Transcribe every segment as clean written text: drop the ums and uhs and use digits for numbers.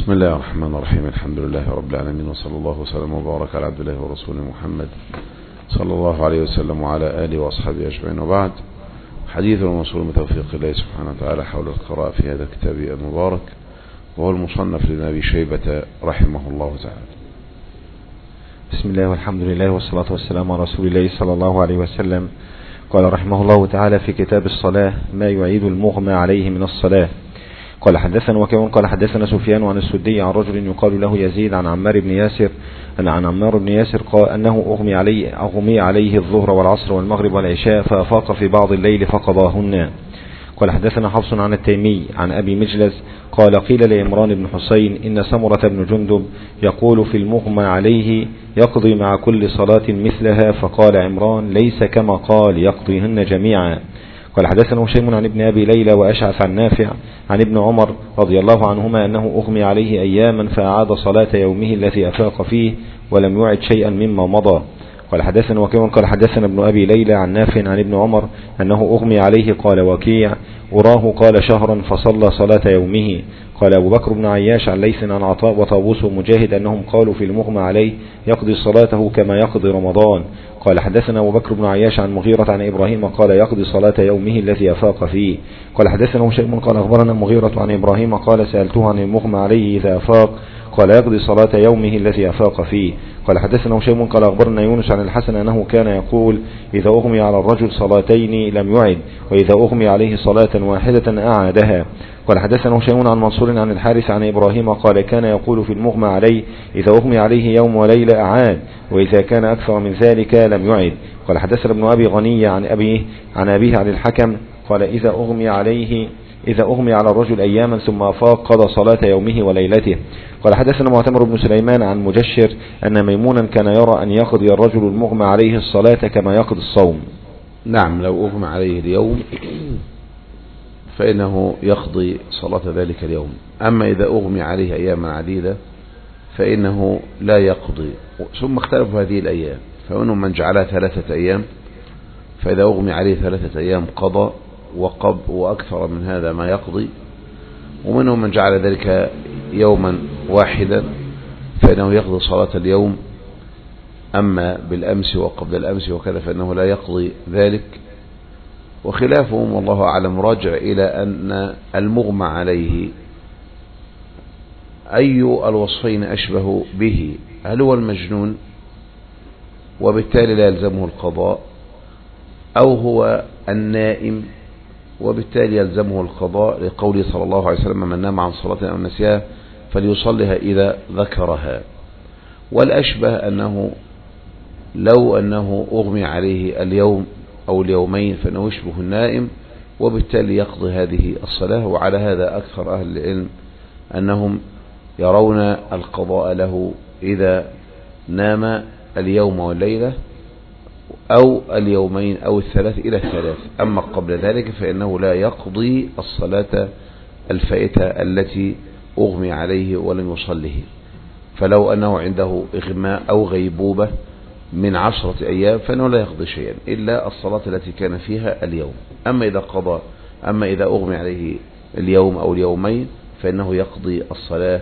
بسم الله الرحمن الرحيم. الحمد لله رب العالمين، وصلى الله وسلم وبارك على عبد الله ورسوله محمد صلى الله عليه وسلم وعلى آله وأصحابه أجمعين، وبعد. حديث الموصول بتوفيق الله سبحانه وتعالى حول القراءة في هذا الكتاب المبارك، وهو المصنف لابن أبي شيبة رحمه الله تعالى. بسم الله والحمد لله والصلاة والسلام على رسول الله صلى الله عليه وسلم. قال رحمه الله تعالى في كتاب الصلاة: ما يعيد المغمى عليه من الصلاة. قال حدثنا وكيع قال حدثنا سفيان عن السدي عن رجل يقال له يزيد عن عمار بن ياسر عن عمار بن ياسر قال أنه أغمي عليه الظهر والعصر والمغرب والعشاء، فأفاق في بعض الليل فقضاهن. قال حدثنا حفص عن التيمي عن أبي مجلس قال: قيل لعمران بن حسين: إن سمرة بن جندب يقول في المغمى عليه يقضي مع كل صلاة مثلها. فقال عمران: ليس كما قال يقضيهن جميعا. قال حدثنا هشيم عن ابن أبي ليلى وأشعث عن نافع عن ابن عمر رضي الله عنهما أنه أغمي عليه أياما فأعاد صلاة يومه التي أفاق فيه ولم يعد شيئا مما مضى. قال حدثنا وكيع قال حدثنا ابن أبي ليلى عن نافع عن ابن عمر أنه أغمي عليه. قال وكيع: أراه قال شهرا فصلى صلاة يومه. قال أبو بكر بن عياش عن ليث عن عطاء وطاووس ومجاهد أنهم قالوا في المغمى عليه يقضي صلاته كما يقضي رمضان. قال حدثنا أبو بكر بن عياش عن مغيرة عن إبراهيم قال يقضي صلاة يومه الذي أفاق فيه. قال حدثنا هشيم قال أخبرنا مغيرة عن إبراهيم قال سألته عن المغمى عليه إذا أفاق قال يقضي صلاة يومه الذي أفاق فيه. قال حدثنا هشيم قال أخبرنا يونس عن الحسن أنه كان يقول: إذا أغمي على الرجل صلاتين لم يعد، وإذا أغمي عليه صلاة واحدة أعادها. قال حدثنا هشيم عن منصور عن الحارث عن إبراهيم قال: كان يقول في المغمى عليه: إذا أغمي عليه يوم وليلة أعاد، وإذا كان أكثر من ذلك لم يعد. قال حدثنا ابن أبي غني عن أبيه عن الحكم قال: إذا أغمي على الرجل أياما ثم أفاق قضى صلاة يومه وليلته. قال حدثنا معتمر بن سليمان عن مجشر أن ميمونا كان يرى أن يقضي الرجل المغمى عليه الصلاة كما يقضي الصوم. نعم، لو أغمى عليه اليوم فإنه يقضي صلاة ذلك اليوم. أما إذا أغمي عليه أياما عديدة فإنه لا يقضي. ثم اختلفوا هذه الأيام، فمنهم من جعلها 3 أيام، فإذا أغمي عليه 3 أيام قضى، وأكثر من هذا ما يقضي. ومنهم من جعل ذلك يوما واحدا فإنه يقضي صلاة اليوم، أما بالأمس وقبل الأمس وكذا فإنه لا يقضي ذلك. وخلافهم والله أعلم راجع إلى أن المغمى عليه أي الوصفين أشبه به؟ هل هو المجنون وبالتالي لا يلزمه القضاء، أو هو النائم وبالتالي يلزمه القضاء، لقوله صلى الله عليه وسلم: من نام عن صلاة أو نسيها فليصلها إذا ذكرها. والأشبه أنه لو أنه أغمي عليه اليوم أو اليومين فإنه يشبه النائم، وبالتالي يقضي هذه الصلاة. وعلى هذا أكثر أهل العلم أنهم يرون القضاء له إذا نام اليوم والليلة أو اليومين أو 3 إلى 3. أما قبل ذلك فإنه لا يقضي الصلاة الفائتة التي أغمي عليه ولم يصله. فلو أنه عنده إغماء أو غيبوبة من 10 أيام فإنه لا يقضي شيئا إلا الصلاة التي كان فيها اليوم. أما إذا أغمي عليه اليوم أو اليومين فإنه يقضي الصلاة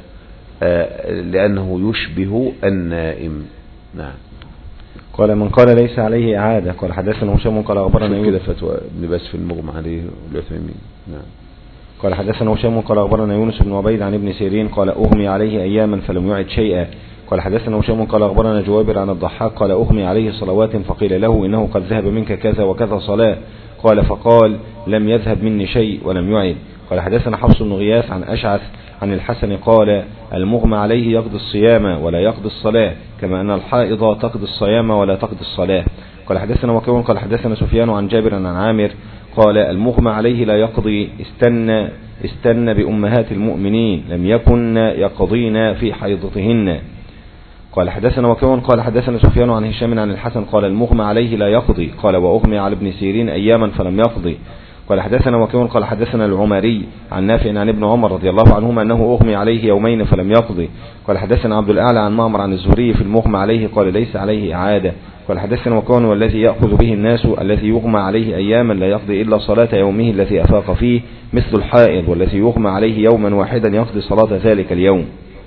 لأنه يشبه النائم. نعم. قال: من قال ليس عليه إعادة. قال حدثنا هشام قال أخبرنا كده فتوى ابن باز في المغمى عليه والعثيمين. نعم. قال حدثنا هشام قال أخبرنا يونس بن عبيد عن ابن سيرين قال: أغمي عليه أياما فلم يعد شيئا. قال حدثنا هشام قال أخبرنا جوابر عن الضحاك قال: أغمي عليه صلوات فقيل له: إنه قد ذهب منك كذا وكذا صلاة. قال: فقال: لم يذهب مني شيء ولم يعد. قال حدثنا حفص بن غياث عن أشعث عن الحسن قال: المغمى عليه يقضي الصيام ولا يقضي الصلاة، كما أن الحائض تقضي الصيام ولا تقضي الصلاة. قال حدثنا وكيع قال حدثنا سفيان عن جابر عن عامر قال: المغمى عليه لا يقضي، استنى بأمهات المؤمنين لم يكن يقضين في حيضتهن. قال حدثنا وكيع قال حدثنا سفيان عن هشام عن الحسن قال: المغمى عليه لا يقضي. قال: وأغمي على ابن سيرين أياما فلم يقضي. قال حدثنا وكيع قال حدثنا العمري عن نافع عن ابن عمر رضي الله عنهما أنه أغمي عليه يومين فلم يقضي. قال حدثنا عبد الأعلى عن معمر عن الزهري في المغمى عليه قال: ليس عليه إعادة. قال حدثنا وكيع: والذي يأخذ به الناس الذي يغمى عليه أياما لا يقضي إلا صلاة يومه التي أفاق فيه مثل الحائض، والذي يغمى عليه يوما واحدا يقضي صلاة ذلك اليوم.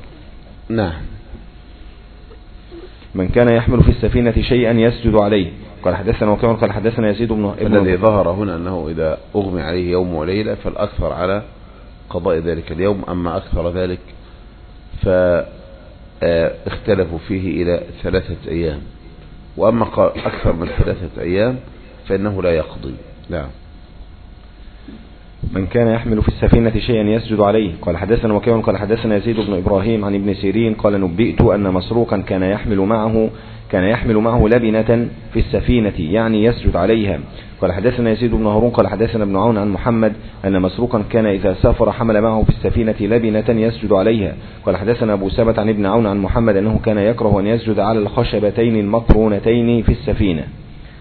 نعم. من كان يحمل في السفينة شيئا يسجد عليه. قال حدثنا وكيع قال حدثنا يزيد بن الذي ظهر هنا أنه إذا أغمي عليه يوم وليلة فالأكثر على قضاء ذلك اليوم، أما أكثر ذلك فاختلفوا فيه إلى 3 أيام، وأما أكثر من 3 أيام فإنه لا يقضي. نعم. من كان يحمل في السفينة شيئا يسجد عليه. قال حدثنا وكيع قال حدثنا يزيد بن إبراهيم عن ابن سيرين قال نبئت أن مسروقا كان يحمل معه لبنة في السفينة يعني يسجد عليها. قال حدثنا يزيد بن هارون قال حدثنا ابن عون عن محمد أن مسروقا كان إذا سافر حمل معه في السفينة لبنة يسجد عليها. قال حدثنا أبو سامة عن ابن عون عن محمد أنه كان يكره أن يسجد على الخشبتين المقرونتين في السفينة.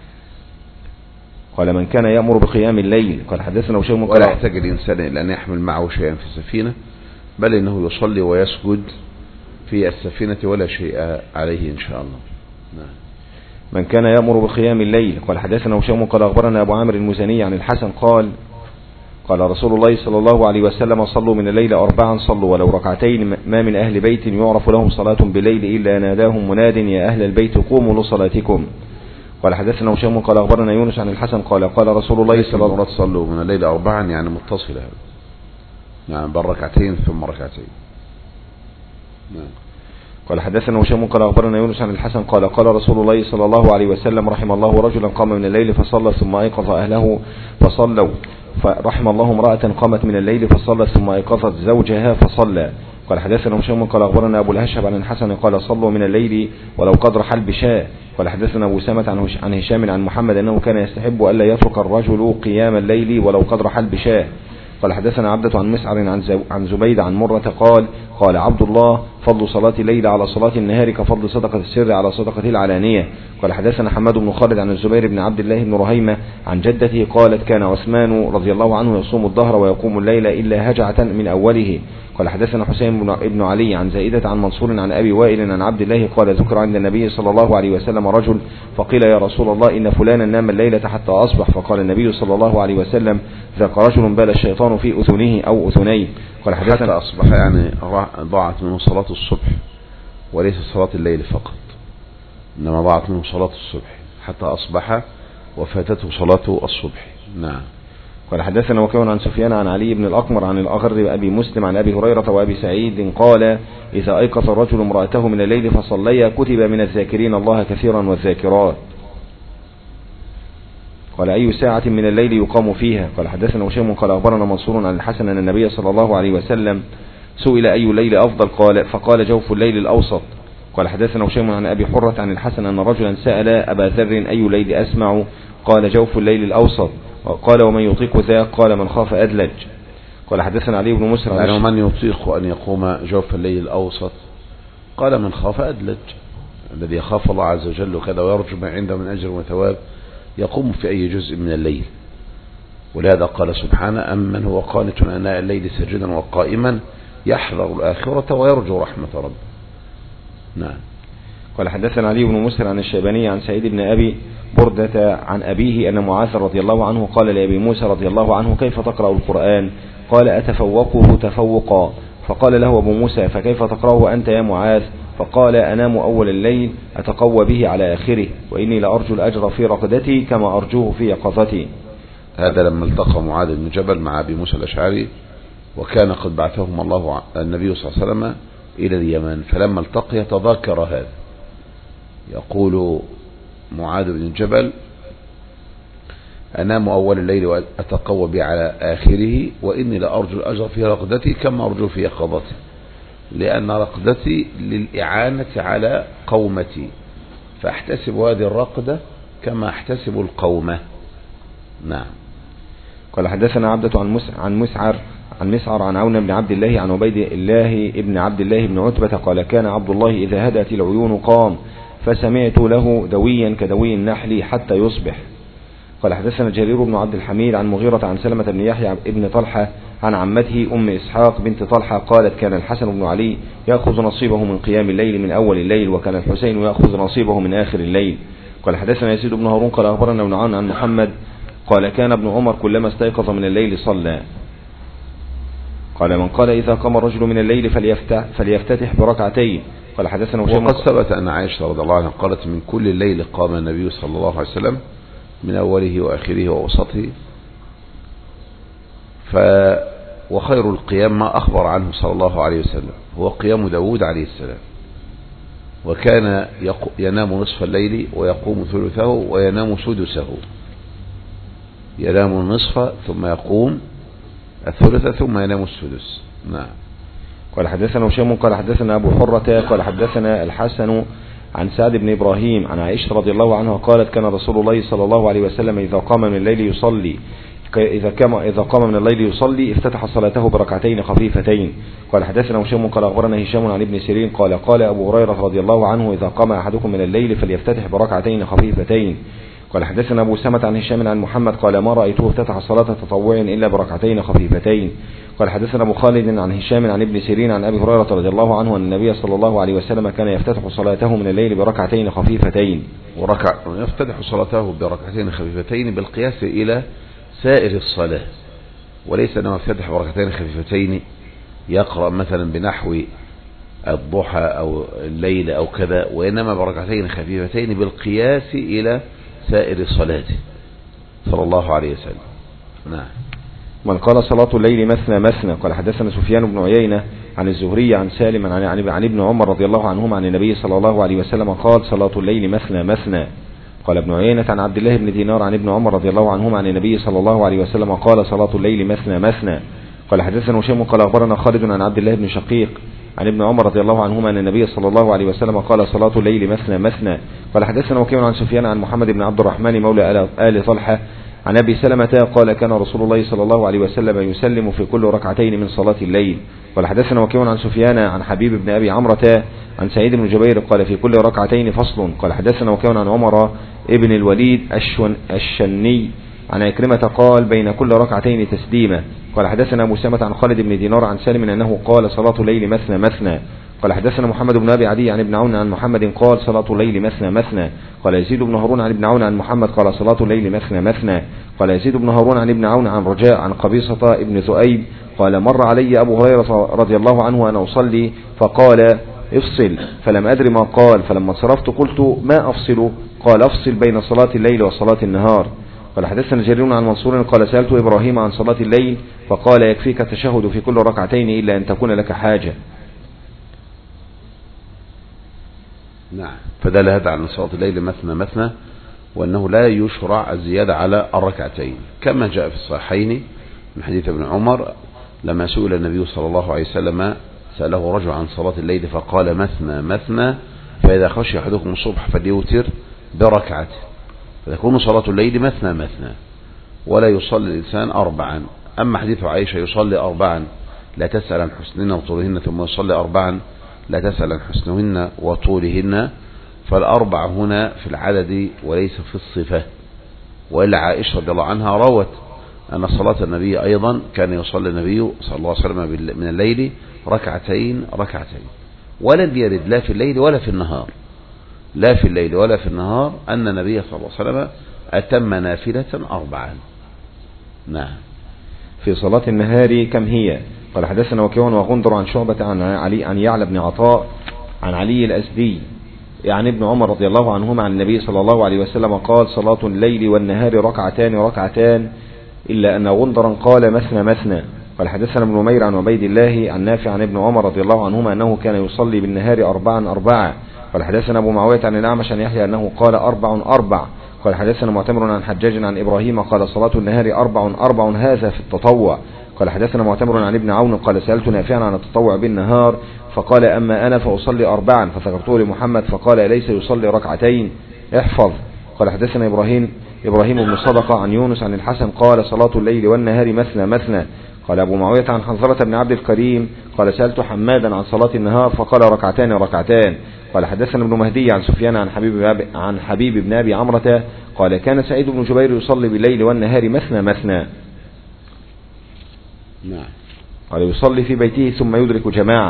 قال من كان يأمر بقيام الليل. قال حدثنا وشيء ولا يحتاج الإنسان إلى أن يحمل معه شيئا في السفينة، بل إنه يصلي ويسجد في السفينة ولا شيء عليه إن شاء الله. نعم. من كان يأمر بقيام الليل. قال حدثنا وشيء قال أخبرنا أبو عامر المزني عن الحسن قال رسول الله صلى الله عليه وسلم صلوا من الليل 4 صلوا ولو ركعتين ما من أهل بيت يعرف لهم صلاة بالليل إلا ناداهم مناد يا أهل البيت قوموا لصلاتكم. قال حدثنا وشيء قال أخبرنا يونس عن الحسن قال رسول الله صلى الله عليه وسلم صلوا من الليل 4 يعني متصلة، يعني بل ركعتين ثم ركعتين. نعم. قال حدثنا وشيء قال أخبرنا يونس عن الحسن قال رسول الله صلى الله عليه وسلم رحم الله رجلا قام من الليل فصلى ثم أيقظ أهله فصلوا، فرحم الله امرأة قامت من الليل فصلت ثم أيقظت زوجها فصلى. قال حدثنا وشيء قال أخبرنا أبو الهشب عن الحسن قال صلوا من الليل ولو قدر حلب شاة. قال حدثنا أبو سامة عن هشام عن محمد أنه كان يستحب ألا يترك الرجل قيام الليل ولو قدر حلب شاة. قال حدثنا عبدة عن مسعر عن زبيد عن مرة قال عبد الله فضل صلاة الليل على صلاة النهار كفضل صدقة السر على صدقة العلانية. قال حدثنا حماد بن خالد عن الزبير بن عبد الله بن رهيمة عن جدته قالت كان عثمان رضي الله عنه يصوم الظهر ويقوم الليل إلا هجعة من أوله. قال حدثنا حسين بن علي عن زائدة عن منصور عن أبي وائل عن عبد الله قال ذكر عند النبي صلى الله عليه وسلم رجل فقيل يا رسول الله إن فلانا نام الليلة حتى أصبح، فقال النبي صلى الله عليه وسلم ذاك رجل بال الشيطان في أذنه أو أذنيه. قال حتى أصبح يعني ضاعت منه صلاة الصبح وليس صلاة الليل فقط، إنما ضاعت منه صلاة الصبح حتى أصبح وفاتته صلاة الصبح. نعم. قال حدثنا وكيع عن سفيان عن علي بن الأقمر عن الأغر بأبي مسلم عن أبي هريرة وأبي سعيد قال إذا أيقظ الرجل امرأته من الليل فصليا كتب من الذاكرين الله كثيرا والذاكرات. قال أي ساعة من الليل يقام فيها. قال حدثنا وشيء قال أخبرنا منصور عن الحسن أن النبي صلى الله عليه وسلم سئل أي الليل أفضل فقال جوف الليل الأوسط. قال حدثنا وشيء عن أبي حرة عن الحسن أن رجلا سأل أبا ذر أي الليل أسمع قال جوف الليل الأوسط. قال ومن يطيق ذاك قال من خاف أدلج. قال حدثنا علي بن مسر يعني ومن يطيق أن يقوم جوف الليل الأوسط قال من خاف أدلج، الذي يخاف الله عز وجل وكذا ويرجو ما عنده من أجر وثواب يقوم في أي جزء من الليل. ولهذا قال سبحانه أمن هو قانت آناء الليل ساجدا وقائما يحذر الآخرة ويرجو رحمة ربه. نعم. قال حدثنا علي بن مسر عن الشيباني عن سعيد بن أبي بردة عن أبيه أن معاذ رضي الله عنه قال لأبي موسى رضي الله عنه كيف تقرأ القرآن؟ قال أتفوقه تفوقا. فقال له أبو موسى فكيف تقرأه أنت يا معاذ؟ فقال أنام أول الليل أتقوى به على آخره وإني لأرجو الأجر في رقدتي كما أرجوه في يقظتي. هذا لما التقى معاذ بن جبل مع أبي موسى الأشعري وكان قد بعثهم الله النبي صلى الله عليه وسلم إلى اليمن، فلما التقي تذاكر هذا. يقول معاذ بن جبل أنام أول الليل وأتقوى به على آخره وإني لأرجو الأجر في رقدتي كما أرجو في يقظتي، لأن رقدتي للإعانة على قومتي فأحتسب هذه الرقدة كما أحتسب القومة. نعم. قال حدثنا عبدة عن مسعر عن عون بن عبد الله عن عبيد الله ابن عبد الله بن عتبة قال كان عبد الله إذا هدأت العيون قام فسمعت له دويا كدوي النحل حتى يصبح. قال حدثنا جرير بن عبد الحميد عن مغيرة عن سلمة بن يحيى ابن طلحة عن عمته أم إسحاق بنت طلحة قالت كان الحسن بن علي يأخذ نصيبه من قيام الليل من أول الليل وكان الحسين يأخذ نصيبه من آخر الليل. قال حدثنا يزيد بن هارون قال أخبرنا ابن عون عن محمد قال كان ابن عمر كلما استيقظ من الليل صلى. قال من قال إذا قام الرجل من الليل فليفتتح بركعتين. قال حدثنا وقد ثبت أن عائشة رضي الله عنها قالت من كل الليل قام النبي صلى الله عليه وسلم من أوله وآخره ووسطه. وخير القيام ما أخبر عنه صلى الله عليه وسلم هو قيام داود عليه السلام، وكان ينام نصف الليل ويقوم ثلثه وينام سدسه، ينام النصف ثم يقوم الثلث ثم ينام السدس. نعم. قال حدثنا هشام قال حدثنا أبو حرة قال حدثنا الحسن عن سعد بن إبراهيم عن عائشة رضي الله عنها قالت كان رسول الله صلى الله عليه وسلم إذا قام من الليل يصلي افتتح صلاته بركعتين خفيفتين. قال حدثنا هشام قال أخبرنا هشام عن ابن سيرين قال أبو هريرة رضي الله عنه إذا قام أحدكم من الليل فليفتتح بركعتين خفيفتين. قال حدثنا أبو سمة عن هشام عن محمد قال ما رأيته افتتح صلاة تطوع إلا بركعتين خفيفتين. قال حدثنا أبو خالد عن هشام عن ابن سيرين عن أبي هريرة رضي الله عنه أن النبي صلى الله عليه وسلم كان يفتتح صلاته من الليل بركعتين خفيفتين. يفتتح صلاته بركعتين خفيفتين بالقياس إلى سائر الصلاة، وليس أنه يفتتح بركعتين خفيفتين يقرأ مثلا بنحو الضحى أو الليل أو كذا، وإنما بركعتين خفيفتين بالقياس إلى سائر صلاته صلى الله عليه وسلم. نعم. من قال صلاة الليل مثنى مثنى. قال حدثنا سفيان بن عيينة عن الزهري عن سالم عن ابن عمر رضي الله عنهما عن النبي صلى الله عليه وسلم قال صلاة الليل مثنى مثنى. قال ابن عيينة عن عبد الله بن دينار عن ابن عمر رضي الله عنهما عن النبي صلى الله عليه وسلم قال صلاة الليل مثنى مثنى. قال حدثنا هشام قال أخبرنا خالد عن عبد الله بن شقيق عن ابن عمر رضي الله عنهما أن النبي صلى الله عليه وسلم قال صلاة الليل مثنى مثنى. قال حدثنا وكيع عن سفيان عن محمد بن عبد الرحمن مولى آل طلحة عن أبي سلمة قال كان رسول الله صلى الله عليه وسلم يسلم في كل ركعتين من صلاة الليل. قال حدثنا وكيع عن سفيان عن حبيب بن أبي عمرة عن سعيد بن جبير قال في كل ركعتين فصل. قال حدثنا وكيع عن عمر ابن الوليد الشني عن عكرمة قال بين كل ركعتين تسليمة. قال حدثنا أبو سلمة عن خالد بن دينار عن سالم أنه قال صلاة الليل مثنى مثنى. قال حدثنا محمد بن أبي عدي عن ابن عون عن محمد قال صلاة الليل مثنى مثنى. قال يزيد بن هارون عن ابن عون عن محمد قال صلاة الليل مثنى مثنى. قال يزيد بن هارون عن ابن عون عن رجاء عن قبيصة ابن ذؤيب قال مر علي أبو هريرة رضي الله عنه أنا أصلي فقال افصل، فلم أدري ما قال، فلما انصرفت قلت ما أفصل؟ قال افصل بين صلاة الليل وصلاة النهار. قال حدثنا جرير عن منصور قال سألت إبراهيم عن صلاة الليل فقال يكفيك التشهد في كل ركعتين إلا أن تكون لك حاجة. نعم. فدل هذا عن صلاة الليل مثنى مثنى، وأنه لا يشرع الزيادة على الركعتين، كما جاء في الصحيحين من حديث ابن عمر لما سئل النبي صلى الله عليه وسلم سأله رجل عن صلاة الليل فقال مثنى مثنى، فإذا خشي أحدكم الصبح فليوتر بركعته، فتكون صلاة الليل مثنى مثنى ولا يصلي الإنسان أربعا. أما حديث عائشة يصلي أربعا لا تسأل عن حسنهن وطولهن ثم يصلي أربعا لا تسأل عن حسنهن وطولهن، فالأربع هنا في العدد وليس في الصفة. وإلا عائشة رضي الله عنها روت أن صلاة النبي أيضا كان يصلي النبي صلى الله عليه وسلم من الليل ركعتين ركعتين، ولم يرد لا في الليل ولا في النهار، لا في الليل ولا في النهار أن النبي صلى الله عليه وسلم أتم نافلة أربعا. نعم. في صلاة النهار كم هي؟ قال حدثنا وكيع وغندر عن شعبة عن يعلى بن عطاء عن علي الأسدي يعني ابن عمر رضي الله عنهما عن النبي صلى الله عليه وسلم قال صلاة الليل والنهار ركعتان ركعتان إلا أن غندرا قال مثنى مثنى. قال حدثنا ابن نمير عن عبيد الله عن نافع عن ابن عمر رضي الله عنهما أنه كان يصلي بالنهار أربعا أربعا. قال حدثنا أبو معاوية عن الأعمش عن يحيى أنه قال أربع أربع. قال حدثنا معتمر عن حجاج عن إبراهيم قال صلاة النهار أربع أربع هذا في التطوع. قال حدثنا معتمر عن ابن عون قال سألت نافعا عن التطوع بالنهار فقال أما أنا فأصلي أربعا، فذكرته لمحمد فقال أليس يصلي ركعتين؟ احفظ. قال حدثنا إبراهيم بن صدقة عن يونس عن الحسن قال صلاة الليل والنهار مثنى مثنى. قال أبو معاوية عن حنظلة بن عبد الكريم قال سألت حمادا عن صلاة النهار فقال ركعتان ركعتان. قال حدثنا ابن مهدي عن سفيان عن حبيب بن أبي عمرة قال كان سعيد بن جبير يصلي بالليل والنهار مثنى مثنى. نعم. قال يصلي في بيته ثم يدرك جماعة.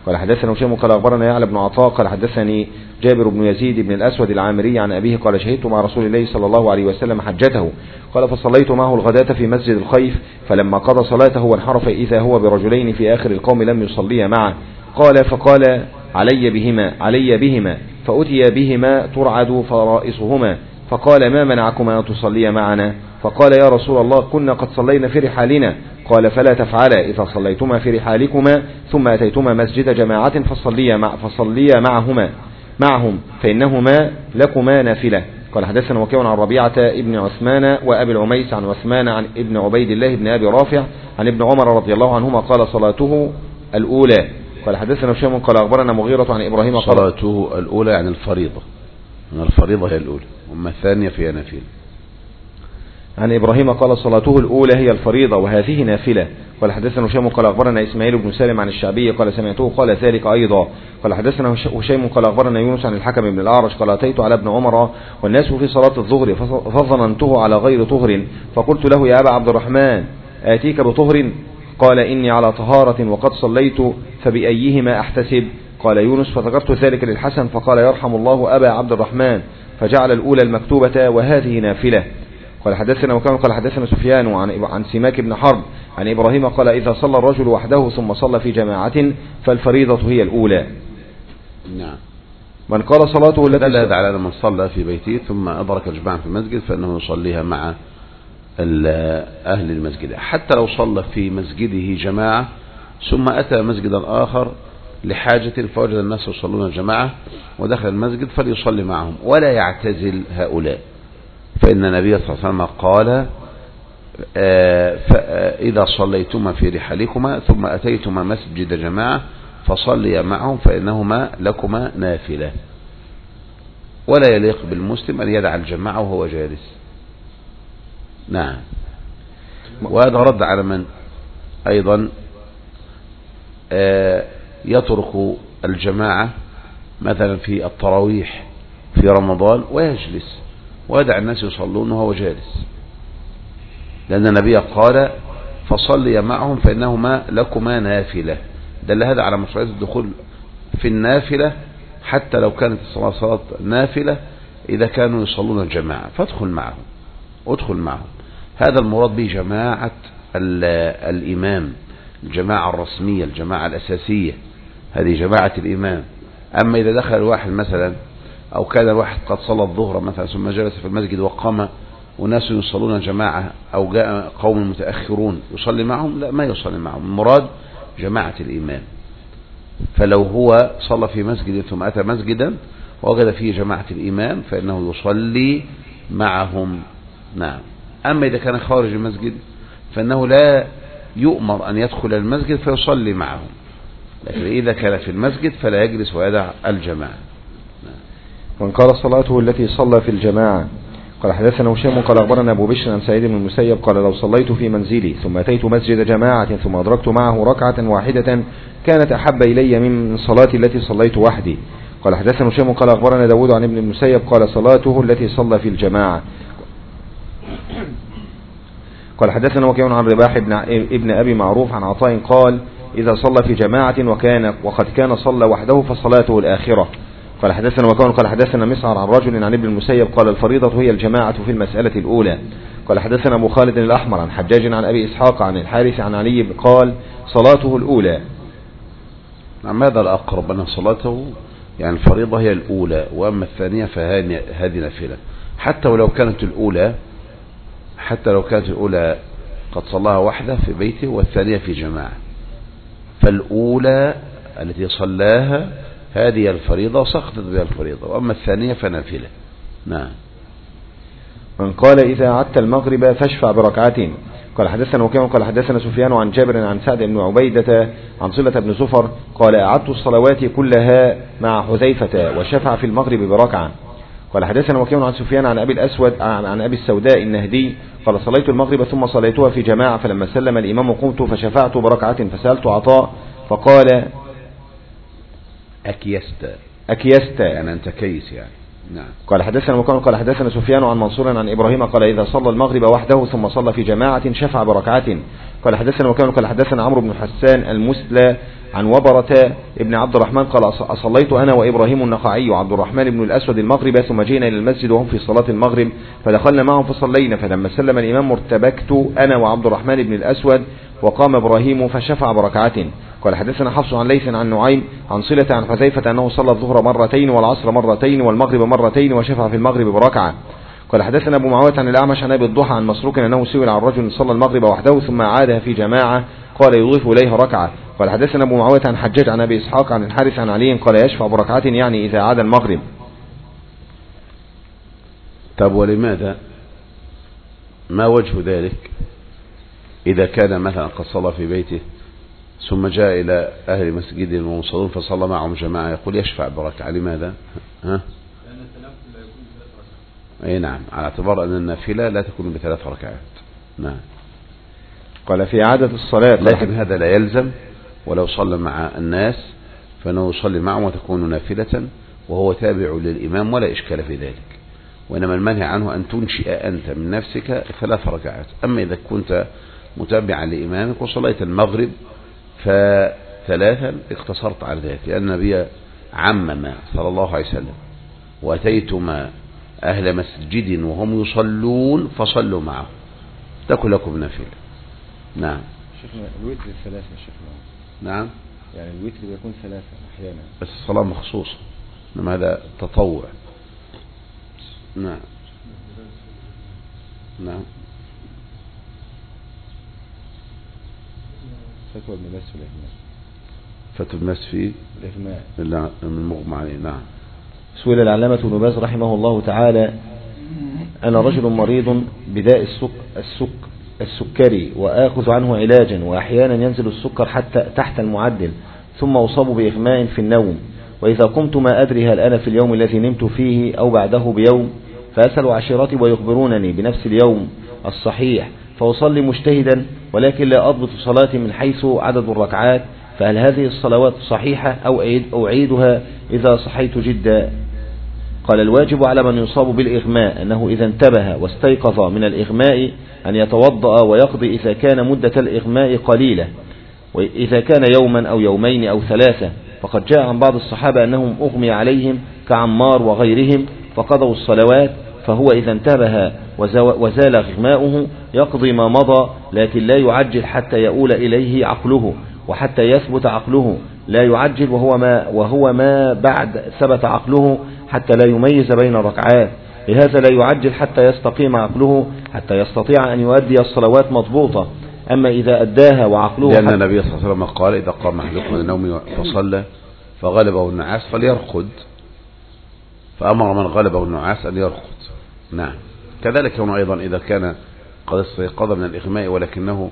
قال حدثنا هشام قال أخبرنا يعلى بن عطاء قال حدثني جابر بن يزيد بن الأسود العامري عن أبيه قال شهدت مع رسول الله صلى الله عليه وسلم حجته قال فصليت معه الغداة في مسجد الخيف فلما قضى صلاته وانحرف إذا هو برجلين في آخر القوم لم يصليا معه فقال علي بهما فأتي بهما ترعد فرائصهما فقال ما منعكما أن تصليا معنا فقال يا رسول الله كنا قد صلينا في رحالنا قال فلا تفعلا إذا صليتما في رحالكما ثم أتيتما مسجد جماعة فصليا معهم فإنهما لكما نافلة. قال حدثنا وكيع عن ربيعة ابن عثمان وأبي العميس عن عثمان عن ابن عبيد الله بن أبي رافع عن ابن عمر رضي الله عنهما قال صلاته الأولى. قال حدثنا هشام قال أخبرنا مغيرة عن إبراهيم قال صلاته الأولى يعني الفريضة، الفريضة هي الأولى وما الثانية فيها نافلة. عن إبراهيم قال صلاته الأولى هي الفريضة وهذه نافلة. قال حدثنا هشام قال أخبرنا إسماعيل بن سالم عن الشعبي قال سمعته قال ذلك أيضا. قال حدثنا هشام قال أخبرنا يونس عن الحكم بن الأعرج قال أتيت على ابن عمر والناس في صلاة الظهر فظننته على غير طهر فقلت له يا أبا عبد الرحمن آتيك بطهر قال إني على طهارة وقد صليت فبأيهما أحتسب. قال يونس فذكرت ذلك للحسن فقال يرحم الله أبا عبد الرحمن فجعل الأولى المكتوبة وهذه نافلة. قال حدثنا وكان قال حدثنا سفيان عن سماك بن حرب عن إبراهيم قال إذا صلى الرجل وحده ثم صلى في جماعة فالفريضة هي الأولى. نعم. من قال صلاته التي دل على من صلى في بيته ثم أدرك الجماعة في المسجد فإنه يصليها مع أهل المسجد، حتى لو صلى في مسجده جماعة ثم أتى مسجدا آخر لحاجة فوجد الناس يصلون الجماعة ودخل المسجد فليصلي معهم ولا يعتزل هؤلاء، فإن النبي صلى الله عليه وسلم قال إذا صليتما في رحالكما ثم أتيتما مسجد جماعة فصلي معهم فإنهما لكما نافلة. ولا يليق بالمسلم أن يدع الجماعة وهو جالس. نعم. وهذا رد على من أيضا يترك الجماعة مثلا في التراويح في رمضان ويجلس ويدع الناس يصلون وهو جالس، لأن النبي قال فصلي معهم فإنهما لكما نافلة. دل هذا على مشروعية الدخول في النافلة حتى لو كانت الصلاة صلاة نافلة إذا كانوا يصلون الجماعة فادخل معهم، ادخل معهم. هذا المراد به جماعة الإمام، الجماعة الرسمية، الجماعة الأساسية، هذه جماعة الإمام. أما إذا دخل الواحد مثلا أو كان الواحد قد صلى الظهر مثلا ثم جلس في المسجد وقام وناس يصلون جماعة أو جاء قوم متأخرون يصلي معهم، لا ما يصلي معهم، المراد جماعة الإمام. فلو هو صلى في مسجد ثم أتى مسجدا ووجد فيه جماعة الإمام فإنه يصلي معهم. نعم. أما إذا كان خارج المسجد فإنه لا يؤمر أن يدخل المسجد فيصلي معهم، لكن إذا كان في المسجد فلا يجلس ويدع الجماعة. من قال صلاته التي صلى في الجماعة. قال حدثنا هشام قال أخبرنا أبو بشر عن سعيد بن المسيب قال لو صليت في منزلي ثم أتيت مسجد جماعة ثم أدركت معه ركعة واحدة كانت أحب إلي من صلاتي التي صليت وحدي. قال حدثنا هشام قال أخبرنا داود عن ابن المسيب قال صلاته التي صلى في الجماعة. قال حدثنا وكيع عن رباح ابن أبي معروف عن عطاء قال إذا صلى في جماعة وقد كان صلى وحده فصلاته الآخرة. قال حدثنا وكيع قال حدثنا مسعر عن رجل عن ابن المسيب قال الفريضة هي الجماعة في المسألة الأولى. قال حدثنا أبو خالد الأحمر عن حجاج عن أبي إسحاق عن الحارث عن علي قال صلاته الأولى. ماذا الأقرب أن صلاته يعني الفريضة هي الأولى وأما الثانية فهذه نافلة، حتى ولو كانت الأولى قد صلاها وحده في بيته والثانية في جماعة، فالأولى التي صلاها هذه الفريضة سقطت بها الفريضة، وأما الثانية فنافلة. نعم. من قال إذا عدت المغرب فاشفع بركعتين. قال حدثنا وكيع قال حدثنا سفيان عن جابر عن سعد بن عبيدة عن صلة بن زفر قال أعدت الصلوات كلها مع حذيفة وشفع في المغرب بركعة. قال حدثنا وكيع عن سفيان عن أبي الأسود عن أبي السوداء النهدي قال صليت المغرب ثم صليتها في جماعة فلما سلم الإمام قمت فشفعت بركعة فسألت عطاء فقال أكيست يعني أنت كيس يعني. نعم. قال حدثنا وكان قال حدثنا سفيان عن منصور عن إبراهيم قال إذا صلى المغرب وحده ثم صلى في جماعة شفع بركعة. قال حدثنا وكان قال حدثنا عمرو بن حسان المسلى عن وبرة ابن عبد الرحمن قال أصليت أنا وإبراهيم النخعي وعبد الرحمن بن الأسود المغرب ثم جئنا إلى المسجد وهم في صلاة المغرب فدخلنا معهم فصلينا فلما سلم الإمام ارتبكت أنا وعبد الرحمن بن الأسود وقام إبراهيم فشفع بركعة. قال حدثنا حفص عن ليث عن نعيم عن صلة عن حذيفة أنه صلى الظهر مرتين والعصر مرتين والمغرب مرتين وشفع في المغرب بركعة. قال حدثنا أبو معاوية عن الأعمش عن أبي الضحى عن مسروق أنه سئل عن رجل صلى المغرب وحده ثم عادها في جماعة قال يضيف إليها ركعة. قال حدثنا أبو معاوية عن حجاج عن أبي إسحاق عن الحارث عن علي قال يشفع بركعة يعني إذا عاد المغرب. طب ولماذا ما وجه ذلك إذا كان مثلا قد صلى في بيته ثم جاء إلى أهل مسجد المصلون فصلى معهم جماعة يقول يشفع بركعة؟ لماذا؟ أي نعم، على اعتبار أن النافلة لا تكون ب3 ركعات. نعم. قال في عادة الصلاة لكن هذا لا يلزم، ولو صلى مع الناس فإنه يصلي معهم وتكون نافلة وهو تابع للإمام ولا إشكال في ذلك، وإنما المنهي عنه أن تنشئ أنت من نفسك 3 ركعات. أما إذا كنت متابعا لإمامك وصليت المغرب ف3 اقتصرت على ذلك، لأن النبي عمم صلى الله عليه وسلم وأتيتما أهل مسجد وهم يصلون فصلوا معه تكن لكم نافلة. نعم. شيخنا الوتر 3 يا شيخنا. نعم، يعني الوتر بيكون 3 أحيانا بس الصلاة مخصوصة، إنما هذا تطوع. نعم. نعم. فتوى ابن باز في الإهمال. فتوى ابن باز في الإهمال من المغمى عليه. نعم. سئل العلامة ابن باز رحمه الله تعالى: أنا رجل مريض بداء السكري وآخذ عنه علاجا، وأحيانا ينزل السكر حتى تحت المعدل ثم أصاب بإغماء في النوم، وإذا قمت ما أدري هل أنا في اليوم الذي نمت فيه أو بعده بيوم، فأسأل عشيرتي ويخبرونني بنفس اليوم الصحيح، فأصلي مجتهدا ولكن لا أضبط صلاتي من حيث عدد الركعات، فهل هذه الصلوات صحيحة أو أعيدها إذا صحيت جدا؟ قال: الواجب على من يصاب بالإغماء أنه إذا انتبه واستيقظ من الإغماء أن يتوضأ ويقضي إذا كان مدة الإغماء قليلة، وإذا كان يوما أو يومين أو 3، فقد جاء عن بعض الصحابة أنهم أغمي عليهم كعمار وغيرهم فقضوا الصلوات، فهو إذا انتبه وزال إغماؤه يقضي ما مضى، لكن لا يعجل حتى يؤول إليه عقله وحتى يثبت عقله، لا يعجل وهو ما بعد ثبت عقله حتى لا يميز بين الركعات، لهذا لا يعجل حتى يستقيم عقله حتى يستطيع أن يؤدي الصلوات مضبوطة. أما إذا أداها وعقله، لأن النبي صلى الله عليه وسلم قال: إذا قام أحدكم من النوم فصلى فغلبه النعاس فليرقد، فأمر من غلبه النعاس أن يرقد. نعم. كذلك هنا أيضا إذا كان قد استيقظ من الإغماء ولكنه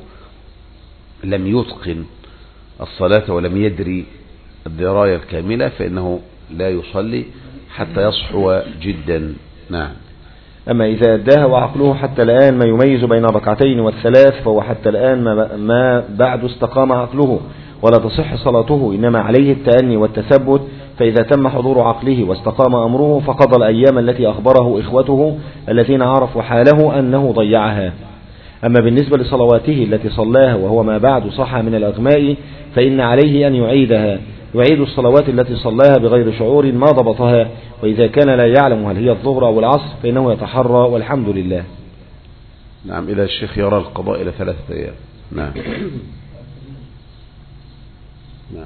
لم يتقن الصلاة ولم يدري الدراية الكاملة فإنه لا يصلي حتى يصحو جدا. نعم. أما إذا أداها وعقله حتى الآن ما يميز بين الركعتين والثلاث، فهو حتى الآن ما بعد استقام عقله ولا تصح صلاته، إنما عليه التأني والتثبت، فإذا تم حضور عقله واستقام أمره فقضى الأيام التي أخبره إخوته الذين عرفوا حاله أنه ضيعها. أما بالنسبة لصلواته التي صلاها وهو ما بعد صح من الأغماء فإن عليه أن يعيد الصلوات التي صلاها بغير شعور ما ضبطها، وإذا كان لا يعلم هل هي الظهر أو العصر فإنه يتحرى، والحمد لله. نعم. إذا الشيخ يرى القضاء إلى 3 أيام. نعم. نعم.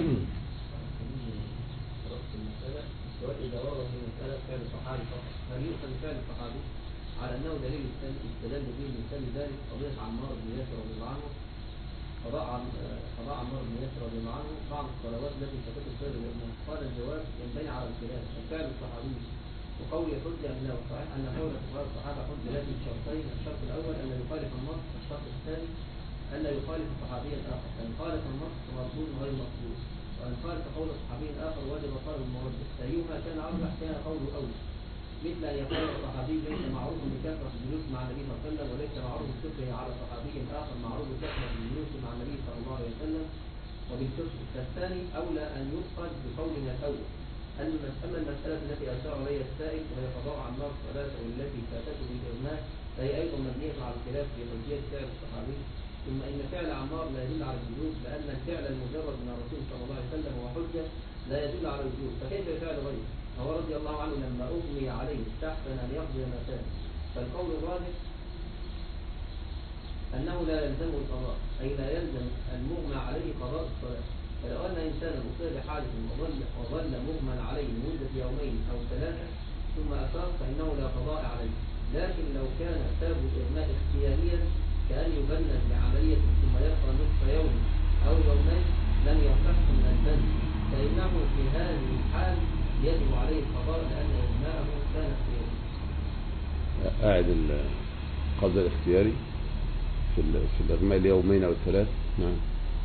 على أنه دليل استدل به مثال ذلك قضية عمار بن ياسر رضي الله عنه، قضاء عمار بن ياسر رضي الله عنه بعض الصلوات التي تكون سر الإمام. قال: الجواب ينبني على الخلاف وفعل الصحابي، وقول حجة أنه صحيح أن قول فقهاء الصحابة حجة لكن شرطين: الشرط الأول أن لا يخالف النص، والشرط الثاني أن لا يخالف صحابيا آخر، فإن خالف النص مردود غير مقبول، وإن خالف قول صحابي آخر وجب طلب المرد، فأيهما كان أرجح كان قوله أولى، مثل أن يقول الصحابي ليس معروف بكثرة الجلوس مع النبي صلى الله عليه وسلم، وليس معروف بكثرة على صحابي آخر معروف بكثرة الجلوس مع النبي صلى الله عليه وسلم، وبالكثرة. فالثاني أولى أن يؤخذ بقولنا الأول. أما المسألة التي أشار إليها السائل وهي قضاء عمار الصلاة والتي فاتته بالإغماء، فهي أيضا مبنية على الخلاف في حجية سائر الصحابي، ثم إن فعل عمار لا يدل على الوجوب لأن الفعل المجرد من الرسول صلى الله عليه وسلم وحجة لا يدل على الوجوب، فكيف فعل غيره؟ هو رضي الله عنه لما أغمي عليه استحسن أن يقضي ما كان، فالقول الراجح أنه لا يلزمه القضاء، أي لا يلزم المغمى عليه قضاء الصلاة. فلو أن إنسانا أصيب بحادث وظل مغمى عليه لمدة يومين أو ثلاثة ثم أفاق فإنه لا قضاء عليه، لكن لو كان سبب الإغماء اختياريا كأن يبنى بعملية ثم يبقى نصف يوم أو يومين لم يصح من البند، فإنه في هذه الحال يجب عليه القضاء لأن إغماءه كان اختياري. قاعد القضاء الاختياري في الإغماء ليومين أو ثلاث. نعم.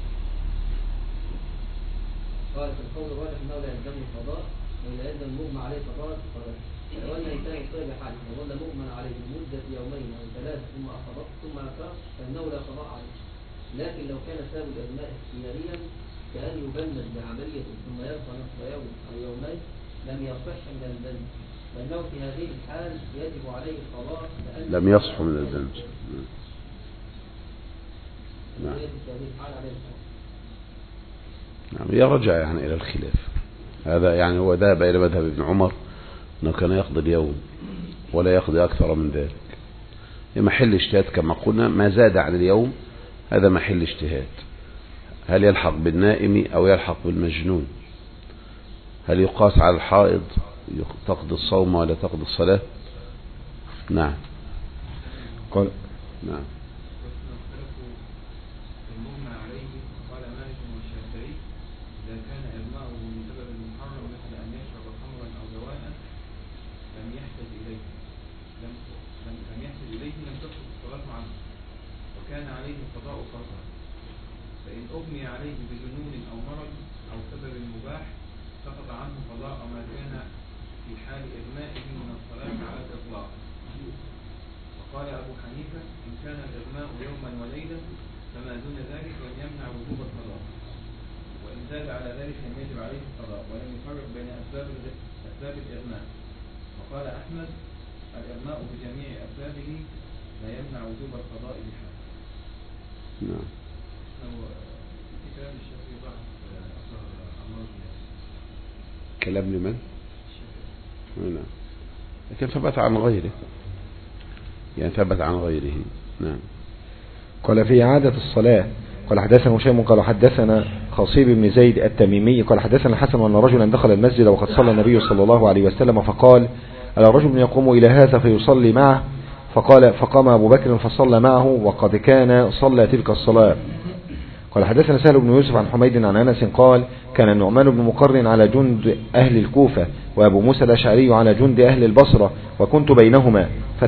قال في القول الراجح أنه لا يلزم القضاء ولا يلزم المغمى عليه قضاء الصلاة. لو أن إنسان أصيب بحادث وظل مغمى عليه لمدة يومين أو ثلاثة ثم أفاق فإنه لا قضاء عليه، لكن لو كان سبب الإغماء اختياريا كأن يبند بعملية ثم يبقى نصف يوم أو يومين لم يصح من البند، فإنه في هذه الحال يجب عليه القضاء لم يصح من البند. نعم. نعم. يرجع يعني إلى الخلاف هذا، يعني هو ذهب إلى مذهب ابن عمر أنه كان يقضي اليوم ولا يقضي أكثر من ذلك، محل اجتهاد كما قلنا، ما زاد عن اليوم هذا محل اجتهاد، هل يلحق بالنائم أو يلحق بالمجنون، هل يقاس على الحائض تقضي الصوم ولا تقضي الصلاة. نعم. قال نعم. فإن أغمي عليه بجنون أو مرض أو سبب مباح سقط عنه قضاء ما كان في حال إغمائه من الصلاة على الإطلاق. وقال أبو حنيفة إن كان الإغماء يوما وليلة فما دون ذلك لم يمنع وجوب القضاء، وإن زاد على ذلك لم يجب عليه القضاء، ولم يفرق بين أسباب الإغماء. وقال أحمد الإغماء بجميع أسبابه لا يمنع وجوب القضاء بحال. نعم. كلام لمن؟ نعم. لكن ثبت عن غيره، يعني ثبت عن غيره. نعم. قال في إعادة الصلاة قال حدثنا هشام قال حدثنا خصيب بن زيد التميمي قال حدثنا الحسن أن رجلا دخل المسجد وقد صلى النبي صلى الله عليه وسلم فقال ألا رجل يقوم إلى هذا فيصلي معه؟ فقام أبو بكر فصلى معه وقد كان صلى تلك الصلاة. قال حدثنا سهل بن يوسف عن حميد عن أنس قال كان النعمان بن مقرن على جند أهل الكوفة وأبو موسى الأشعري على جند أهل البصرة وكنت بينهما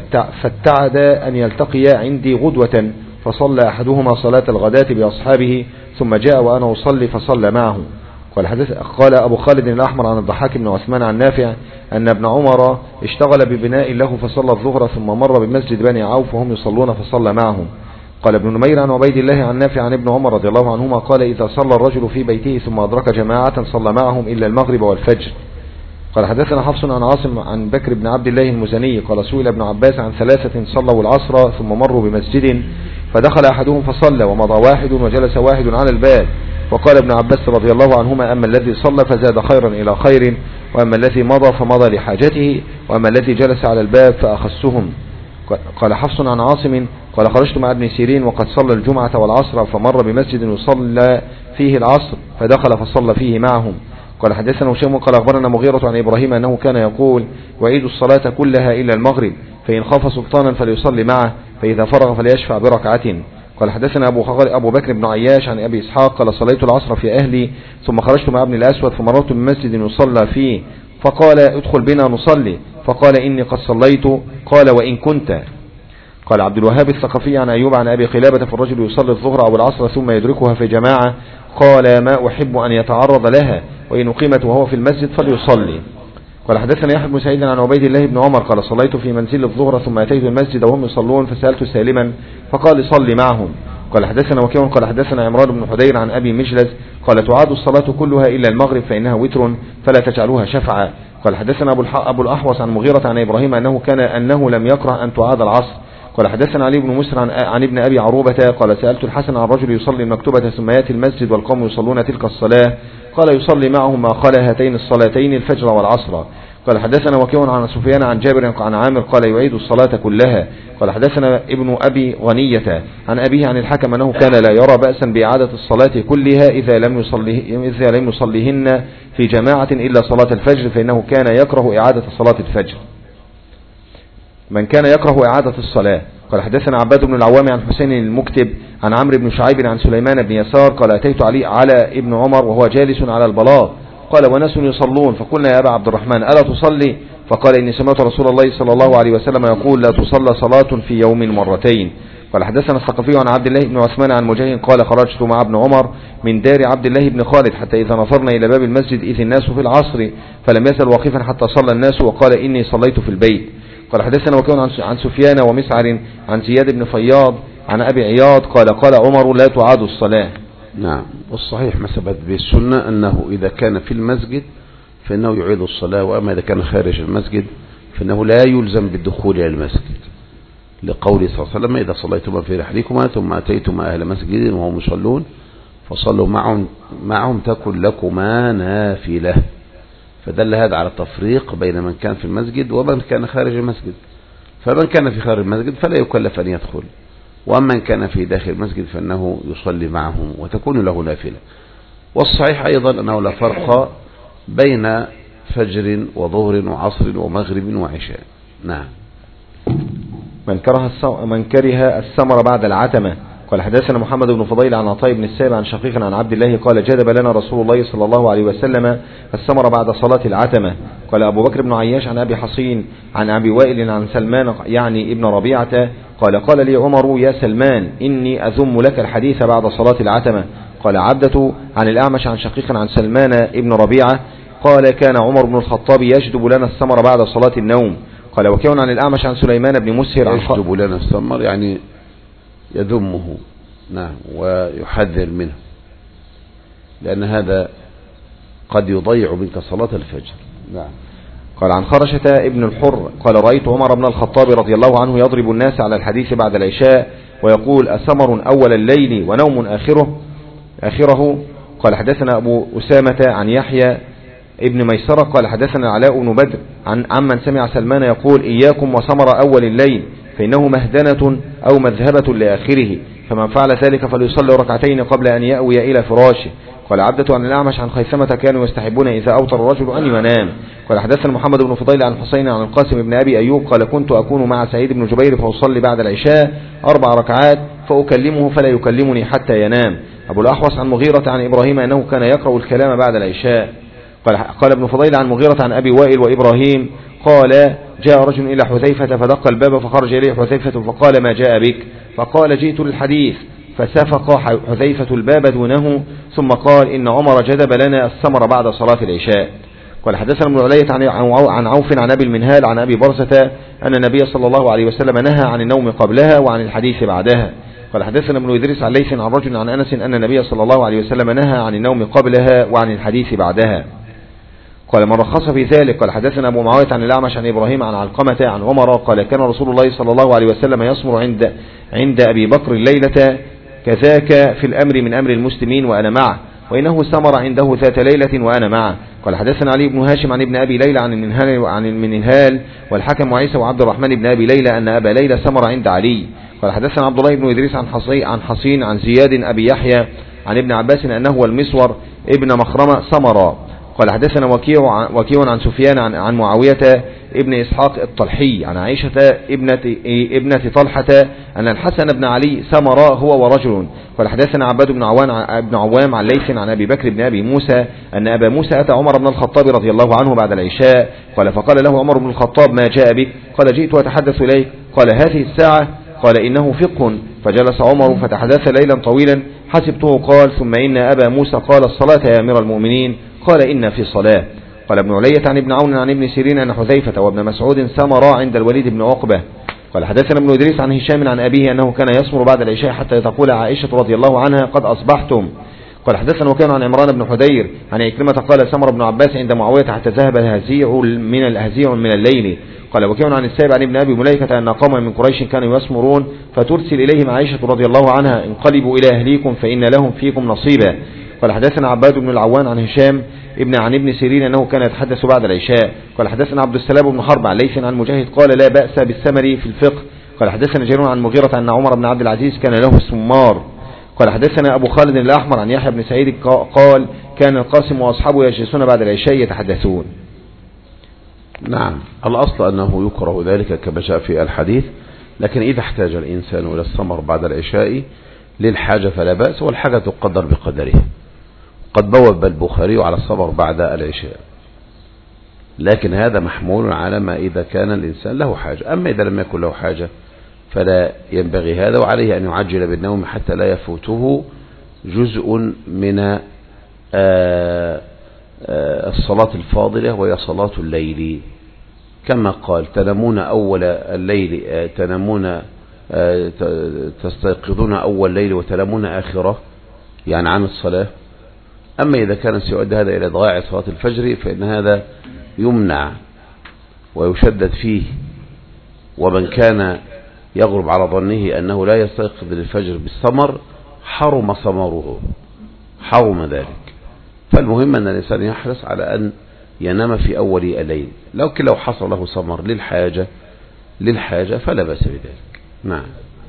فاتعد أن يلتقيا عندي غدوة فصلى أحدهما صلاة الغداة بأصحابه ثم جاء وأنا أصلي فصلى معه. قال أبو خالد الأحمر عن الضحاك بن عثمان عن نافع أن ابن عمر اشتغل ببناء له فصلى الظهر ثم مر بمسجد بني عوف وهم يصلون فصلى معهم. قال ابن نمير عن عبيد الله عن نافع عن ابن عمر رضي الله عنهما قال إذا صلى الرجل في بيته ثم أدرك جماعة صلى معهم إلا المغرب والفجر. قال حدثنا حفص عن عاصم عن بكر بن عبد الله المزني قال سئل ابن عباس عن ثلاثة صلوا العصر ثم مروا بمسجد فدخل أحدهم فصلى ومضى واحد وجلس واحد على الباب، وقال ابن عباس رضي الله عنهما أما الذي صلى فزاد خيرا إلى خير، وأما الذي مضى فمضى لحاجته، وأما الذي جلس على الباب فأخسهم. قال حفص عن عاصم قال خرجت مع ابن سيرين وقد صلى الجمعة والعصر فمر بمسجد يصلى فيه العصر فدخل فصلى فيه معهم. قال حدثنا هشام قال أخبرنا مغيرة عن إبراهيم أنه كان يقول وعيد الصلاة كلها إلا المغرب فإن خاف سلطانا فليصلي معه فإذا فرغ فليشفع بركعة. قال حدثنا أبو بكر بن عياش عن أبي إسحاق قال صليت العصر في أهلي ثم خرجت مع ابن الأسود فمررت بمسجد يصلى فيه فقال ادخل بنا نصلي فقال إني قد صليت قال وإن كنت. قال عبد الوهاب الثقفي عن أيوب عن أبي قلابة فالرجل يصلي الظهر أو العصر ثم يدركها في جماعة قال ما أحب أن يتعرض لها وإن أقيمت وهو في المسجد فليصلي. قال حدثنا يحيى بن سعيد عن عبيد الله بن عمر قال صليت في منزل الظهر ثم أتيت المسجد وهم يصلون فسألت سالما فقال صلي معهم. قال حدثنا وكيع قال حدثنا عمران بن حدير عن أبي مجلس قال تعاد الصلاة كلها إلا المغرب فإنها وتر فلا تجعلوها شفعا. قال حدثنا أبو الأحوص عن مغيرة عن إبراهيم أنه لم يكره أن تعاد العصر. قال حدثنا علي بن مسر عن ابن أبي عروبة قال سألت الحسن عن رجل يصلي المكتوبة ثم يأتي المسجد والقوم يصلون تلك الصلاة قال يصلي معهم ما خلا هاتين الصلاتين الفجر والعصر. قال حدثنا وكيع عن سفيان عن جابر عن عامر قال يعيد الصلاة كلها. قال حدثنا ابن أبي غنية عن أبيه عن الحكم أنه كان لا يرى بأسا بإعادة الصلاة كلها إذا لم يصليهن في جماعة إلا صلاة الفجر فإنه كان يكره إعادة صلاة الفجر. من كان يكره إعادة الصلاة. قال حدثنا عباد بن العوام عن حسين المكتب عن عمرو بن شعيب عن سليمان بن يسار قال أتيت على ابن عمر وهو جالس على البلاط قال وناس يصلون فقلنا يا أبا عبد الرحمن ألا تصلي؟ فقال إني سمعت رسول الله صلى الله عليه وسلم يقول لا تصلى صلاة في يوم مرتين. قال حدثنا الثقفي عن عبد الله بن عثمان عن مجاهد قال خرجت مع ابن عمر من دار عبد الله بن خالد حتى إذا نظرنا إلى باب المسجد إذ الناس في العصر فلم يزل واقفا حتى صلى الناس وقال إني صليت في البيت. قال حدثنا وكيع عن سفيان ومسعر عن زياد بن فياض عن أبي عياض قال عمر لا تعاد الصلاة. نعم. والصحيح ما ثبت به السنة أنه إذا كان في المسجد فإنه يعيد الصلاة، وأما إذا كان خارج المسجد فإنه لا يلزم بالدخول إلى المسجد، لقوله صلى الله عليه وسلم إذا صليتما في رحلكما ثم أتيتما أهل مسجد وهم يصلون فصلوا معهم تكن لكما نافلة. فدل هذا على التفريق بين من كان في المسجد ومن كان خارج المسجد. فمن كان في خارج المسجد فلا يكلف أن يدخل، ومن كان في داخل المسجد فإنه يصلي معهم وتكون له نافلة. والصحيح أيضا أنه لا فرق بين فجر وظهر وعصر ومغرب وعشاء. نعم. من كره السمر بعد العتمة. قال حدثنا محمد بن فضيل عن عطاء بن السائب عن شقيق عن عبد الله قال جذب لنا رسول الله صلى الله عليه وسلم السمر بعد صلاة العتمة. قال أبو بكر بن عياش عن أبي حصين عن أبي وائل عن سلمان يعني ابن ربيعة قال لي عمر يا سلمان إني أذم لك الحديث بعد صلاة العتمة. قال عبدة عن الأعمش عن شقيق عن سلمان ابن ربيعة قال كان عمر بن الخطاب يجدب لنا السمر بعد صلاة النوم. قال وكيع عن الأعمش عن سليمان بن مسهر يجدب لنا السمر يعني يذمه، نعم، ويحذر منه، لأن هذا قد يضيع منك صلاة الفجر. نعم. قال عن خرشة ابن الحر قال رأيت عمر بن الخطاب رضي الله عنه يضرب الناس على الحديث بعد العشاء ويقول أسمر أول الليل ونوم آخره. قال حدثنا أبو أسامة عن يحيى ابن ميسرة قال حدثنا علاء بن بدر عمن سمع سلمان يقول إياكم وسمر أول الليل فإنه مهدنة أو مذهبة لآخره، فمن فعل ذلك فليصلي ركعتين قبل أن يأوي إلى فراشه. قال عبدة عن الأعمش عن خيثمة كانوا يستحبون إذا أوتر الرجل أن ينام. قال حدثنا محمد بن فضيل عن حسين عن القاسم بن أبي أيوب قال كنت أكون مع سعيد بن جبير فأصلي بعد العشاء 4 ركعات فأكلمه فلا يكلمني حتى ينام. أبو الأحوص عن مغيرة عن إبراهيم أنه كان يقرأ الكلام بعد العشاء. قال ابن فضيل عن مغيرة عن أبي وائل وإبراهيم قال جاء رجل إلى حذيفة فدق الباب فخرج إليه حذيفة فقال ما جاء بك؟ فقال جئت للحديث، فسفق حذيفة الباب دونه ثم قال إن عمر جذب لنا السمر بعد صلاة العشاء. قال حدثنا ابن علية عن عوف عن أبي المنهال عن أبي برزة أن النبي صلى الله عليه وسلم نهى عن النوم قبلها وعن الحديث بعدها. قال حدثنا ابن إدريس عن ليث عن رجل عن أنس أن النبي صلى الله عليه وسلم نهى عن النوم قبلها وعن الحديث بعدها. قال من رخص في ذلك. قال حدثنا أبو معاوية عن الأعمش عن إبراهيم عن علقمة عن عمر قال كان رسول الله صلى الله عليه وسلم يصمر عند أبي بكر الليلة كذاك في الأمر من أمر المسلمين وأنا معه، وإنه سمر عنده ذات ليلة وأنا معه. قال حدثنا علي بن هاشم عن ابن أبي ليلى عن المنهال والحكم وعيسى وعبد الرحمن بن أبي ليلى أن أبا ليلى سمر عند علي. قال حدثنا عبد الله بن إدريس عن حصين عن زياد أبي يحيى عن ابن عباس أنه والمسور ابن مخرمة سمر. قال حدثنا وكيع عن سفيان عن معاوية ابن إسحاق الطلحي عن عائشة ابنة طلحة أن الحسن بن علي سمر هو ورجل. قال حدثنا عباد بن عوام عن ليث عن أبي بكر بن أبي موسى أن أبا موسى أتى عمر بن الخطاب رضي الله عنه بعد العشاء قال فقال له عمر بن الخطاب ما جاء بك؟ قال جئت أتحدث إليك. قال هذه الساعة؟ قال إنه فقه. فجلس عمر فتحدث ليلا طويلا حسبته قال ثم إن أبا موسى قال الصلاة يا أمير المؤمنين؟ قال إن في صلاة. قال ابن علية عن ابن عون عن ابن سيرين أن حذيفة وابن مسعود سمرا عند الوليد بن عقبة. قال حدثنا ابن إدريس عن هشام عن أبيه أنه كان يصمر بعد العشاء حتى تقول عائشة رضي الله عنها قد أصبحتم. قال حدثنا وكان عن عمران بن حدير عن عكرمة قال سمر بن عباس عند معاوية حتى ذهب الهزيع من الليل. قال وكان عن السائب عن ابن أبي مليكة أن قوما من قريش كانوا يسمرون فترسل إليهم عائشة رضي الله عنها انقلبوا إلى أهليكم فإن لهم فيكم نصيبا. قال حدثنا عباد بن العوان عن هشام عن ابن سيرين أنه كان يتحدث بعد العشاء. قال حدثنا عبد السلام بن حرب عن ليث عن مجاهد قال لا بأس بالسمر في الفقه. قال حدثنا جرير عن مغيرة أن عمر بن عبد العزيز كان له السمار. قال حدثنا أبو خالد الأحمر عن يحيى بن سعيد قال كان القاسم وأصحابه يجلسون بعد العشاء يتحدثون. نعم، الأصل أنه يكره ذلك كما جاء في الحديث، لكن إذا احتاج الإنسان إلى السمر بعد العشاء للحاجة فلا بأس، والحاجة تقدر بقدرها. قد بوب البخاري على السمر بعد العشاء، لكن هذا محمول على ما إذا كان الإنسان له حاجة. أما إذا لم يكن له حاجة فلا ينبغي هذا، وعليه أن يعجل بالنوم حتى لا يفوته جزء من الصلاة الفاضلة وهي صلاة الليل، كما قال تنامون أول الليل تستيقظون أول الليل وتنامون آخرة، يعني عن الصلاة. أما إذا كان سيؤدي هذا إلى ضياع صلاة الفجر فإن هذا يمنع ويشدد فيه، ومن كان يغرب على ظنه أنه لا يستيقظ للفجر بالسمر حرم سمره، حرم ذلك. فالمهم أن الإنسان يحرص على أن ينام في أول الليل، لكن لو حصل له سمر للحاجة فلا بأس بذلك. نعم.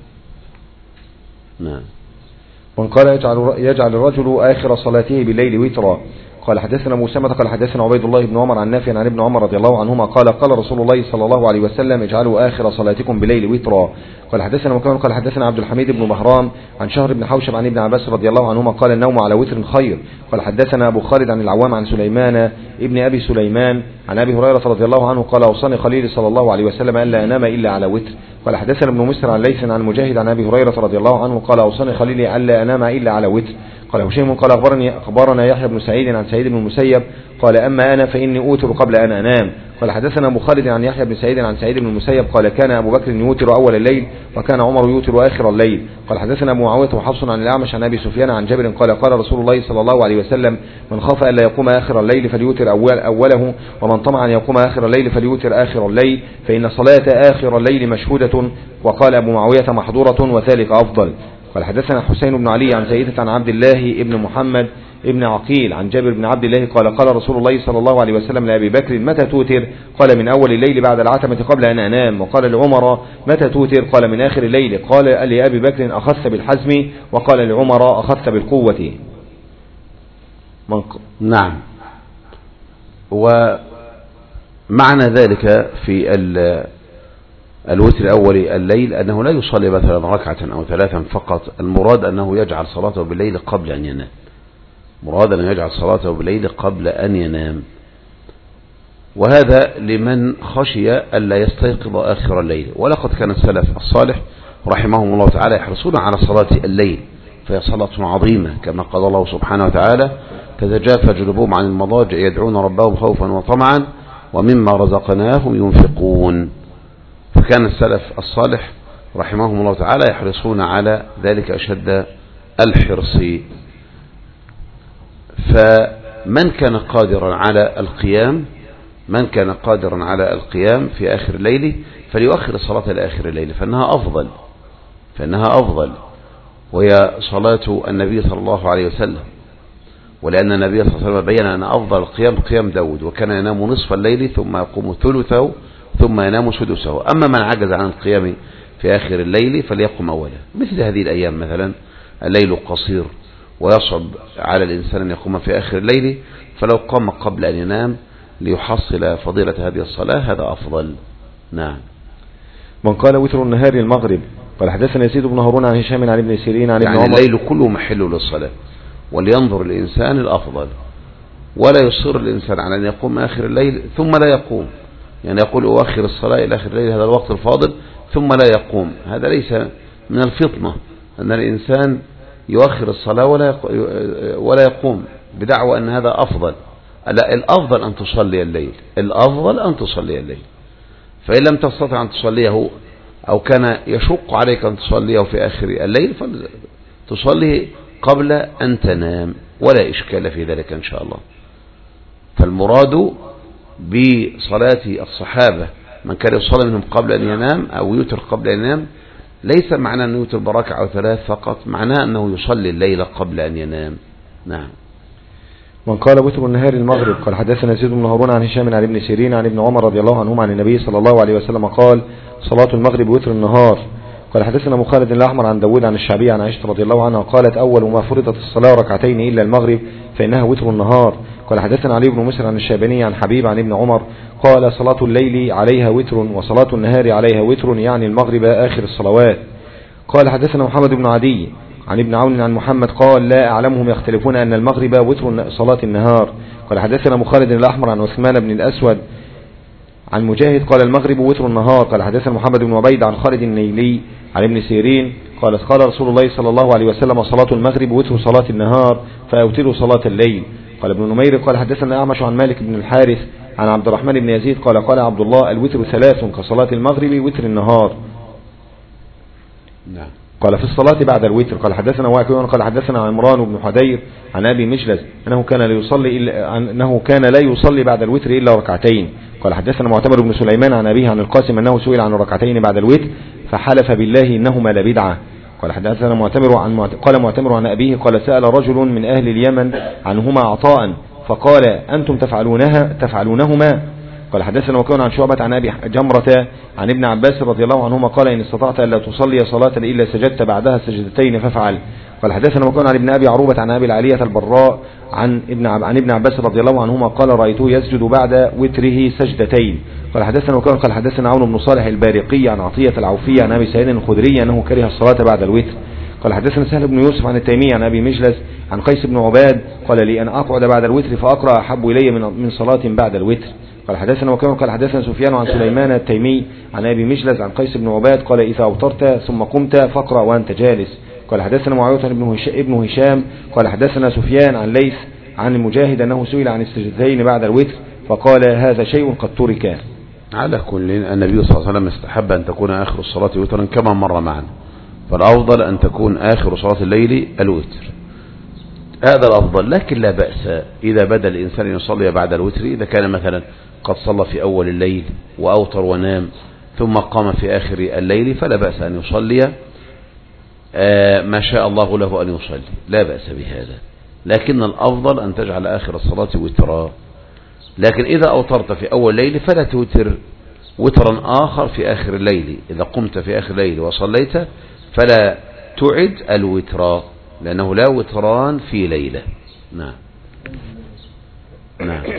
من قال يجعل الرجل آخر صلاته بالليل وترا. قال حدثنا موسى قال حدثنا عبيد الله بن عمر عن نافع عن ابن عمر رضي الله عنهما قال رسول الله صلى الله عليه وسلم اجعلوا آخر صلاتكم بالليل وترا. قال حدثنا مكان قال حدثنا عبد الحميد بن مهران عن شهر بن حوشب عن ابن عباس رضي الله عنهما قال النوم على وتر خير. قال حدثنا أبو خالد عن العوام عن سليمان ابن أبي سليمان عن أبي هريرة رضي الله عنه قال أوصاني خليلي صلى الله عليه وسلم ألا أنام إلا على وتر. قال حدثنا ابن مسر عن ليث عن مجاهد عن أبي هريرة رضي الله عنه قال أوصاني خليلي ألا أنام إلا على وتر. قال هشيم قال أخبرنا يحيى بن سعيد عن سعيد بن المسيب قال أما أنا فإني أوتر قبل أن أنام. قال حدثنا أبو خالد عن يحيى بن سعيد عن سعيد بن المسيب قال كان أبو بكر يوتر أول الليل وكان عمر يوتر آخر الليل. قال حدثنا أبو معاوية وحفص عن الأعمش عن أبي سفيان عن جابر قال رسول الله صلى الله عليه وسلم من خاف ألا يقوم آخر الليل فليوتر أوله ومن طمع أن يقوم آخر الليل فليوتر آخر الليل فإن صلاة آخر الليل مشهودة. وقال أبو معاوية محظورة وذلك أفضل. قال حدثنا حسين بن علي عن زيدة عن عبد الله ابن محمد ابن عقيل عن جابر بن عبد الله قال رسول الله صلى الله عليه وسلم لأبي بكر متى توتر؟ قال من أول الليل بعد العتمة قبل أن أنام. وقال لعمر متى توتر؟ قال من آخر الليل. قال لأبي بكر أخذت بالحزم وقال لعمر أخذت بالقوة. نعم. ومعنى ذلك في الوتر أول الليل أنه لا يصلي مثلا ركعة أو ثلاثا فقط، المراد أنه يجعل صلاته بالليل قبل أن ينام، مراد أن يجعل صلاته بالليل قبل أن ينام، وهذا لمن خشي ألا يستيقظ آخر الليل. ولقد كان السلف الصالح رحمهم الله تعالى يحرصون على صلاة الليل، فهي صلاة عظيمة كما قال الله سبحانه وتعالى تتجافى جنوبهم عن المضاجع يدعون ربهم خوفا وطمعا ومما رزقناهم ينفقون. فكان السلف الصالح رحمهم الله تعالى يحرصون على ذلك أشد الحرص. فمن كان قادرا على القيام في آخر الليل فليؤخر الصلاة لآخر الليل، فإنها أفضل وهي صلاة النبي صلى الله عليه وسلم، ولأن النبي صلى الله عليه وسلم بيّن أن أفضل القيام قيام داود، وكان ينام نصف الليل ثم يقوم ثلثه ثم ينام سدسه. أما من عجز عن القيام في آخر الليل فليقم أوله. مثل هذه الأيام مثلا الليل قصير ويصعب على الإنسان أن يقوم في آخر الليل، فلو قام قبل أن ينام ليحصل فضيلة هذه الصلاة هذا أفضل. نعم. من قال وتر النهار المغرب. قال حدثنا يزيد بن هارون عن هشام عن ابن سيرين عن ابن عمر. يعني الليل كله محل للصلاة، ولينظر الإنسان الأفضل، ولا يصر الإنسان على أن يقوم آخر الليل ثم لا يقوم، يعني يقول أؤخر الصلاة إلى آخر الليل هذا الوقت الفاضل ثم لا يقوم. هذا ليس من الفطنة أن الإنسان يؤخر الصلاة ولا يقوم بدعوى أن هذا أفضل. لا، الأفضل أن تصلي الليل، فإن لم تستطع أن تصليه أو كان يشق عليك أن تصليه في آخر الليل فتصليه قبل أن تنام، ولا إشكال في ذلك إن شاء الله. فالمراد بصلاة الصحابة من كان يصلي منهم قبل أن ينام أو يوتر قبل أن ينام ليس معنى أنه يوتر بركعة أو ثلاث فقط، معناه أنه يصلي الليل قبل أن ينام. نعم. من قال وتر النهار المغرب. قال حدثنا زيد بن هارون عن هشام عن ابن سيرين عن ابن عمر رضي الله عنهما عن النبي صلى الله عليه وسلم قال صلاة المغرب وتر النهار. قال حدثنا أبو خالد الأحمر عن داود عن الشعبي عن عائشة رضي الله عنها قالت أول ما فرضت الصلاة ركعتين إلا المغرب فإنها وتر النهار. قال حدثنا علي بن مسر عن الشيباني عن حبيب عن ابن عمر قال صلاة الليل عليها وتر وصلاة النهار عليها وتر، يعني المغرب آخر الصلوات. قال حدثنا محمد بن عدي عن ابن عون عن محمد قال لا أعلمهم يختلفون أن المغرب وتر صلاة النهار. قال حدثنا أبو خالد الأحمر عن عثمان بن الأسود عن مجاهد قال المغرب وتر النهار. قال حدثنا محمد بن عبيد عن خالد النيلي عن ابن سيرين قال رسول الله صلى الله عليه وسلم صلاة المغرب وتر صلاة النهار فأوتروا صلاة الليل. قال ابن نمير قال حدثنا أعمش عن مالك بن الحارث عن عبد الرحمن بن يزيد قال عبد الله الوتر ثلاث كصلاة المغرب وتر النهار. نعم. قال في الصلاة بعد الوتر. قال حدثنا واكع قال حدثنا عمران بن حدير عن أبي مجلس أنه كان لا يصلي بعد الوتر إلا ركعتين. قال حدثنا معتمر بن سليمان عن أبيه عن القاسم أنه سئل عن الركعتين بعد الوتر فحلف بالله إنهما لبدعة. قال حدثنا معتمر عن أبيه قال سأل رجل من أهل اليمن عنهما عطاء فقال أنتم تفعلونهما. قال حدثنا وكان عن شعبة عن أبي جمرة عن ابن عباس رضي الله عنهما قال إن استطعت ألا تصلي صلاة إلا سجدت بعدها سجدتين فافعل. قال حدثنا وكان عن ابن أبي عروبة عن أبي العالية البراء عن ابن عباس رضي الله عنهما قال رأيته يسجد بعد وتره سجدتين. قال حدثنا وكان قال حدثنا عون بن صالح البارقي عن عطية العوفية عن أبي سعيد الخدري أنه كره الصلاة بعد الوتر. قال حدثنا سهل بن يوسف عن التيمي عن أبي مجلس عن قيس بن عباد قال لي أن أقعد بعد الوتر فأقرأ أحب إلي من صلاة بعد الوتر. قال حدثنا وكان قال حدثنا سفيان عن سليمان التيمي عن أبي مجلس عن قيس بن عباد قال إذا أوترت ثم قمت فاقرأ وأنت جالس. قال حدثنا معاوية ابن هشام قال حدثنا سفيان عن ليث عن مجاهد أنه سئل عن السجدتين بعد الوتر فقال هذا شيء قد ترك. على كل النبي صلى الله عليه وسلم استحب أن تكون آخر الصلاة وترا كما مر معنا، فالأفضل أن تكون آخر صلاة الليل الوتر، هذا الأفضل. لكن لا بأس إذا بدأ الإنسان يصلي بعد الوتر، إذا كان مثلا قد صلى في أول الليل وأوتر ونام ثم قام في آخر الليل فلا بأس أن يصلي ما شاء الله له أن يصلي، لا بأس بهذا. لكن الأفضل أن تجعل آخر الصلاة وترا. لكن إذا أوترت في أول الليل فلا توتر وترا آخر في آخر الليل. إذا قمت في آخر الليل وصليت فلا تعد الوتر، لأنه لا وتران في ليلة. نعم. نعم.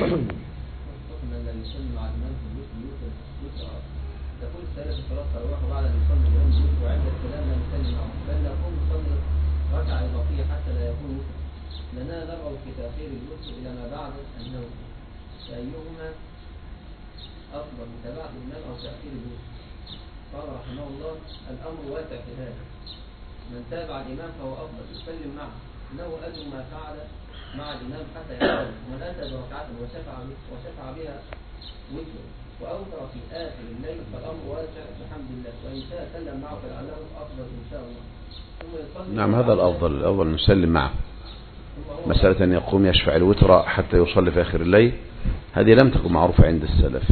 لنا نرغب في تأخير الوتر إلى ما بعد أنه أيهما أفضل متابعة الإمام أو تأخير الوتر. قال رحمه الله الأمر واسع في هذا، من تابع الإمام فهو أفضل يسلم معه، إنه أجر ما فعل مع الإمام حتى يقول، ومن أتى بركعة وشفع بها وتر وأوتر في آخر الليل فالأمر واسع بحمد الله، وإن شاء سلم معه فلعله أفضل إن شاء الله. نعم هذا الأفضل نسلم معه. مسألة أن يقوم يشفع الوتر حتى يصلي في آخر الليل هذه لم تكن معروفة عند السلف.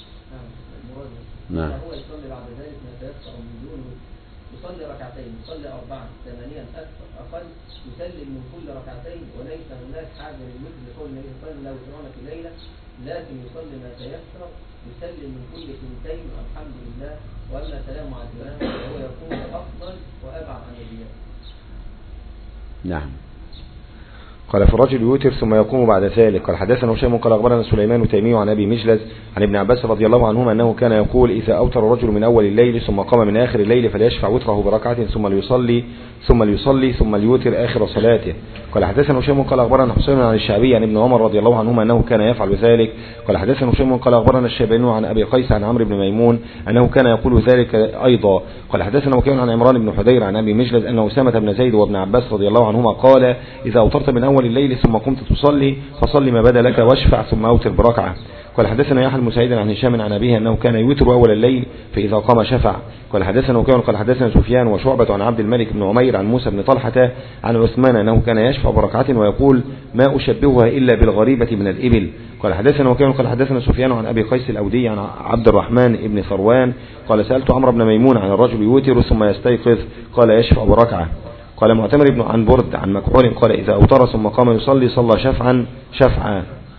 نعم. هو يصلي بعد ذلك ما تيسر من دون يصلي ركعتين، يصلي 4 8 أقل، يسلم من كل ركعتين، وليس هناك حاجة للوتر لقول النبي صلى الله عليه وسلم لا وترون في ليلة، لكن يصلي ما تيسر، يسلم من كل 2 الحمد لله، وأما سلام على الإمام وهو يكون أفضل وأبعد عن الرياء. نعم. قال في الرجل يوتر ثم يقوم بعد ذلك. قال حدثنا هشام قال أخبرنا سليمان التيمي عن أبي مجلس عن ابن عباس رضي الله عنهما أنه كان يقول إذا أوتر الرجل من أول الليل ثم قام من آخر الليل فليشفع وتره بركعة ثم ليوتر آخر صلاته. قال حدثنا هشام قال أخبرنا حسين عن الشعبي عن ابن عمر رضي الله عنهما أنه كان يفعل ذلك. قال حدثنا هشام قال أخبرنا الشيباني عن أبي قيس عن عمرو بن ميمون أنه كان يقول ذلك أيضا. قال حدثنا وكيع عن عمران بن حدير عن أبي مجلس أن أسامة بن زيد وابن عباس رضي الله عنهما قال إذا أوترت من أول أول الليل ثم قمت تصلي فصلي ما بدا لك واشفع ثم أوتر بركعة. قال حدثنا يحيى بن سعيد عن هشام عن أبيه أنه كان يوتر أول الليل فإذا قام شفع. قال حدثنا وكيع قال حدثنا سفيان وشعبة عن عبد الملك بن عمير عن موسى بن طلحة عن عثمان أنه كان يشفع بركعة ويقول ما أشبهها إلا بالغريبة من الإبل. قال حدثنا وكيع قال حدثنا سفيان عن أبي قيس الأودي عن عبد الرحمن بن ثروان قال سألت عمرو بن ميمون عن الرجل يوتر ثم يستيقظ قال يشفع بركعة. قال معتمر بن عن برد عن مكحول قال إذا أوتر ثم قام يصلي صلى شفعا.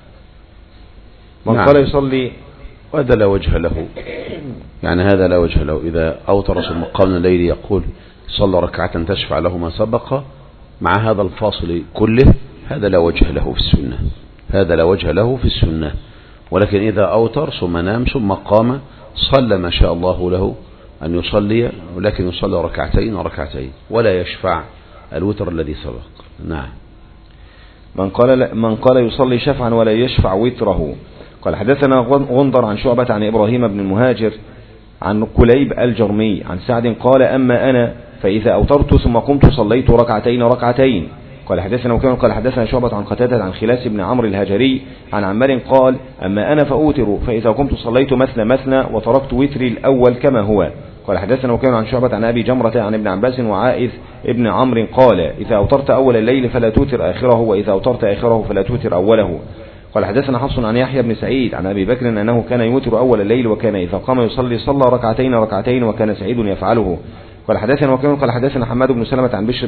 من قال يصلي وهذا لا وجه له، يعني هذا لا وجه له. إذا أوتر ثم قام من الليل يقول صلى ركعة تشفع له ما سبق مع هذا الفاصل كله، هذا لا وجه له في السنة، هذا لا وجه له في السنة. ولكن إذا أوتر ثم نام ثم قام صلى ما شاء الله له أن يصلي، ولكن يصلي ركعتين وركعتين ولا يشفع الوتر الذي سبق. نعم. من قال يصلي شفعا ولا يشفع وتره. قال حدثنا غندر عن شعبة عن إبراهيم بن المهاجر عن كليب الجرمي عن سعد قال أما أنا فإذا أوترت ثم قمت صليت ركعتين. قال حدثنا وكيع قال حدثنا شعبة عن قتادة عن خلاس بن عمرو الهجري عن عمار قال أما أنا فأوتر فإذا قمت صليت مثنى وتركت وتري الأول كما هو. قال حدثنا وكيع عن شعبة عن أبي جمرة عن ابن عباس وعائذ ابن عمرو قال إذا أوترت أول الليل فلا توتر آخره وإذا أوترت آخره فلا توتر أوله. قال حدثنا حفص عن يحيى بن سعيد عن أبي بكر أنه كان يوتر أول الليل وكان إذا قام يصلي صلى ركعتين وكان سعيد يفعله. قال حدثنا وكيع قال حدثنا حماد بن سلمة عن بشر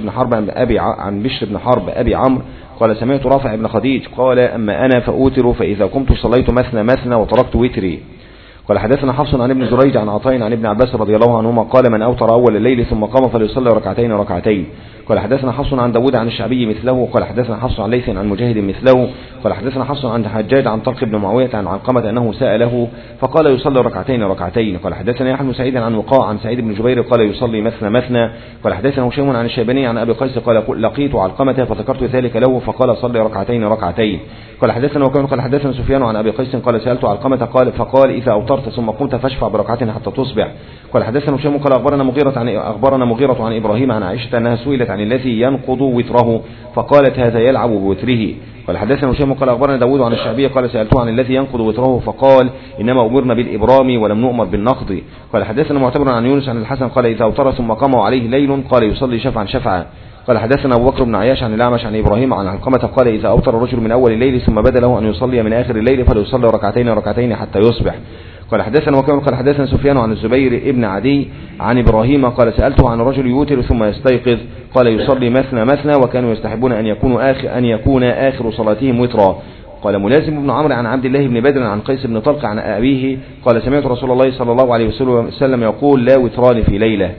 بن حرب أبي عمرو قال سمعت رافع بن خديج قال أما أنا فأوتر فإذا قمت صليت مثنى وتركت وتري. قال حدثنا حفص عن ابن جريج عن عطاء عن ابن عباس رضي الله عنهما قال من أوتر أول الليل ثم قام فليصلي ركعتين. قال حدثنا حفص عن داود عن الشعبي مثله. قال حدثنا حفص عن ليث عن مجاهد مثله. قال حدثنا حفص عن حجاج عن طلق بن معاوية عن علقمة أنه سأله فقال يصلي ركعتين. قال حدثنا يحيى بن سعيد عن وقاع عن سعيد بن جبير قال يصلي مثنى. قال حدثنا هشام عن الشيباني عن أبي قيس قال لقيت علقمة فذكرت ذلك له فقال صلي ركعتين. قال حدثنا وكيع قال حدثنا سفيان عن أبي قيس قال سألت علقمة فقال إذا أوترت ثم قمت فاشفع بركعة حتى تصبح. قال حدثنا هشام قال أخبرنا مغيرة عن إبراهيم عن عائشة أنها سئلت عن الذي ينقض وتره فقالت هذا يلعب بوتره. قال حدثنا هشام قال أخبرنا داود عن الشعبي قال سألته عن الذي ينقض وتره فقال إنما أمرنا بالإبرام ولم نؤمر بالنقض. قال حدثنا معتمر عن يونس عن الحسن قال إذا أوتر ثم قام عليه ليل قال يصلي شفعا. قال حدثنا أبو بكر بن عياش عن الأعمش عن إبراهيم عن علقمة قال إذا أوتر الرجل من أول الليل ثم بدا له أن يصلي من آخر الليل فليصلي ركعتين حتى يصبح. قال حدثنا وكيع قال حدثنا سفيان عن الزبير ابن عدي عن إبراهيم قال سألته عن الرجل يوتر ثم يستيقظ قال يصلي مثنى وكانوا يستحبون أن يكون آخر صلاتهم وترا. قال ملازم بن عمرو عن عبد الله بن بدر عن قيس بن طلق عن أبيه قال سمعت رسول الله صلى الله عليه وسلم يقول لا وتران في ليلة.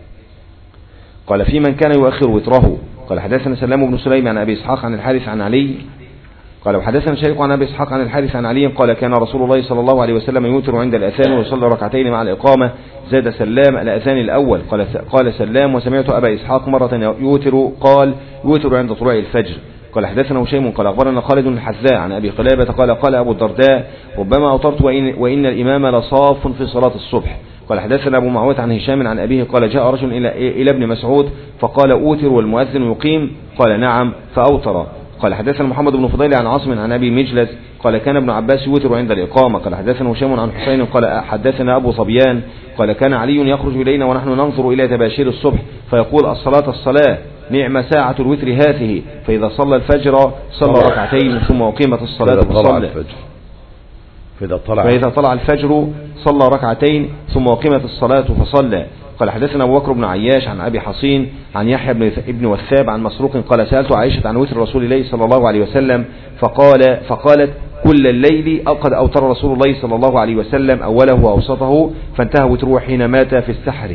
قال في من كان يؤخر وتره. قال حدثنا سلام بن سليم عن أبي إسحاق عن الحارث عن علي قال وحدثنا شيخ عن أبي إسحاق عن الحارث عن علي قال كان رسول الله صلى الله عليه وسلم يوتر عند الأذان ويصلي ركعتين مع الإقامة زاد سلام الأذان الأول. قال سلام وسمعت أبا إسحاق مرة يوتر قال يوتر عند طلوع الفجر. قال حدثنا هشيم قال أخبرنا خالد الحذاء عن أبي قلابة قال أبو الدرداء ربما أوترت وإن الإمام لصاف في صلاة الصبح. قال حدثنا أبو معاوية عن هشام عن أبيه قال جاء رجل إلى ابن مسعود فقال أوتر والمؤذن يقيم قال نعم فأوتر. قال حدثنا محمد بن فضيل عن عاصم عن أبي مجلس قال كان ابن عباس يوتر عند الإقامة. قال حدثنا هشام عن حسين قال حدثنا أبو صبيان قال كان علي يخرج إلينا ونحن ننظر إلى تباشير الصبح فيقول الصلاة نعم ساعة الوتر هذه فإذا صلى الفجر صلى ركعتين ثم أقيمت الصلاة فإذا طلع الفجر صلى ركعتين ثم أقيمت الصلاة فصلى. قال حدثنا أبو بكر بن عياش عن أبي حصين عن يحيى بن وثاب عن مسروق قال سألت عائشة عن وتر رسول الله صلى الله عليه وسلم فقالت كل الليل قد أوتر رسول الله صلى الله عليه وسلم أوله وأوسطه فانتهى وتره حين مات في السحر.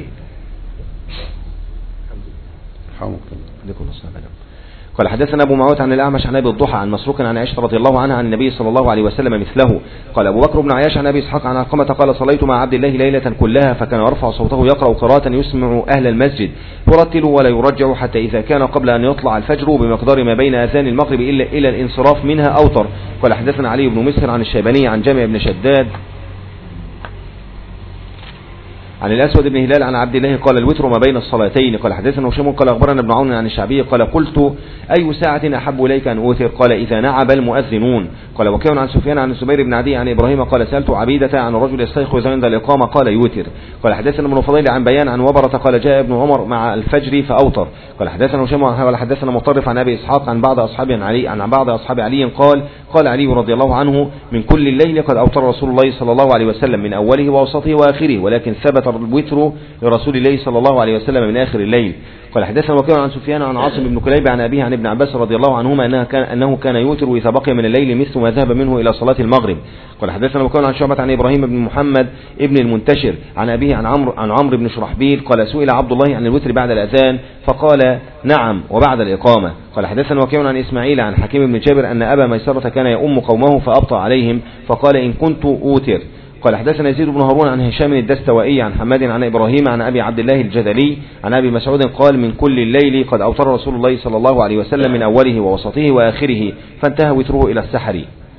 قال حدثنا أبو معاوية عن الأعمش عن أبي الضحى عن مسروق عن عائشة رضي الله عنها عن النبي صلى الله عليه وسلم مثله. قال أبو بكر بن عياش عن أبي إسحاق عن علقمة قال صليت مع عبد الله ليلة كلها فكان يرفع صوته يقرأ قراءة يسمع أهل المسجد يرتل ولا يرجع حتى إذا كان قبل أن يطلع الفجر بمقدار ما بين أذان المغرب إلى الانصراف منها أوتر. قال حدثنا علي بن مسهر عن الشيباني عن جامع بن شداد عن الأسود بن هلال عن عبد الله قال الوتر ما بين الصلاتين. قال حدثنا هشام قال أخبرنا ابن عون عن الشعبي قال قلت أي ساعة أحب إليك أن أوتر؟ قال إذا نعب المؤذنون. قال وكيع عن سفيان عن الزبير بن عدي عن إبراهيم قال سألت عبيدة عن الرجل يستيقظ عند الإقامة قال يوتر. قال حدثنا ابن فضيل عن بيان عن وبرة قال جاء ابن عمر مع الفجر فأوتر. قال حدثنا هشام قال حدثنا مطرف عن أبي إسحاق عن بعض أصحاب علي قال علي رضي الله عنه من كل الليل قد أوتر رسول الله صلى الله عليه وسلم من أوله ووسطه وآخره، ولكن ثبت الوتر لرسول الله صلى الله عليه وسلم من آخر الليل. قال حدثنا وكيع عن سفيان عن عاصم بن كليب عن أبيه عن ابن عباس رضي الله عنهما أنه كان يوتر إذا بقي من الليل مثل ما ذهب منه إلى صلاة المغرب. قال حدثنا وكيع عن شعبة عن إبراهيم بن محمد ابن المنتشر عن أبيه عن عمرو بن شرحبيل قال سئل عبد الله عن الوتر بعد الأذان فقال نعم وبعد الإقامة. قال حدثنا وكيع عن إسماعيل عن حكيم بن جابر أن أبا ميسرة كان يؤم قومه فأبطأ عليهم فقال إن كنت أوتر. قال حدثنا يزيد بن هارون عن هشام الدستوائي عن حماد عن إبراهيم عن أبي عبد الله الجدلي عن أبي مسعود قال من كل الليل قد أوتر رسول الله صلى الله عليه وسلم من أوله ووسطه وآخره فانتهى وتره إلى السحر.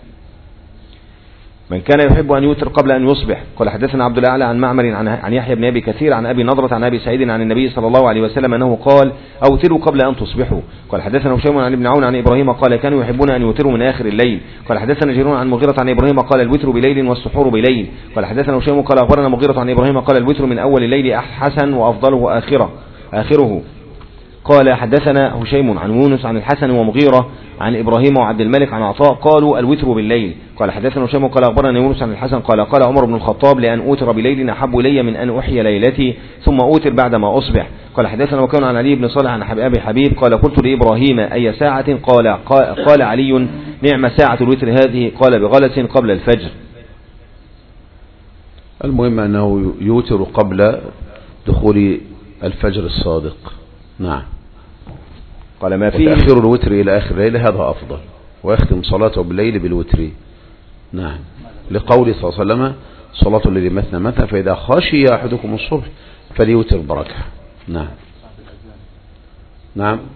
من كان يحب أن يوتر قبل أن يصبح. قال حدثنا عبد الأعلى عن معمر عن يحيى بن أبي كثير عن أبي نضرة عن أبي سعيد عن النبي صلى الله عليه وسلم أنه قال أوتروا قبل أن تصبحوا. قال حدثنا هشام عن ابن عون عن إبراهيم قال كانوا يحبون أن يوتروا من آخر الليل. قال حدثنا جرير عن مغيرة عن إبراهيم قال الوتر بليل والسحور بليل. قال حدثنا هشام قال أخبرنا مغيرة عن إبراهيم قال الوتر من أول الليل حسن وأفضله آخره. قال حدثنا هشيم عن يونس عن الحسن ومغيرة عن إبراهيم وعبد الملك عن عطاء قالوا الوتر بالليل. قال حدثنا هشيم قال أخبرنا يونس عن الحسن قال عمر بن الخطاب لأن أوتر بليل أحب إلي من أن أحيي ليلتي ثم أوتر بعدما أصبح. قال حدثنا وكان عن علي بن صالح عن أبي حبيب قال قلت لإبراهيم أي ساعة؟ قال علي نعم ساعة الوتر هذه قال بغلس قبل الفجر. المهم أنه يوتر قبل دخول الفجر الصادق. نعم. قال ما فيه وتأخير الوتر إلى آخر الليل هذا أفضل ويختم صلاته بالليل بالوتر. نعم لقول صلى الله عليه وسلم صلاة الليل مثنى مثنى فإذا خشي أحدكم الصبح فليوتر بركة. نعم نعم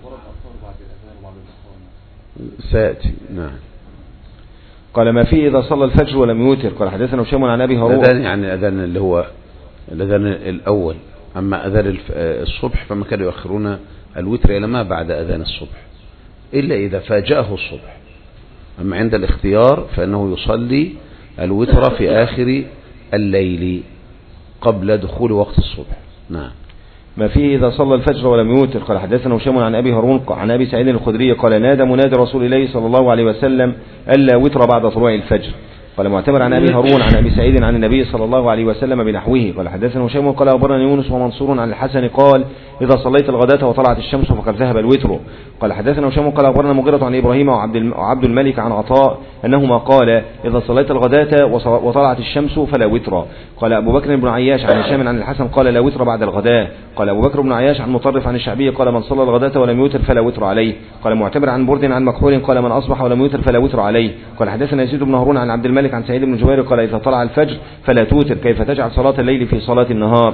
سيأتي. نعم. قال ما فيه إذا صلى الفجر ولم يوتر. قال حدثنا هشام عن أبي هارون الأذان يعني الأذان اللي هو الأذان الأول، أما أذان الصبح فما كانوا يؤخرون الوتر إلى ما بعد أذان الصبح إلا إذا فاجأه الصبح. أما عند الاختيار فإنه يصلي الوتر في آخر الليل قبل دخول وقت الصبح. نعم. ما فيه إذا صلى الفجر ولم يوتر. قال حدثنا هشام عن أبي هارون عن أبي سعيد الخدري قال نادى منادي رسول الله صلى الله عليه وسلم ألا وتر بعد طلوع الفجر. قال معتمر عن أبي هارون عن أبي سعيد عن النبي صلى الله عليه وسلم بنحوه. قال حدثنا هشام قال أخبرنا يونس ومنصور عن الحسن قال إذا صليت الغداة وطلعت الشمس فقد ذهب الوتر. قال حدثنا هشام قال أخبرنا مغيرة عن إبراهيم وعبد الملك عن عطاء أنهما قال إذا صليت الغداة وطلعت الشمس فلا وتر. قال أبو بكر بن عياش عن هشام عن الحسن قال لا وتر بعد الغداة. قال أبو بكر بن عياش عن مطرف عن الشعبي قال من صلى الغداة ولم يوتر فلا وتر عليه. قال معتمر عن برد عن مكحول قال من أصبح ولم يوتر فلا وتر عليه. قال حدثنا يزيد بن هارون عن عبد الملك عن سعيد بن جبير قال إذا طلع الفجر فلا توتر كيف تجعل صلاة الليل في صلاة النهار.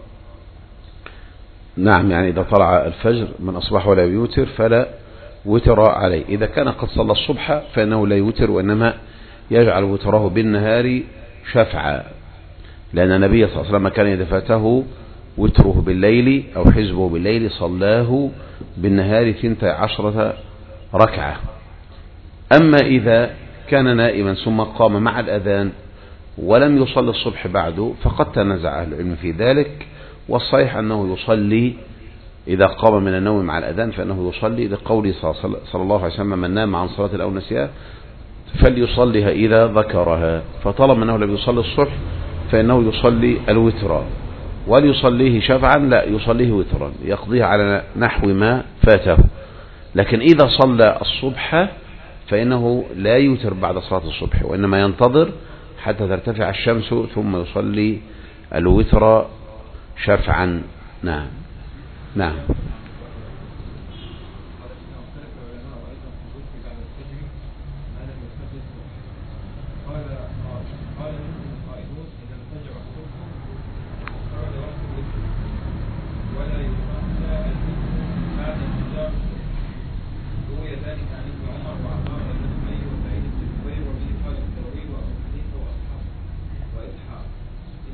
نعم يعني إذا طلع الفجر من أصبح ولا يوتر فلا وتر عليه. إذا كان قد صلى الصبح فإنه لا يوتر وإنما يجعل وتره بالنهار شفعا، لأن النبي صلى الله عليه وسلم كان إذا فاته وتره بالليل أو حزبه بالليل صلاه بالنهار 12 ركعة. أما إذا كان نائما ثم قام مع الأذان ولم يصلي الصبح بعده فقد تنازع أهل العلم في ذلك، والصحيح أنه يصلي إذا قام من النوم مع الأذان فإنه يصلي لقول صلى الله عليه وسلم من نام عن صلاة أو نسيها فليصليها إذا ذكرها. فطالما أنه لم يصلي الصبح فإنه يصلي الوتر، وليصليه شفعا لا يصليه وترا يقضيه على نحو ما فاته. لكن إذا صلى الصبح فإنه لا يوتر بعد صلاة الصبح وإنما ينتظر حتى ترتفع الشمس ثم يصلي الوتر شفعا. نعم نعم.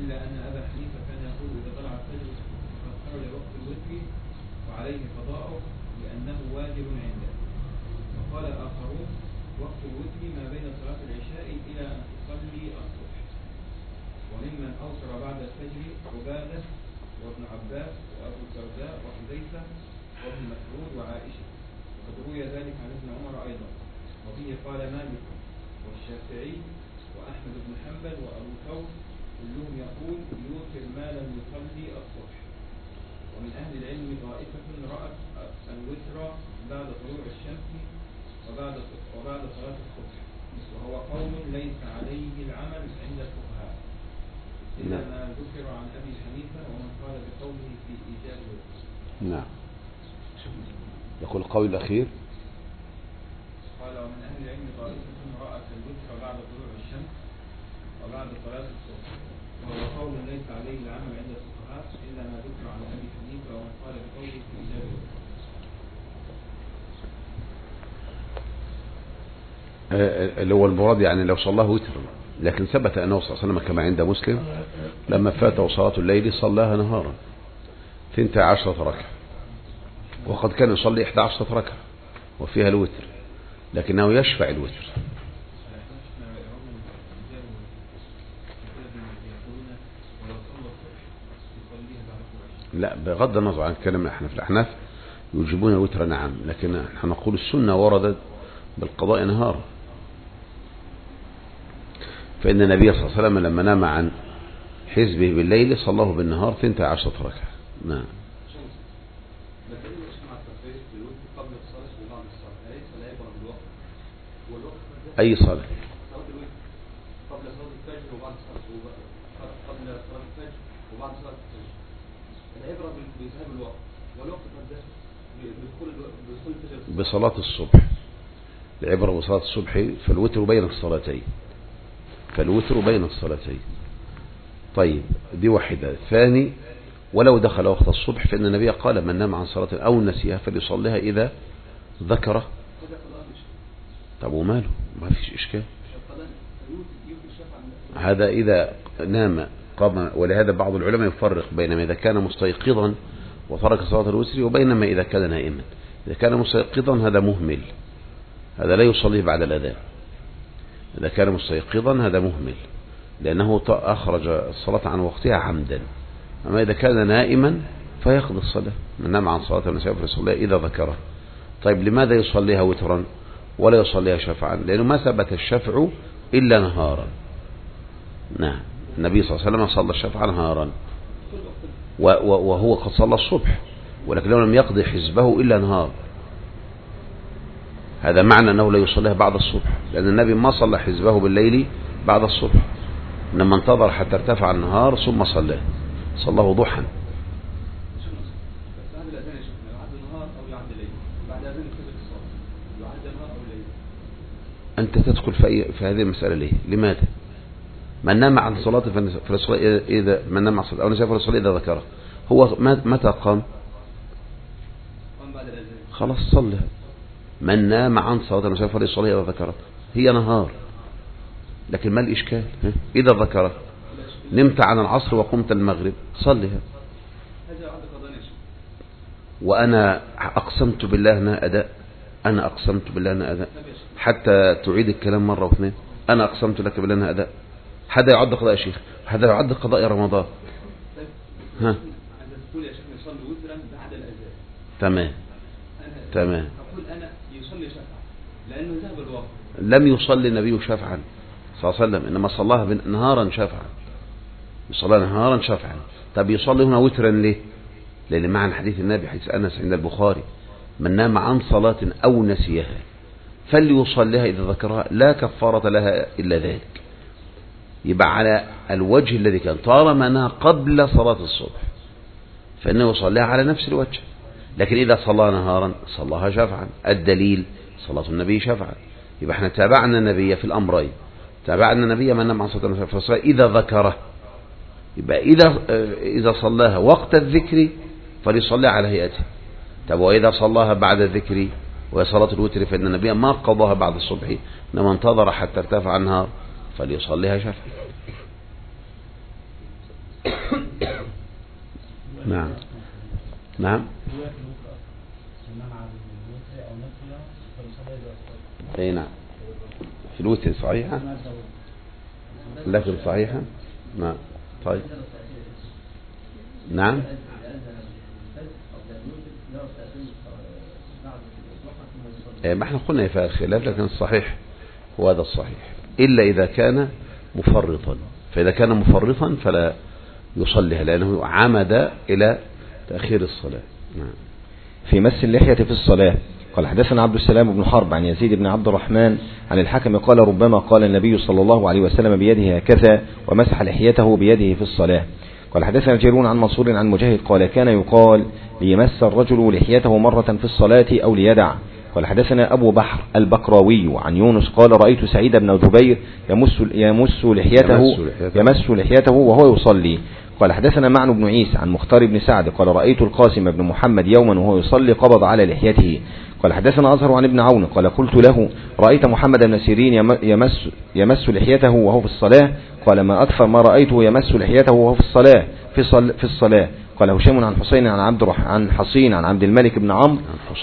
إلا أن أبا حنيفة كان يقول إذا طلع الفجر فقد خرج وقت الوتر وعليه قضاؤه لأنه واجب عنده. وقال آخرون وقت الوتر ما بين صلاة العشاء إلى أن تصلي الصبح. وممن أوتر بعد الفجر عبادة وابن عباس وأبو الدرداء وحذيفة وابن مسعود وعائشة، وقد روي ذلك عن ابن عمر أيضا. وبه قال مالك والشافعي وأحمد بن حنبل وأبو ثور كلهم يقول يوتر ما لم يصلي الصبح. ومن أهل العلم طائفة رأت الوتر بعد طلوع الشمس وبعد صلاة الصبح، وهو قول ليس عليه العمل عند الفقهاء إلا ما ذكر عن أبي حنيفة ومن قال بقوله في إيجاب الوتر. نعم. يقول القول الأخير قال ومن أهل العلم طائفة رأت الوتر بعد طلوع الشمس وبعد صلاة الصبح، وهو قول ليس عليه العمل عند الفقهاء إلا ما ذكر عن أبي حنيفة ومن قال بقوله في إيجاب الوتر. اللي هو المراد يعني لو صلاه وتر، لكن ثبت أنه صلى الله عليه وسلم كما عند مسلم لما فاته صلاة الليل صلاها نهارا 12 ركعة، وقد كان يصلي 11 ركعة وفيها الوتر، لكنه يشفع الوتر. لا، بغض النظر عن كلام الأحناف يوجبون الوتر نعم، لكن نحن نقول السنة وردت بالقضاء نهارا، فإن النبي صلى الله عليه وسلم لما نام عن حزبه بالليل صلاه بالنهار 12 ركعة. نعم. أي صلاة؟ قبل صلاة الفجر وبعد قبل صلاة الفجر وبعد صلاة الفجر. العبرة بذهاب الوقت، والوقت قد بدخول الفجر. بصلاة الصبح. العبرة بصلاة الصبح، فالوتر بين الصلاتين. طيب دي واحدة. ثاني، ولو دخل وقت الصبح فإن النبي قال من نام عن صلاة أو نسيها فليصليها إذا ذكره. طب وماله؟ ما فيش إشكال. هذا إذا نام قام. ولهذا بعض العلماء يفرق بين ما إذا كان مستيقظا وترك صلاة الوتر وبينما إذا كان نائما. إذا كان مستيقظا هذا مهمل، هذا لا يصلي بعد الأذان. إذا كان مستيقظا هذا مهمل لأنه أخرج الصلاة عن وقتها عمدا. أما إذا كان نائما فيقضي الصلاة. من نام عن صلاة النساء فيصليها إذا ذكره. طيب لماذا يصليها وترا ولا يصليها شفعا؟ لأنه ما ثبت الشفع إلا نهارا. نعم، النبي صلى الله عليه وسلم صلى الشفع نهارا وهو قد صلى الصبح، ولكن لو لم يقضي حزبه إلا نهار. هذا معنى أنه لا يصليها بعد الصبح، لأن النبي ما صلى حزبه بالليل بعد الصبح، إنما انتظر حتى ارتفع النهار ثم صلاه ضحى. أنت تدخل في هذه المسألة ليه؟ لماذا؟ من نام عن صلاة فليصلي إذا من نام عن صلاة أو نسي فليصلي إذا ذكره. هو متى قام؟ بعد الأذان. خلاص صلى. من نام عن صلاة نسي فليصلي إذا ذكره. هي نهار، لكن ما الإشكال؟ إذا ذكره نمت عن العصر وقمت المغرب صليها. وأنا أقسمت بالله أنا أقسمت بالله أنا أداء حتى تعيد الكلام مرة واثنين. أنا أقسمت لك بالله أنا أداء. حدا يعد قضاء يا شيخ؟ حدا يعد قضاء رمضان؟ ها؟ تمام. أقول أنا يصلي شفعا لأنه ذهب الوقت. لم يصلي النبي شفعا صلى الله عليه وسلم، إنما صلاها نهارا شفعا. يصلى نهارا شفعا. طب يصلي هنا وترا ليه؟ لأن معنى حديث النبي حديث أنس عند البخاري من نام عن صلاة أو نسيها فليصليها إذا ذكرها لا كفارة لها إلا ذلك. يبقى على الوجه الذي كان طالما أنها قبل صلاة الصبح فإنه يصليها على نفس الوجه. لكن إذا صلى نهارا صلاها شفعا. الدليل صلاة النبي شفعا. يبقى احنا تابعنا النبي في الأمرين. تابعنا النبي من نام عن صلاة فصلى إذا ذكره. يبقى إذا صلاها وقت الذكر فليصلي على هيئته. طب وإذا صلاها بعد الذكر وهي صلاة الوتر فإن النبي ما قضاها بعد الصبح إنما انتظر حتى ارتفع النهار فليصليها شفعا. نعم نعم. اي نعم في الوتر صحيحة، لكن صحيحة. نعم طيب نعم. ما احنا قلنا فيها الخلاف، لكن الصحيح هو هذا الصحيح، إلا إذا كان مفرطا، فإذا كان مفرطا فلا يصليها لأنه عمد إلى تأخير الصلاة. نعم. في مس اللحية في الصلاة. قال حدثنا عبد السلام بن حرب عن يزيد بن عبد الرحمن عن الحكم قال ربما قال النبي صلى الله عليه وسلم بيده هكذا ومسح لحيته بيده في الصلاة. قال حدثنا جرير عن منصور عن مجاهد قال كان يقال ليمس الرجل لحيته مرة في الصلاة أو ليدع. قال حدثنا أبو بحر البقراوي عن يونس قال رأيت سعيد بن جبير يمس لحيته وهو يصلي. قال حدثنا معن بن عيسى عن مختار بن سعد قال رأيت القاسم بن محمد يوما وهو يصلي قبض على لحيته. قال حدثنا أزهر عن ابن عون قال قلت له رأيت محمد بن سيرين يمس لحيته وهو في الصلاة؟ قال ما أكثر ما رأيته يمس لحيته وهو في الصلاة. قال هشام عن حسين عن حصين عن عبد الملك بن عمرو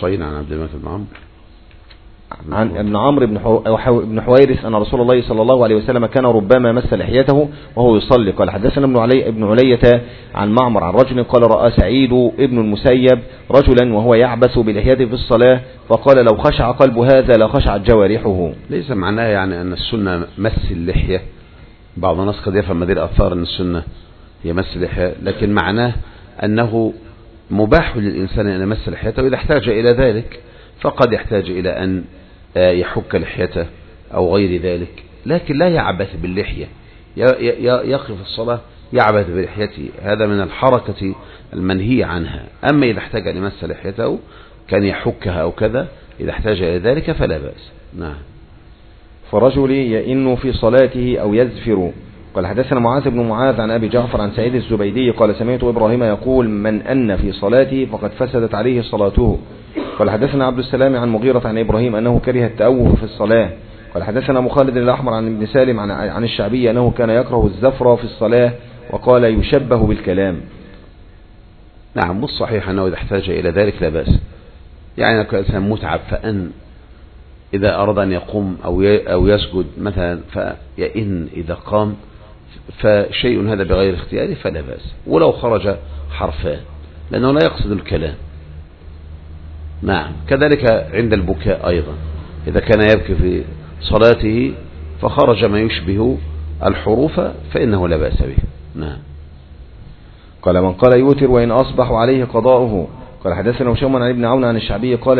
عن ابن عمرو بن حويرث أن رسول الله صلى الله عليه وسلم كان ربما مس لحيته وهو يصلي. قال حدثنا ابن علية عن معمر عن رجل قال رأى سعيد ابن المسيب رجلا وهو يعبث بلحيته في الصلاة فقال لو خشع قلب هذا لخشعت جوارحه. ليس معناه يعني أن السنة مس اللحية، بعض الناس قد يفهم هذه الآثار أن السنة هي مس اللحية، لكن معناه أنه مباح للإنسان أن يمس لحيته إذا احتاج إلى ذلك، فقد يحتاج إلى أن يحك لحيته أو غير ذلك، لكن لا يعبث باللحية، يقف الصلاة يعبث بلحيته، هذا من الحركة المنهي عنها. أما إذا احتاج أن يمس لحيته كان يحكها أو كذا، إذا احتاج إلى ذلك فلا بأس. نعم. فرجل يئن في صلاته أو يزفر. قال حدثنا معاذ بن معاذ عن أبي جعفر عن سعيد الزبيدي قال سمعت إبراهيم يقول من أن في صلاته فقد فسدت عليه صلاته. قال حدثنا عبد السلام عن مغيرة عن إبراهيم أنه كره التأوه في الصلاة. قال حدثنا مخالد الأحمر عن ابن سالم عن الشعبي أنه كان يكره الزفر في الصلاة وقال يشبه بالكلام. نعم والصحيح أنه إذا احتاج إلى ذلك لا بأس، يعني كان متعب فأن إذا أراد أن يقوم أو يسجد مثلا فيئن إذا قام فشيء هذا بغير اختياره فلا بأس، ولو خرج حرفان لأنه لا يقصد الكلام. نعم. كذلك عند البكاء أيضا، إذا كان يبكي في صلاته فخرج ما يشبه الحروف فإنه لا بأس به. نعم. قال من قال يوتر وإن أصبح عليه قضاؤه. قال حدثنا هشام عن ابن عون عن الشعبي قال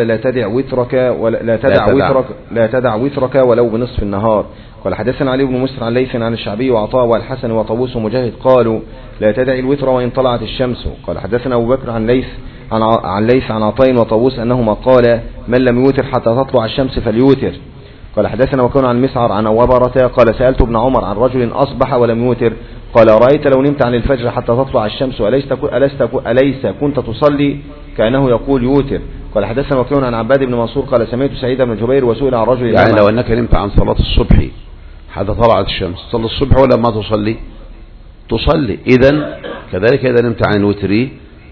لا تدع وترك ولو بنصف النهار. قال حدثنا علي بن مسر عن ليث عن الشعبي وعطاء والحسن وطاووس ومجاهد قالوا لا تدع الوتر وإن طلعت الشمس. قال حدثنا أبو بكر عن ليث عن عطاء وطاووس أنهما قال من لم يوتر حتى تطلع الشمس فليوتر. قال حدثنا وكان عن مسعر عن وبرة قال سألت ابن عمر عن رجل أصبح ولم يوتر قال رأيت لو نمت عن الفجر حتى تطلع الشمس أليس كنت تصلي؟ كأنه يقول يوتر. قال حدثنا وكان عن عباد بن منصور قال سمعت سعيد بن جبير وسئل عن رجل يعني لو أنك نمت عن صلاة الصبح حتى طلعت الشمس تصلي الصبح ولا ما تصلي؟ إذن كذلك إذا نمت عن الوتر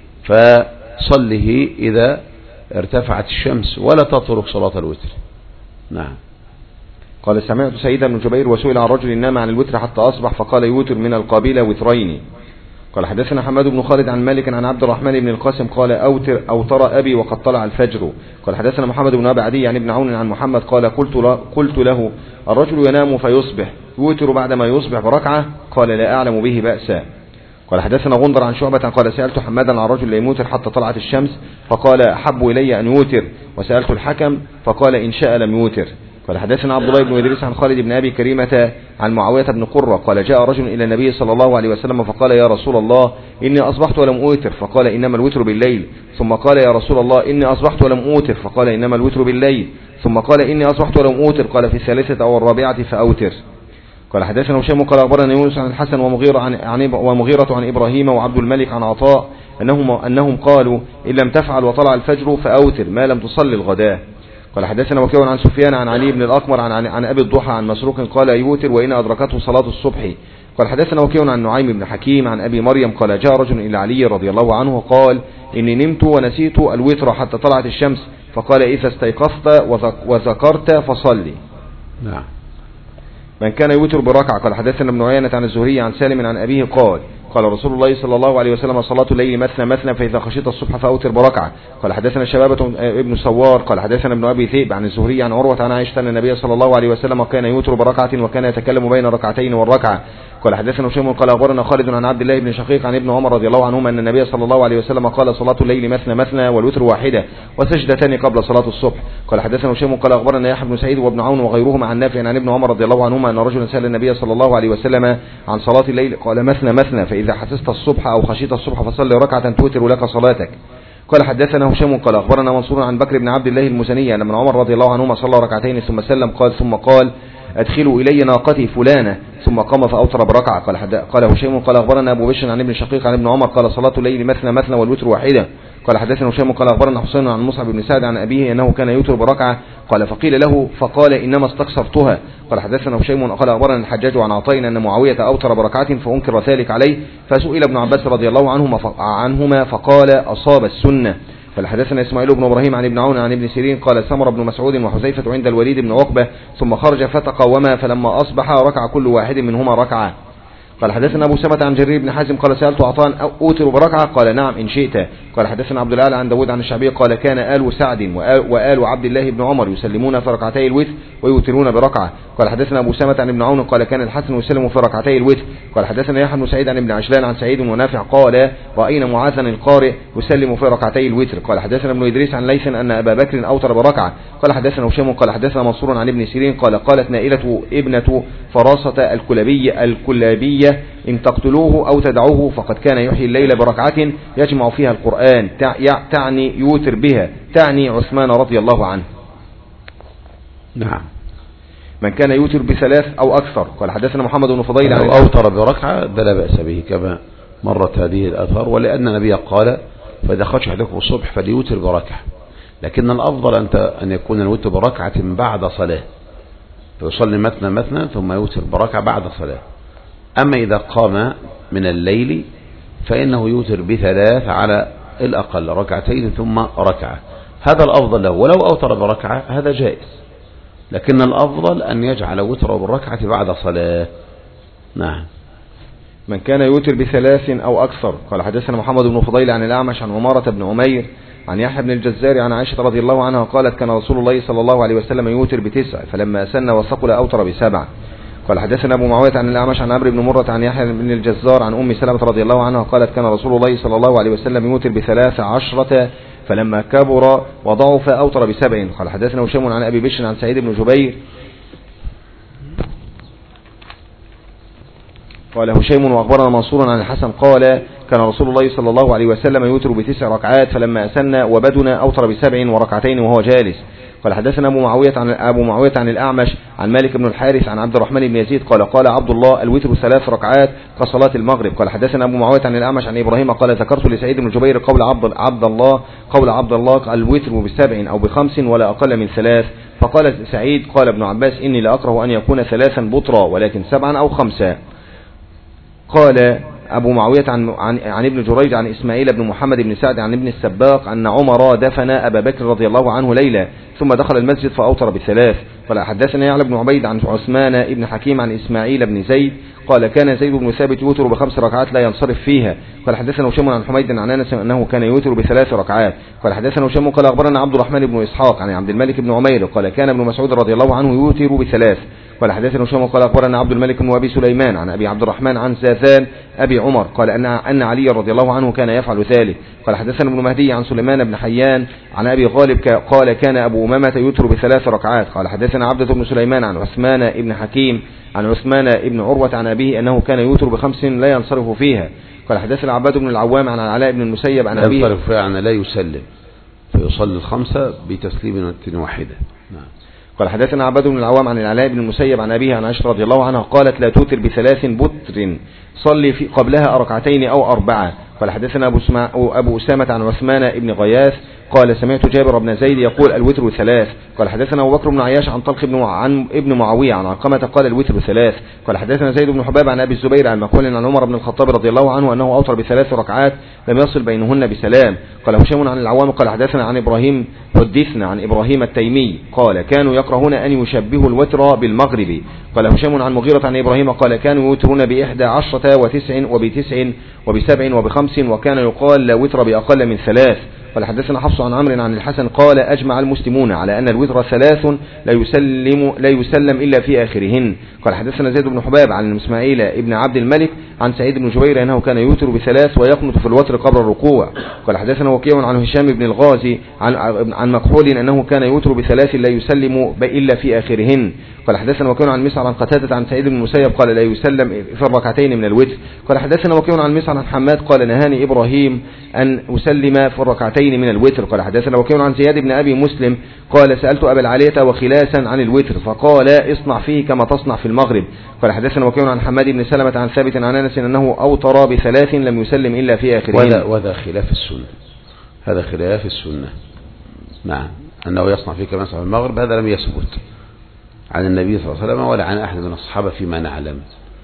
فصله إذا ارتفعت الشمس ولا تترك صلاة الوتر. نعم. قال سمعت سعيد بن جبير وسئل عن رجل نام عن الوتر حتى أصبح فقال يوتر من القابلة وترين. قال حدثنا حماد بن خالد عن مالك عن عبد الرحمن بن القاسم قال أوتر أبي وقد طلع الفجر. قال حدثنا محمد بن أبي عدي عن ابن عون عن محمد قال قلت له الرجل ينام فيصبح يوتر بعدما يصبح بركعة؟ قال لا أعلم به بأسا. قال حدثنا غندر عن شعبة قال سألت حمادا عن رجل لا يوتر حتى طلعت الشمس فقال أحب إلي أن يوتر، وسألت الحكم فقال إن شاء لم يوتر. قال حدثنا عبد الله بن إدريس عن خالد بن أبي كريمة عن معاوية بن قرة قال جاء رجل إلى النبي صلى الله عليه وسلم فقال يا رسول الله إني أصبحت ولم أوتر فقال إنما الوتر بالليل، ثم قال يا رسول الله إني أصبحت ولم أوتر فقال إنما الوتر بالليل، ثم قال إني أصبحت ولم أوتر قال في الثالثة أو الرابعة فأوتر. قال حدثنا هشام قال أخبرنا يونس عن الحسن ومغيرة عن إبراهيم وعبد الملك عن عطاء أنهم قالوا إن لم تفعل وطلع الفجر فأوتر ما لم تصلي الغداء. قال حدثنا وكيع عن سفيان عن علي بن الأقمر عن أبي الضحى عن مسروق قال يوتر وإن أدركته صلاة الصبح. قال حدثنا وكيع عن نعيم بن حكيم عن أبي مريم قال جاء رجل إلى علي رضي الله عنه قال إني نمت ونسيت الوتر حتى طلعت الشمس، فقال إذا استيقظت وذكرت فصلي. نعم. من كان يوتر بركعة. قال حدثنا ابن عيينة عن الزهري عن سالم عن أبيه قال قال رسول الله صلى الله عليه وسلم صلاة الليل مثنى مثنى فإذا خشيت الصبح فأوتر بركعة. قال حدثنا شبابة ابن سوار قال حدثنا ابن أبي ذئب عن الزهري عن عروة عن عائشة أن النبي صلى الله عليه وسلم كان يوتر بركعة وكان يتكلم بين ركعتين والركعة. قال حدثنا هشام قال أخبرنا خالد عن عبد الله بن شقيق عن ابن عمر رضي الله عنهما أن النبي صلى الله عليه وسلم قال صلاة الليل مثنى مثنى والوتر واحدة وسجدتان قبل صلاة الصبح. قال حدثنا هشام قال أخبرنا يحيى بن سعيد وابن عون وغيرهما عن نافع عن ابن عمر رضي الله عنهما أن رجلا سأل النبي صلى الله عليه وسلم عن صلاة الليل قال مثنى مثنى فإذا حسست الصبح أو خشيت الصبح فصلي ركعة توتر لك صلاتك. قال حدثنا هشام قال أخبرنا منصور عن بكر بن عبد الله المزني أن ابن عمر رضي الله عنهما صلى ركعتين ثم سلم ثم قال أدخلوا إلي ناقتي فلانة ثم قام فأوتر بركعة. قال هشام قال أخبرنا أبو بشر عن ابن شقيق عن ابن عمر قال صلاة الليل مثنى مثنى والوتر واحدة. قال حدثنا هشام قال أخبرنا حسين عن مصعب بن سعد عن أبيه أنه كان يوتر بركعة. قال فقيل له فقال إنما استقصرتها. قال حدثنا هشام قال أخبرنا الحجاج عن عطاء أن معاوية أوتر بركعة فأنكر ذلك عليه فسئل ابن عباس رضي الله عنهما فقال أصاب السنة. قال حدثنا إسماعيل بن إبراهيم عن ابن عون عن ابن سيرين قال سمر بن مسعود وحذيفة عند الوليد بن عقبة ثم خرج فتقوما فلما أصبح ركع كل واحد منهما ركعة. قال حدثنا أبو سمة عن جرير بن حازم قال سألت عطاء أوتر بركعة قال نعم إن شئت. قال حدثنا عبد الأعلى عن داود عن الشعبي قال كان آل سعد وآل عبد الله بن عمر يسلمون في ركعتي الوتر ويوترون بركعة. قال حدثنا أبو سمة عن ابن عون قال كان الحسن يسلم في ركعتي الوتر. قال حدثنا يحيى بن سعيد عن ابن عجلان عن سعيد ونافع قال رأينا معاذا القارئ يسلم في ركعتي الوتر. قال حدثنا ابن إدريس عن ليث أن أبا بكر أوتر بركعة. قال حدثنا هشام قال حدثنا منصور عن ابن سيرين قال قالت نائلة ابنة فراسة الكلابية إن تقتلوه أو تدعوه فقد كان يحيي الليل بركعة يجمع فيها القرآن تعني يوتر بها تعني عثمان رضي الله عنه. نعم. من كان يوتر بثلاث أو أكثر. قال حدثنا محمد بن فضيل عن أوتر بركعة ده لا بأس به كما مرت هذه الآثار ولأن النبي قال فإذا خرج أحدكم الصبح فليوتر بركعة لكن الأفضل أن يكون الوتر بركعة بعد صلاة فيصلي مثنى مثنى ثم يوتر بركعة بعد صلاة. أما إذا قام من الليل فإنه يوتر بثلاث على الأقل ركعتين ثم ركعة هذا الأفضل له ولو أوتر بركعة هذا جائز لكن الأفضل أن يجعل وتره بالركعة بعد صلاة. نعم. من كان يوتر بثلاث أو أكثر. قال حدثنا محمد بن فضيل عن الأعمش عن عمارة بن عمير عن يحيى بن الجزار عن عائشة رضي الله عنها قالت كان رسول الله صلى الله عليه وسلم يوتر بتسع فلما أسن وثقل أوتر بسبع. قال حدثنا أبو معاوية عن الأعمش عن عمرو بن مرة عن يحيى بن الجزار عن أم سلمة رضي الله عنها قالت كان رسول الله صلى الله عليه وسلم يوتر ب13 فلما كبر وضعف أوتر ب7. قال حدثنا هشام عن أبي بشر عن سعيد بن جبير قال هشام وأخبرنا منصور عن الحسن قال كان رسول الله صلى الله عليه وسلم يوتر ب9 ركعات فلما أسن وبدن أوتر ب7 وركعتين وهو جالس. قال حدثنا أبو معاوية عن الأعمش عن مالك بن الحارث عن عبد الرحمن بن يزيد قال عبد الله الوتر 3 ركعات كصلاة المغرب. قال حدثنا أبو معاوية عن الأعمش عن إبراهيم قال ذكرت لسعيد بن جبير قول عبد الله الوتر ب7 أو ب5 ولا أقل من 3. فقال سعيد قال ابن عباس إني لأكره أن يكون 3 بطرا ولكن 7 أو 5. قال أبو معاوية عن ابن جريج عن إسماعيل بن محمد بن سعد عن ابن السباق أن عمر دفن أبا بكر رضي الله عنه ليلة ثم دخل المسجد فأوتر ب3. قال حدثنا يعلى بن عبيد عن عثمان بن حكيم عن إسماعيل بن زيد قال كان زيد بن ثابت يوتر ب5 ركعات لا ينصرف فيها. قال حدثنا هشام عن حميد عن أنس أنه كان يوتر ب3 ركعات. قال حدثنا هشام قال أخبرنا عبد الرحمن بن إسحاق عن عبد الملك بن عمير قال كان ابن مسعود رضي الله عنه يوتر ب3. قال حدثنا هشام قال أخبرنا عبد الملك بن أبي سليمان عن أبي عبد الرحمن عن زاذان أبي عمر قال أن علي رضي الله عنه كان يفعل ذلك. قال حدثنا ابن مهدي عن سليمان بن حيان عن أبي غالب قال كان أبو أمامة يوتر ب3 ركعات. قال حدثنا عبدة بن سليمان عن عثمان بن حكيم عن عثمان بن عروة عن أبيه أنه كان يوتر ب5 لا ينصرف فيها. قال حدثنا عباد بن العوام عن العلاء بن المسيب عن أبيه ينصرف فيها عن لا يسلم فيصلي 5 بتسليم واحدة. نعم. قال حدثنا عباد بن العوام عن العلاء بن المسيب عن أبيه عن عائشة رضي الله عنها قالت لا توتر ب3 بتر صلي في قبلها ركعتين أو 4. قال حدثنا أبو أسامة عن عثمان بن غياث قال سمعت جابر بن زيد يقول الوتر 3. قال حدثنا أبو بكر بن عياش عن طلق عن ابن معاوية عن علقمة قال الوتر 3. قال حدثنا زيد بن حباب عن أبي الزبير عن مكحول عن عمر بن الخطاب رضي الله عنه أنه أوتر ب3 ركعات لم يصل بينهن بسلام. قال هشام عن العوام قال حدثنا عن إبراهيم حدثنا عن إبراهيم التيمي قال كانوا يكرهون أن يشبهوا الوتر بالمغرب. قال هشام عن مغيرة عن إبراهيم قال كانوا يوترون ب11 و9 وب9 وب7 وب5 وكان يقال لا وتر بأقل من 3. قال حدثنا حفص عن عمرو عن الحسن قال أجمع المسلمون على أن الوتر 3 لا يسلم إلا في آخرهن. قال حدثنا زيد بن حباب عن إسماعيل ابن عبد الملك عن سعيد بن جبير أنه كان يوتر ب3 ويقنط في الوتر قبل الركوع. قال حدثنا وكيع عن هشام بن الغازي عن مكحول أنه كان يوتر ب3 لا يسلم إلا في آخرهن. قال حدثنا وكيع عن مسعر عن قتادة عن سعيد بن المسيب قال لا يسلم في الركعتين من الوتر. قال حدثنا وكيع عن مسعر عن حماد قال نهاني إبراهيم أن أسلم في الركعتين من الوتر. قال حدثنا وكيع عن زياد بن أبي مسلم قال سألت أبا العالية وخلاسا عن الوتر فقال اصنع فيه كما تصنع في المغرب. قال حدثنا وكيع عن حماد بن سلمة عن ثابت عن أنس أنه أوتر ب3 لم يسلم إلا في آخرهن. وهذا خلاف السنة، هذا خلاف السنة. نعم، أنه يصنع فيه كما يصنع في المغرب هذا لم يثبت عن النبي صلى الله عليه وسلم ولا عن أحد من الصحابة فيما نعلم.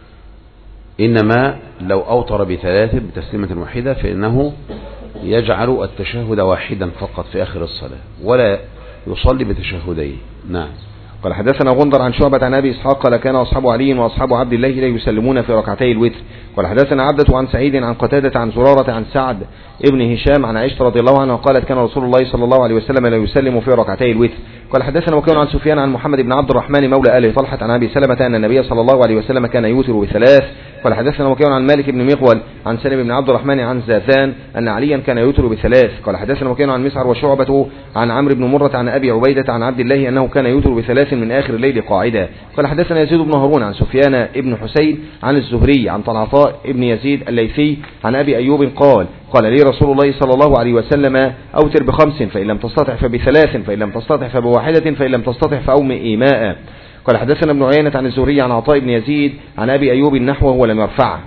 إنما لو أوتر ب3 بتسليمة واحدة فإنه يجعل التشهد واحدا فقط في آخر الصلاة ولا يصلي بتشهدين. نعم. قال حدثنا غندر عن شعبة عن أبي إسحاق قال كان أصحاب علي وأصحاب عبد الله لا يسلمون في ركعتي الوتر. قال حدثنا عبدة عن سعيد عن قتادة عن زرارة عن سعد ابن هشام عن عائشة رضي الله عنها قالت كان رسول الله صلى الله عليه وسلم لا يسلم في ركعتي الوتر. قال حدثنا وكيع عن سفيان عن محمد بن عبد الرحمن مولى آل طلحة عن أبي سلمة أن النبي صلى الله عليه وسلم كان يوتر ب3. قال حدثنا وكيع عن مالك بن مغول عن سلم بن عبد الرحمن عن زاثان أن عليا كان يوتر ب3. قال حدثنا وكيع عن مسعر وشعبة عن عمرو بن مرة عن أبي عبيدة عن عبد الله أنه كان يوتر ب3 من آخر الليل قاعدة. قال حدثنا يزيد بن هارون عن سفيان بن حسين عن الزهري عن طلعطاء بن يزيد الليثي عن أبي أيوب قال لي رسول الله صلى الله عليه وسلم أوتر ب5 فإن لم تستطع فب3 فإن لم تستطع فب1 فإن لم تستطع فأومئ إيماء. قال حدثنا ابن عيينة عن الزهري عن عطاء بن يزيد عن أبي أيوب نحوه ولم يرفعه.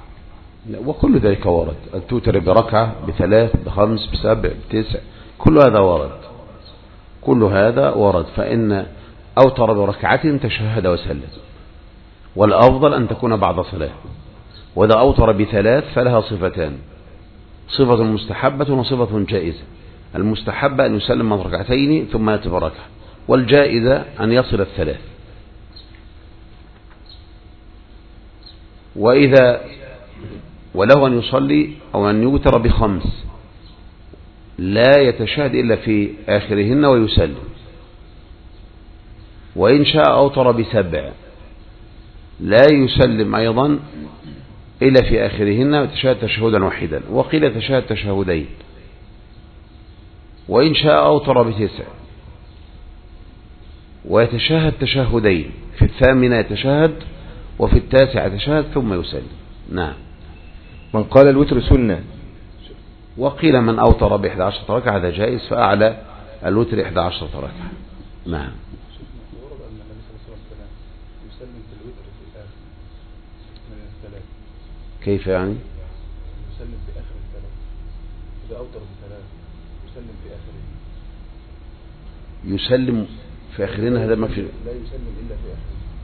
وكل ذلك ورد، أن توتر بركعة ب3 ب5 ب7 ب9 كل هذا ورد، كل هذا ورد. فإن أوتر بركعة تشهد وسلم، والأفضل أن تكون بعد صلاة. وإذا أوتر ب3 فلها صفتان، صفة مستحبة وصفة جائزة. المستحبة أن يسلم من ركعتين ثم يأتي بركعة، والجائزة أن يصل 3. وله أن يصلي أو أن يوتر ب5 لا يتشهد إلا في آخرهن ويسلم. وإن شاء أوتر ب7 لا يسلم أيضا إلا في آخرهن ويتشهد تشهدا واحدا، وقيل يتشهد تشهدين. وإن شاء أوتر ب9 ويتشهد تشهدين، في 8 يتشهد وفي 9 يتشهد ثم يسلم. نعم. من قال الوتر سنة. وقيل من أوتر ب11 ركعة هذا جائز، فأعلى الوتر 11 ركعة. نعم. كيف يعني؟ يسلم في آخر 3 إذا أوتر ب3 يسلم في آخره. يسلم في آخرين هذا ما في، لا يسلم إلا في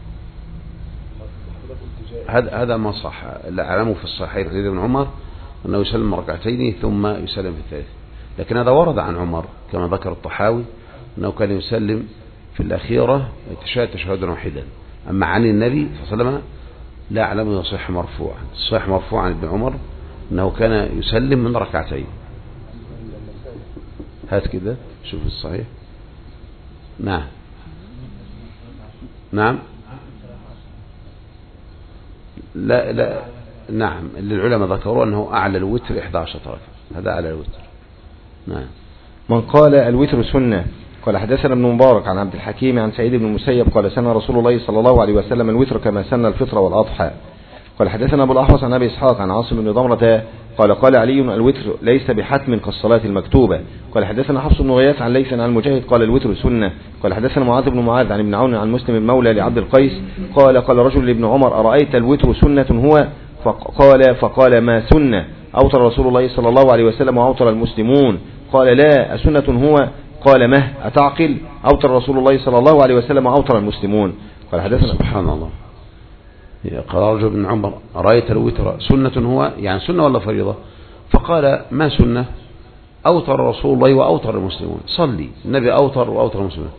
آخره. هذا ما صح. لا أعلمه في الصحيح زيد بن عمر أنه يسلم ركعتين ثم يسلم في الثالث، لكن هذا ورد عن عمر كما ذكر الطحاوي أنه كان يسلم في الأخيرة يتشهد تشهدا واحدا. أما عن النبي صلى الله عليه وسلم لا أعلم يصح مرفوعا. الصحيح مرفوعا عن ابن عمر أنه كان يسلم من ركعتين. هات كده شوف الصحيح. نعم نعم لا نعم، اللي العلماء ذكروا أنه أعلى الوتر 11 ركعة، هذا أعلى الوتر. نعم. من قال الوتر سنة. قال حدثنا ابن مبارك عن عبد الحكيم عن سعيد بن المسيب قال سن رسول الله صلى الله عليه وسلم الوتر كما سن الفطر والأضحى. قال حدثنا أبو الأحوص عن أبي إسحاق عن عاصم بن ضمرة قال علي الوتر ليس بحتم كالصلاة المكتوبة. قال حدثنا حفص بن غياث عن ليث عن المجاهد قال الوتر سنة. قال حدثنا معاذ بن معاذ عن ابن عون عن مسلم المولى لعبد القيس قال رجل لابن عمر أرأيت الوتر سنة هو؟ فقال ما سنة أوتر رسول الله صلى الله عليه وسلم وأوتر المسلمون؟ قال لا. أسنة هو؟ قال مه أتعقل؟ أوتر رسول الله صلى الله عليه وسلم وأوتر المسلمون. قال حدثنا. سبحان الله. قال رجل بن عمر رأيت الوتر سنة هو؟ يعني سنة ولا فريضة؟ فقال ما سنة؟ أوتر رسول الله وأوتر المسلمون. صلي النبي أوتر وأوتر المسلمون.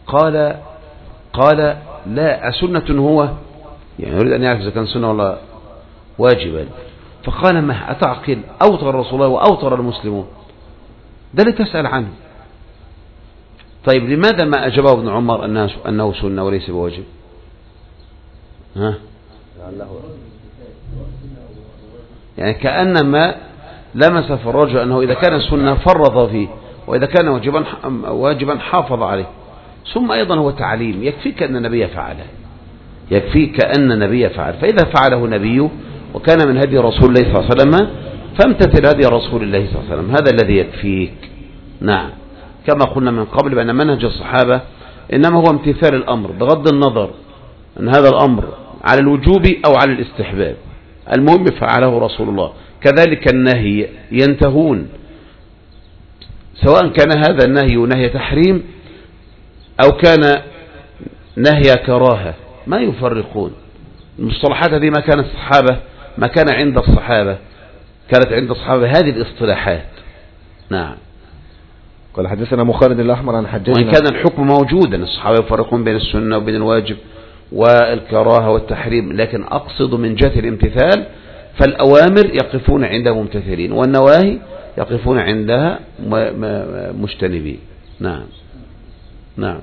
قال لا. أسنة هو؟ يعني يريد أن يعرف إذا كان سنة ولا واجبا. فقال ما أتعقل؟ أوتر رسول الله وأوتر المسلمون. ده اللي تسأل عنه. طيب لماذا ما أجابه ابن عمر أنه سنة وليس بواجب؟ ها؟ يعني كأنما لمس في الرجل أنه إذا كان سنة فرض فيه، وإذا كان واجبا حافظ عليه. ثم أيضا هو تعليم، يكفيك أن النبي فعله، يكفيك أن النبي فعل. فإذا فعله نبيه وكان من هدي رسول الله صلى الله عليه وسلم فامتثل هدي رسول الله صلى الله عليه وسلم، هذا الذي يكفيك. نعم، كما قلنا من قبل بأن منهج الصحابة إنما هو امتثال الأمر بغض النظر أن هذا الأمر على الوجوب أو على الاستحباب، المهم فعله رسول الله. كذلك النهي ينتهون، سواء كان هذا النهي نهي تحريم أو كان نهي كراهة، ما يفرقون. المصطلحات هذه ما كانت الصحابة، ما كان عند الصحابة، كانت عند الصحابة هذه الاصطلاحات. نعم. قال حدثنا مخالد الأحمر عن حجاج. وإن كان الحكم موجودا، الصحابة يفرقون بين السنة وبين الواجب والكراهة والتحريم، لكن أقصد من جهة الامتثال فالأوامر يقفون عندها ممتثلين، والنواهي يقفون عندها مجتنبين. نعم. نعم.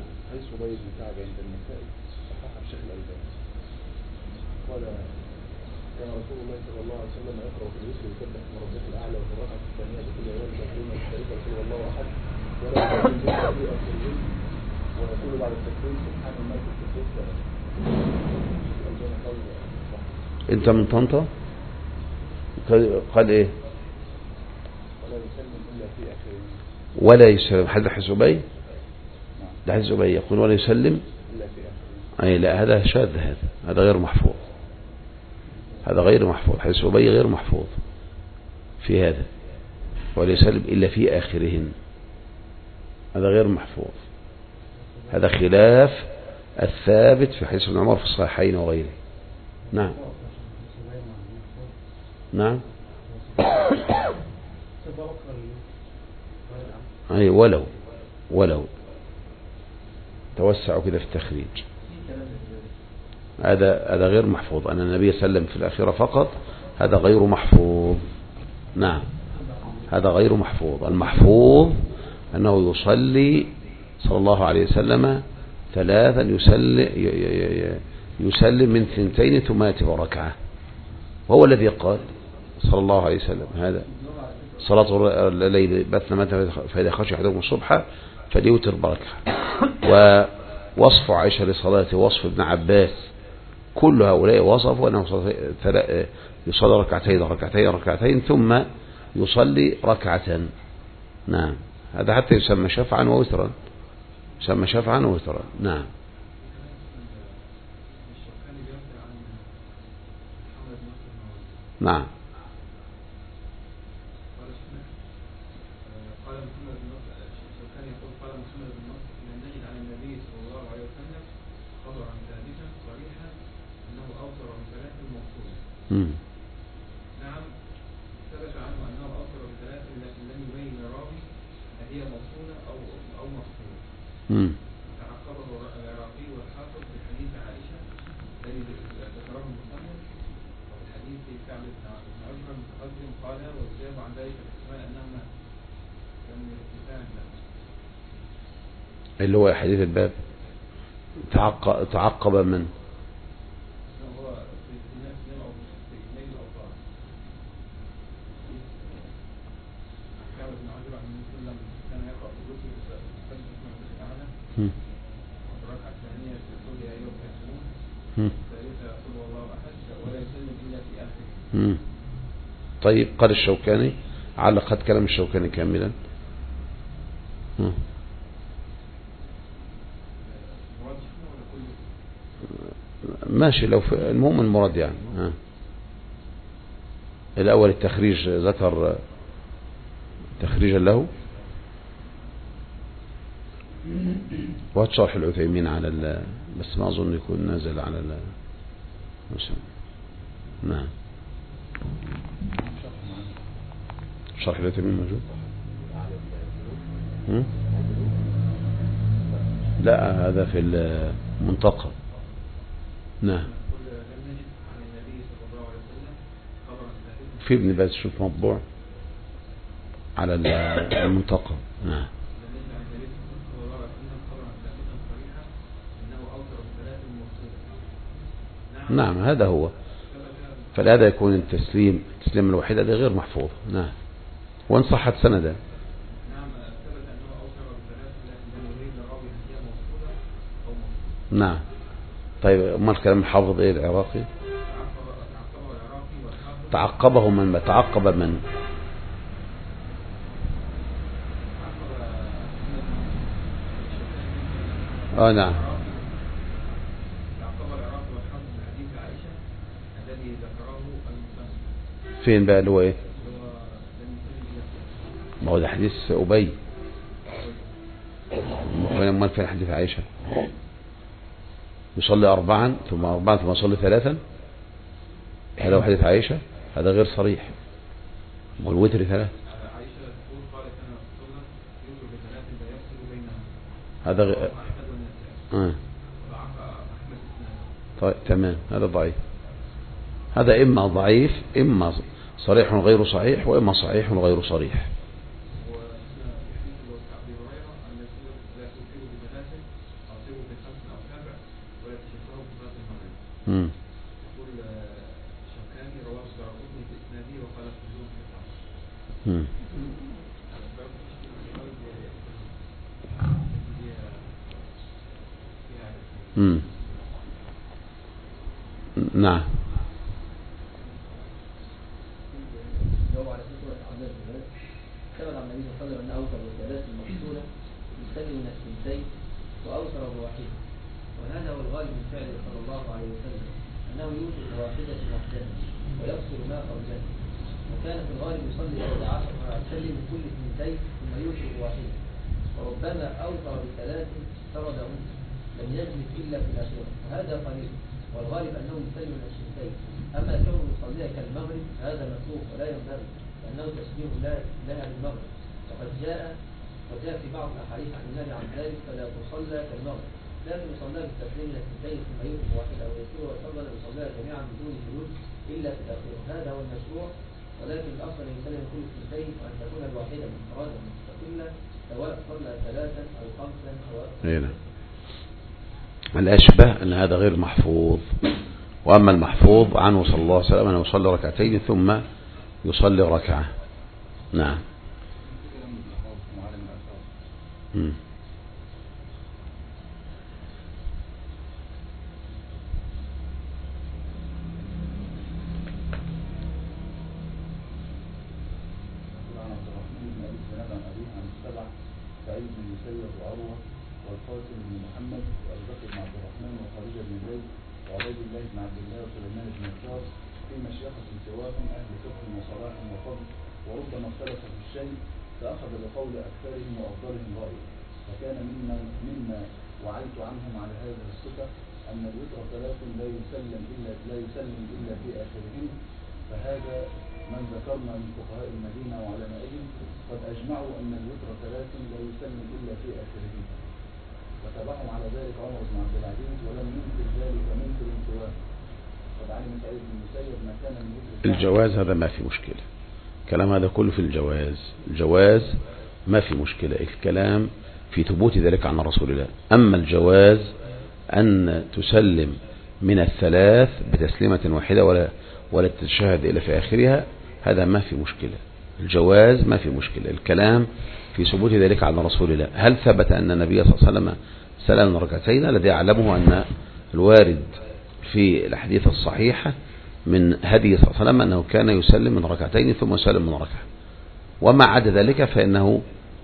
انت من طنطا؟ قال ايه؟ ولا يسلم. حد حسبي؟ ده حسبي يقول ولا يسلم. اي لا، هذا شاذ، هذا غير محفوظ، هذا غير محفوظ. حسبي غير محفوظ في هذا، ولا يسلم الا في اخرهن، هذا غير محفوظ. هذا خلاف الثابت في حديث ابن عمر في الصحيحين وغيره. نعم. نعم. أي ولو توسعوا كده في التخريج. هذا غير محفوظ. أن النبي صلى الله عليه وسلم في الأخيرة فقط، هذا غير محفوظ. نعم، هذا غير محفوظ. المحفوظ أنه يصلي صلى الله عليه وسلم ثلاثا، يسلم من 2 ثم يأتي بركعة، وهو الذي قال صلى الله عليه وسلم هذا صلاة الليل بثنا متى فإذا خشي أحدكم الصبح فليوتر بركعة. ووصف عائشة لصلاته وصف ابن عباس، كل هؤلاء وصفوا أنه يصلي ركعتين ثم يصلي ركعة. نعم، هذا حتى يسمى شفعا ووترا، يسمى شفعا ووترا. نعم. نعم. نعم، ثبت عنه أنه أوتر بثلاث لكن لم يبين راوي هي موصولة أو مفصولة. تعقبه العراقي والحافظ بحديث عائشة الذي ذكره المصنف، وبالحديث كعب بن عجرة المتقدم قال والجاب عن ذلك الاحتمال أنهما لم يرتفعان له، اللي هو حديث الباب. تعقب من؟ الركعة الثانية يقول يا أيها الكافرون، الثالثة يقول والله أحد، ولا يسلم إلا في آخره. طيب، قال الشوكاني علقت كلام الشوكاني كاملا. ماشي، لو المهم المراد يعني. الأول التخريج ذكر تخريجا له، وهات شرح العثيمين على بس ما أظن يكون نازل على نعم. شرح العثيمين موجود؟ لا هذا في المنتقى. نعم. في ابن باز شوف مطبوع على المنتقى. نعم. نعم هذا هو، فلهذا يكون التسليم الوحيد هذا غير محفوظ. نعم. وان صحت سندا. نعم. طيب ما الكلام الحافظ ايه العراقي؟ تعقبه من تعقب من نعم. فين بقى اللي هو ايه؟ ما هو ده حديث أبي. ما في حديث عائشة يصلي 4 ثم 4 ثم يصلي 3، هذا هو حديث عائشة، هذا غير صريح. والوتر 3 هذا طيب تمام، هذا ضعيف. هذا إما ضعيف إما صريح غير صحيح، وإما صحيح غير صريح. نعم. جواب على سورة عبد الله ثبت عن النبي صلى الله عليه وسلم أنه أوتر بالثلاث المقصودة يستلم من الثنتين وأوتر بواحدة، وهذا هو الغالب من فعله صلى الله عليه وسلم، أنه يوتر بواحدة وحدها ويقصر ما قبلها، وكان في الغالب يصلي 11 ويسلم من كل اثنتين ثم يوتر بواحدة، وربما أوتر بثلاث فرده لم يجلس إلا في الأخيرة، وهذا قليل، والغالب أنه يسلم من الثنتين. أما كونه يصليها كالمغرب هذا مكروه ولا ينبغي، لأنه تشبيه لها بالمغرب، وقد جاء في بعض الأحاديث عن النبي عن ذلك فلا تصلى كالمغرب، لكن يصلى بالتسليم من الثنتين ثم يوتر واحدة أو يسير ويصلى يصليها جميعا بدون جلوس إلا في الأخيرة، هذا هو المشروع، ولكن الأصل أن يسلم كل اثنتين وأن تكون الواحدة منفردة مستقلة سواء صلى 3 أو 5 أو أكثر. الأشبه أن هذا غير محفوظ، وأما المحفوظ عنه صلى الله عليه وسلم أنه يصلي ركعتين ثم يصلي ركعة. نعم. سعيد بن مسيب وعروة والقاسم بن محمد وأبي بن عبد الرحمن وخديجة بن زيد وعبيد الله بن عبد الله وسليمان بن يسار في مشيخة سواهم أهل فقه وصلاح وفضل، وربما اختلف في الشيء فأخذ بقول أكثرهم وأفضلهم رأيه، فكان مما وعيت عنهم على هذه الصفة أن الوتر 3 لا يسلم إلا في آخرهم، فهذا من ذكرنا من فقهاء المدينة وعلمائهم قد أجمعوا أن الوتر 3 لا يسلم إلا في آخرهم، وتبعهم على ذلك عمر بن عبد العزيز ولم ينكر ذلك منكر سواه، قد علم سعيد بن مسيب ما كان من الجواز هذا ما في مشكلة، الكلام هذا كله في الجواز ما في مشكلة، الكلام في ثبوت ذلك عن رسول الله. أما الجواز أن تسلم من الثلاث بتسليمة واحدة ولا تشهد إلى في آخرها، هذا ما في مشكلة، الجواز ما في مشكلة، الكلام في ثبوت ذلك عن رسول الله. هل ثبت أن النبي صلى الله عليه وسلم سلم ركعتين؟ الذي أعلمه أن الوارد في الحديث الصحيحة من هدي صلى الله عليه وسلم أنه كان يسلم من ركعتين ثم يسلم من ركعة، وما عدا ذلك فإنه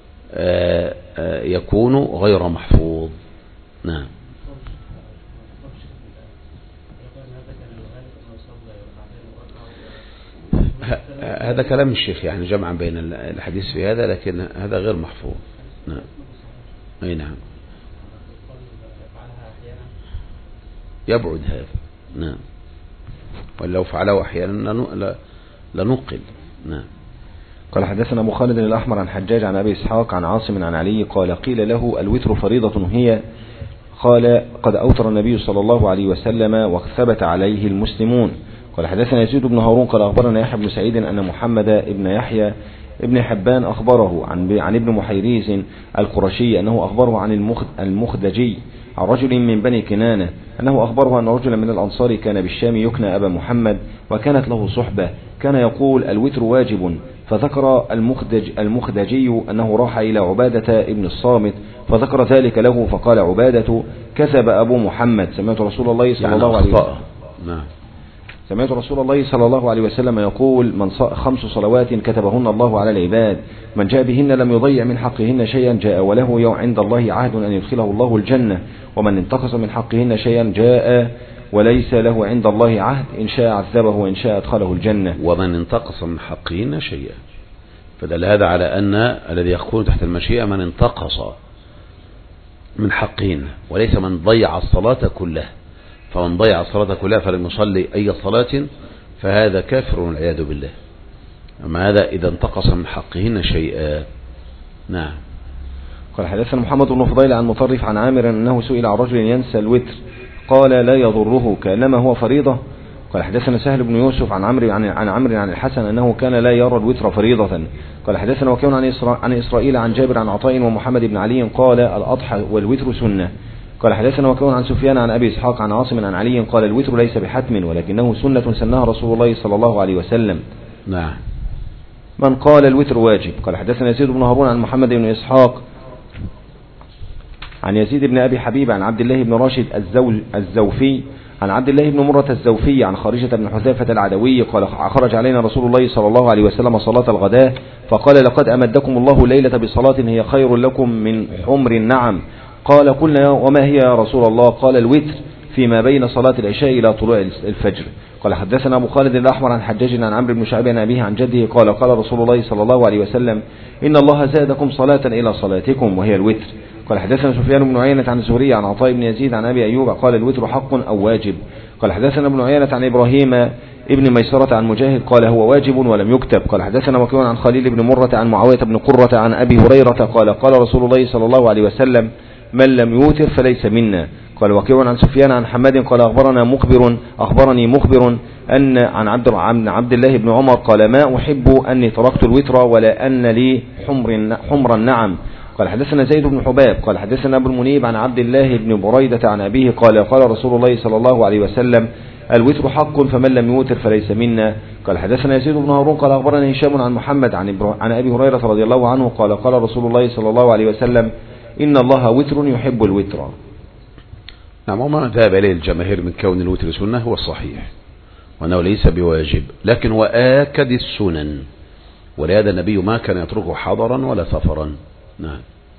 يكون غير محفوظ. نعم. هذا كلام الشيخ يعني جمعا بين الحديث في هذا، لكن هذا غير محفوظ. نعم. أي نعم، يبعد هذا. نعم، ولو فعله أحيانا لنقل. نعم. قال حدثنا أبو خالد الأحمر عن حجاج عن أبي إسحاق عن عاصم عن علي قال قيل له الوتر فريضة هي؟ قال قد أوتر النبي صلى الله عليه وسلم وثبت عليه المسلمون. قال حدثنا يزيد بن هارون قال أخبرنا يحيى بن سعيد أن محمد ابن يحيى ابن حبان أخبره عن ابن محيريز القرشي أنه أخبره عن المخدجي عن رجل من بني كنانة أنه أخبره أن رجلا من الأنصار كان بالشام يكنى أبا محمد وكانت له صحبة كان يقول الوتر واجب، فذكر المخدجي أنه راح إلى عبادة ابن الصامت فذكر ذلك له فقال عبادة كذب أبو محمد. سمعت رسول الله صلى الله عليه وسلم سمعت رسول الله صلى الله عليه وسلم يقول من 5 صلوات كتبهن الله على العباد من جاء بهن لم يضيع من حقهن شيئا جاء وله عند الله عهد أن يدخله الله الجنة، ومن انتقص من حقهن شيئا جاء وليس له عند الله عهد إن شاء عذبه وإن شاء أدخله الجنة. ومن انتقص من حقهن شيئا، فدل هذا على أن الذي يكون تحت المشيئة من انتقص من حقهن وليس من ضيع الصلاة كلها، فمن ضيع الصلاة كلها فلم يصلي أي صلاة فهذا كافر والعياذ بالله. أما هذا إذا انتقص من حقهن شيئا. نعم. قال حدثنا محمد بن فضيل عن مطرف عن عامر أنه سئل عن رجل ينسى الوتر قال لا يضره كأنما هو فريضة. قال حدثنا سهل بن يوسف عن عمرو عن الحسن أنه كان لا يرى الوتر فريضة. قال حدثنا وكيع عن إسرائيل عن جابر عن عطاء ومحمد بن علي قال الأضحى والوتر سنة. قال حدثنا وكيع عن سفيان عن أبي إسحاق عن عاصم عن علي قال الوتر ليس بحتم ولكنه سنة سنها رسول الله صلى الله عليه وسلم. نعم. من قال الوتر واجب. قال حدثنا يزيد بن هارون عن محمد بن إسحاق عن يزيد بن أبي حبيب عن عبد الله بن راشد الزوفي عن عبد الله بن مرة الزوفي عن خارجة بن حذافة العدوي قال خرج علينا رسول الله صلى الله عليه وسلم صلاة الغداء فقال لقد أمدكم الله الليلة بصلاة هي خير لكم من حمر النعم. قال قلنا وما هي يا رسول الله؟ قال الوتر فيما بين صلاة العشاء إلى طلوع الفجر. قال حدثنا أبو خالد الأحمر عن حجاج عن عمرو بن شعيب عن أبيه عن جده قال قال رسول الله صلى الله عليه وسلم إن الله زادكم صلاة إلى صلاتكم وهي الوتر. قال حدثنا سفيان بن عيينة عن الزهري عن عطاء بن يزيد عن أبي أيوب قال الوتر حق أو واجب. قال حدثنا ابن عيينة عن إبراهيم ابن ميسرة عن مجاهد قال هو واجب ولم يكتب. قال حدثنا وكيع عن خليل بن مرة عن معاوية بن قرة عن أبي هريرة قال قال رسول الله صلى الله عليه وسلم من لم يوتر فليس منا. قال وكيع عن سفيان عن حماد قال أخبرني مخبر أن عن عبد الله بن عمر قال ما أحب أني تركت الوتر ولا أن لي حمر النعم. قال حدثنا زيد بن حباب قال حدثنا أبو المنيب عن عبد الله بن بريدة عن أبيه قال قال رسول الله صلى الله عليه وسلم الوتر حق فمن لم يوتر فليس منا. قال حدثنا يزيد بن هارون قال أخبرنا هشام عن محمد عن أبي هريرة رضي الله عنه قال قال رسول الله صلى الله عليه وسلم إن الله وتر يحب الوتر. نعم. وما ذهب إليه الجماهير من كون الوتر سنة هو الصحيح وأنه ليس بواجب لكن وآكد السنن، ولهذا النبي ما كان يتركه حضرا ولا سفرا. نعم.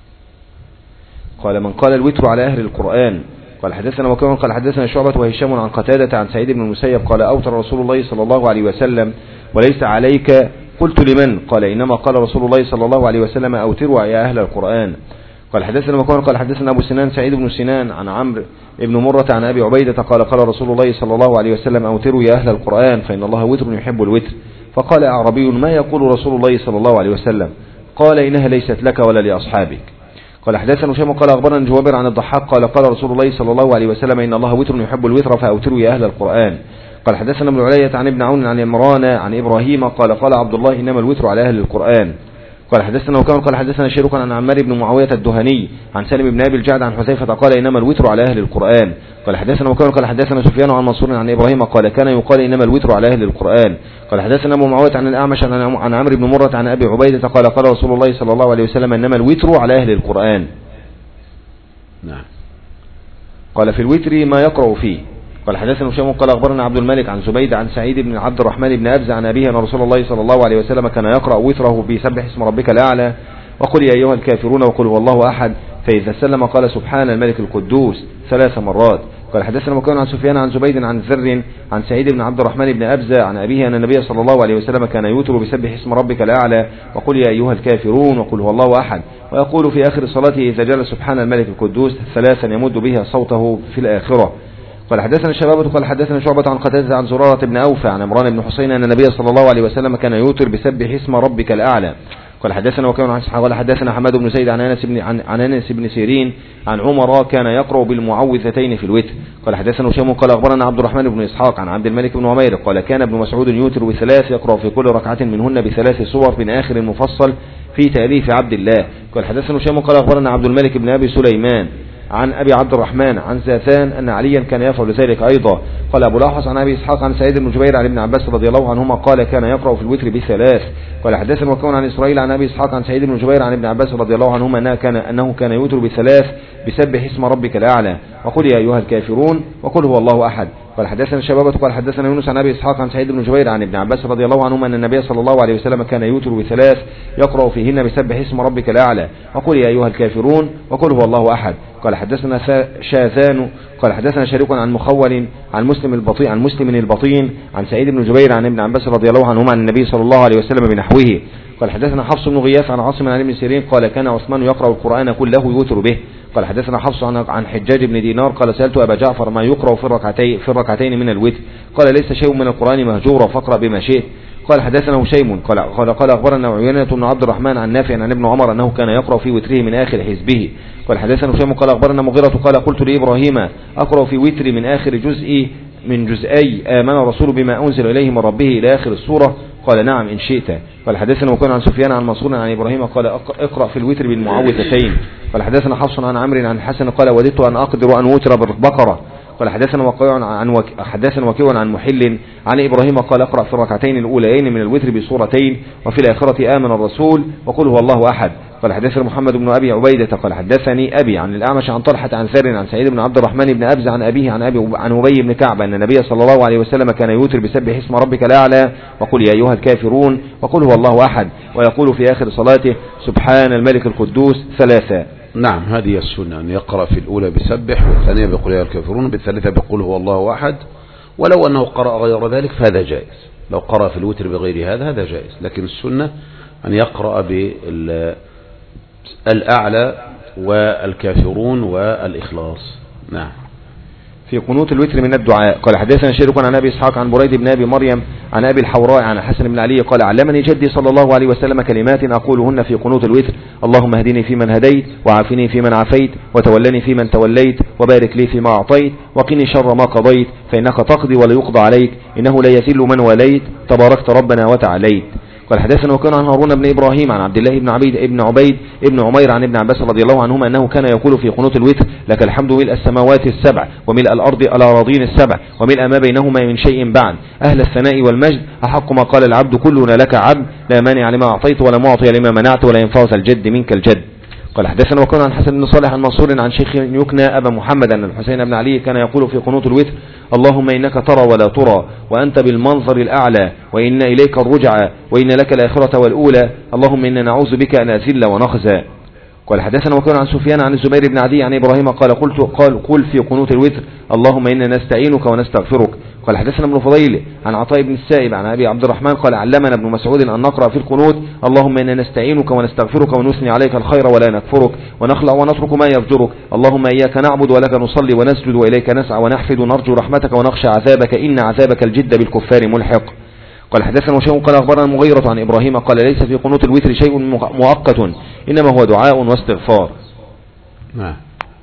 قال من قال الوتر على أهل القرآن. قال حدثنا وكيع قال حدثنا شعبة وهشام عن قتادة عن سعيد بن المسيب قال أوتر رسول الله صلى الله عليه وسلم وليس عليك. قلت لمن؟ قال إنما قال رسول الله صلى الله عليه وسلم أوتروا يا أهل القرآن. قال حدثنا وكيع قال حدثنا أبو سنان سعيد بن سنان عن عمرو بن مرة عن أبي عبيدة قال قال رسول الله صلى الله عليه وسلم أوتروا يا أهل القرآن فإن الله وتر يحب الوتر. فقال أعربي ما يقول رسول الله صلى الله عليه وسلم؟ قال إنها ليست لك ولا لأصحابك. قال حدثنا هشام قال أخبرنا جوابر عن الضحاك قال قال رسول الله صلى الله عليه وسلم إن الله وتر يحب الوتر فأوتروا يا أهل القرآن. قال حدثنا ابن علية عن ابن عون عن عمران عن إبراهيم قال قال عبد الله إنما الوتر على أهل القرآن. قال حدثنا وكان قال حدثنا شيرك عن عمار بن معاوية الدهني عن سالم بن أبي الجعد عن حذيفة قال إنما الوتر على أهل القرآن. قال حدثنا وكان قال حدثنا سفيان عن منصور عن إبراهيم قال كان يقال إنما الوتر على أهل القرآن. قال حدثنا أبو معاوية عن الأعمش عن عمرو بن مرة عن أبي عبيدة قال قال رسول الله صلى الله عليه وسلم إنما الوتر على أهل القرآن. نعم. قال في الوتر ما يقرأ فيه. قال حدثنا هشام قال أخبرنا عبد الملك عن زبيد عن سعيد بن عبد الرحمن بن أبزة عن أبيه أن رسول الله صلى الله عليه وسلم كان يقرأ وتره بسبح اسم ربك الأعلى وقل يا أيها الكافرون وقل هو الله أحد فإذا سلم قال سبحان الملك القدوس 3 مرات. قال حدثنا وكيع عن سفيان عن زبيد عن ذر عن سعيد بن عبد الرحمن بن أبزة عن أبيه أن النبي صلى الله عليه وسلم كان يوتر بسبح اسم ربك الأعلى وقل يا أيها الكافرون وقل هو الله أحد، ويقول في آخر صلاته إذا جل سبحان الملك القدوس ثلاثا يمد بها صوته في الآخرة. قال حدثنا الشبابة قال حدثنا شعبة عن قتادة عن زرارة بن أوفى عن عمران بن حسين أن النبي صلى الله عليه وسلم كان يوتر بسبح اسم ربك الأعلى. قال حدثنا وكيع عن اسحاق قال حدثنا حماد بن زيد عن انس بن سيرين عن عمر كان يقرأ بالمعوذتين في الوتر. قال حدثنا هشام قال اخبرنا عبد الرحمن بن اسحاق عن عبد الملك بن عمير قال كان ابن مسعود يوتر بثلاث يقرأ في كل ركعة منهن بثلاث سور من آخر المفصل في تأليف عبد الله. قال حدثنا هشام قال اخبرنا عبد الملك بن ابي سليمان عن أبي عبد الرحمن عن زاثان أن عليا كان يفعل ذلك أيضا. قال أبو لاحظ عن أبي إسحاق عن سعيد بن جبير عن ابن عباس رضي الله عنهما قال كان يقرأ في الوتر بثلاث. قال حدثنا وكيع عن إسرائيل عن أبي إسحاق عن سعيد بن جبير عن ابن عباس رضي الله عنهما أنه كان يوتر بثلاث بسبح اسم ربك الأعلى وقل يا أيها الكافرون وقل هو الله أحد. قال حدثنا الشبابة قال حدثنا يونس عن أبي إسحاق عن سعيد بن جبير عن ابن عباس رضي الله عنهما أن النبي صلى الله عليه وسلم كان يوتر بثلاث يقرأ فيهن بسبح اسم ربك الأعلى وقل يا أيها الكافرون وقل هو الله أحد. قال حدثنا شاذان قال حدثنا شريك عن مخول عن مسلم البطين عن سعيد بن جبير عن ابن عباس رضي الله عنهما عن النبي صلى الله عليه وسلم بنحوه. قال حدثنا حفص بن غياث عن عاصم عن ابن سيرين قال كان عثمان يقرأ القرآن كله يوتر به. قال حدثنا حفص عن حجاج بن دينار قال سألت أبا جعفر ما يقرأ في الركعتين من الوتر قال ليس شيء من القرآن مهجورا فاقرأ بما شئت. قال حدثنا هشيم قال أخبرنا عيينة بن عبد الرحمن عن نافع عن ابن عمر أنه كان يقرأ في وتره من آخر حزبه. قال حدثنا هشيم قال أخبرنا مغيرة قال قلت لإبراهيم أقرأ في وتر من آخر جزء من جزئي آمن الرسول بما أنزل إليه من ربه إلى آخر السورة قال نعم إن شئت. قال حدثنا وكيع عن سفيان عن منصور عن إبراهيم قال اقرأ في الوتر بالمعوذتين. قال حدثنا حفص عن عمرو عن الحسن قال وددت أن أقدر أن أوتر بالبقرة. قال حدثنا وكيع عن محل عن إبراهيم قال اقرأ في الركعتين الأوليين من الوتر بسورتين وفي الآخرة آمن الرسول وقل هو الله أحد. قال حدثنا محمد بن أبي عبيدة قال حدثني أبي عن الأعمش عن طلحة عن ثار عن سعيد بن عبد الرحمن بن أبزة عن أبيه عن أبي بن كعب أن النبي صلى الله عليه وسلم كان يوتر بسبح اسم ربك الأعلى وقل يا أيها الكافرون وقل هو الله أحد ويقول في آخر صلاته سبحان الملك القدوس ثلاثا. نعم هذه السنة أن يقرأ في الأولى بسبح والثانية بقول يا الكافرون بالثالثة بقول هو الله أحد. ولو أنه قرأ غير ذلك فهذا جائز، لو قرأ في الوتر بغير هذا جائز، لكن السنة أن يقرأ بالأعلى والكافرون والإخلاص. نعم. في قنوت الوتر من الدعاء. قال حدثنا شريك عن أبي إسحاق عن بريد بن أبي مريم عن أبي الحوراء عن حسن بن علي قال علمني جدي صلى الله عليه وسلم كلمات أقولهن في قنوت الوتر اللهم اهدني فيمن هديت وعافني فيمن عافيت وتولني فيمن توليت وبارك لي فيما أعطيت وقني شر ما قضيت فإنك تقضي ولا يقضى عليك إنه لا يذل من وليت تباركت ربنا وتعاليت. قال حدثنا وكان عن هارون بن إبراهيم عن عبد الله بن عبيد ابن عمير عن ابن عباس رضي الله عنهما أنه كان يقول في قنوت الوتر لك الحمد ملء السماوات السبع وملء الأرض الأراضين السبع وملء ما بينهما من شيء بعد أهل الثناء والمجد أحق ما قال العبد كلنا لك عبد لا مانع لما أعطيت ولا معطي لما منعت ولا ينفع ذا الجد منك الجد. قال حدثنا وكان عن حسن بن صالح عن منصور عن شيخ يكنى أبا محمد أن الحسين بن علي كان يقول في قنوت الوتر اللهم إنك ترى ولا ترى وأنت بالمنظر الأعلى وإن إليك الرجعى وإن لك الآخرة والأولى اللهم إنا نعوذ بك أن أذل ونخزى. قال حدثنا وكان عن سفيان عن الزبير بن عدي عن إبراهيم قل في قنوت الوتر اللهم إنا نستعينك ونستغفرك. قال حدثنا ابن فضيل عن عطاء بن السائب عن أبي عبد الرحمن قال علمنا ابن مسعود أن نقرأ في القنوت اللهم إنا نستعينك ونستغفرك ونثني عليك الخير ولا نكفرك ونخلع ونترك ما يفجرك اللهم إياك نعبد ولك نصلي ونسجد وإليك نسعى ونحفد ونرجو رحمتك ونخشى عذابك إن عذابك الجد بالكفار ملحق. قال حدثنا وشيء قال أخبرنا المغيرة عن إبراهيم قال ليس في قنوت الوتر شيء مؤقت إنما هو دعاء واستغفار. نعم.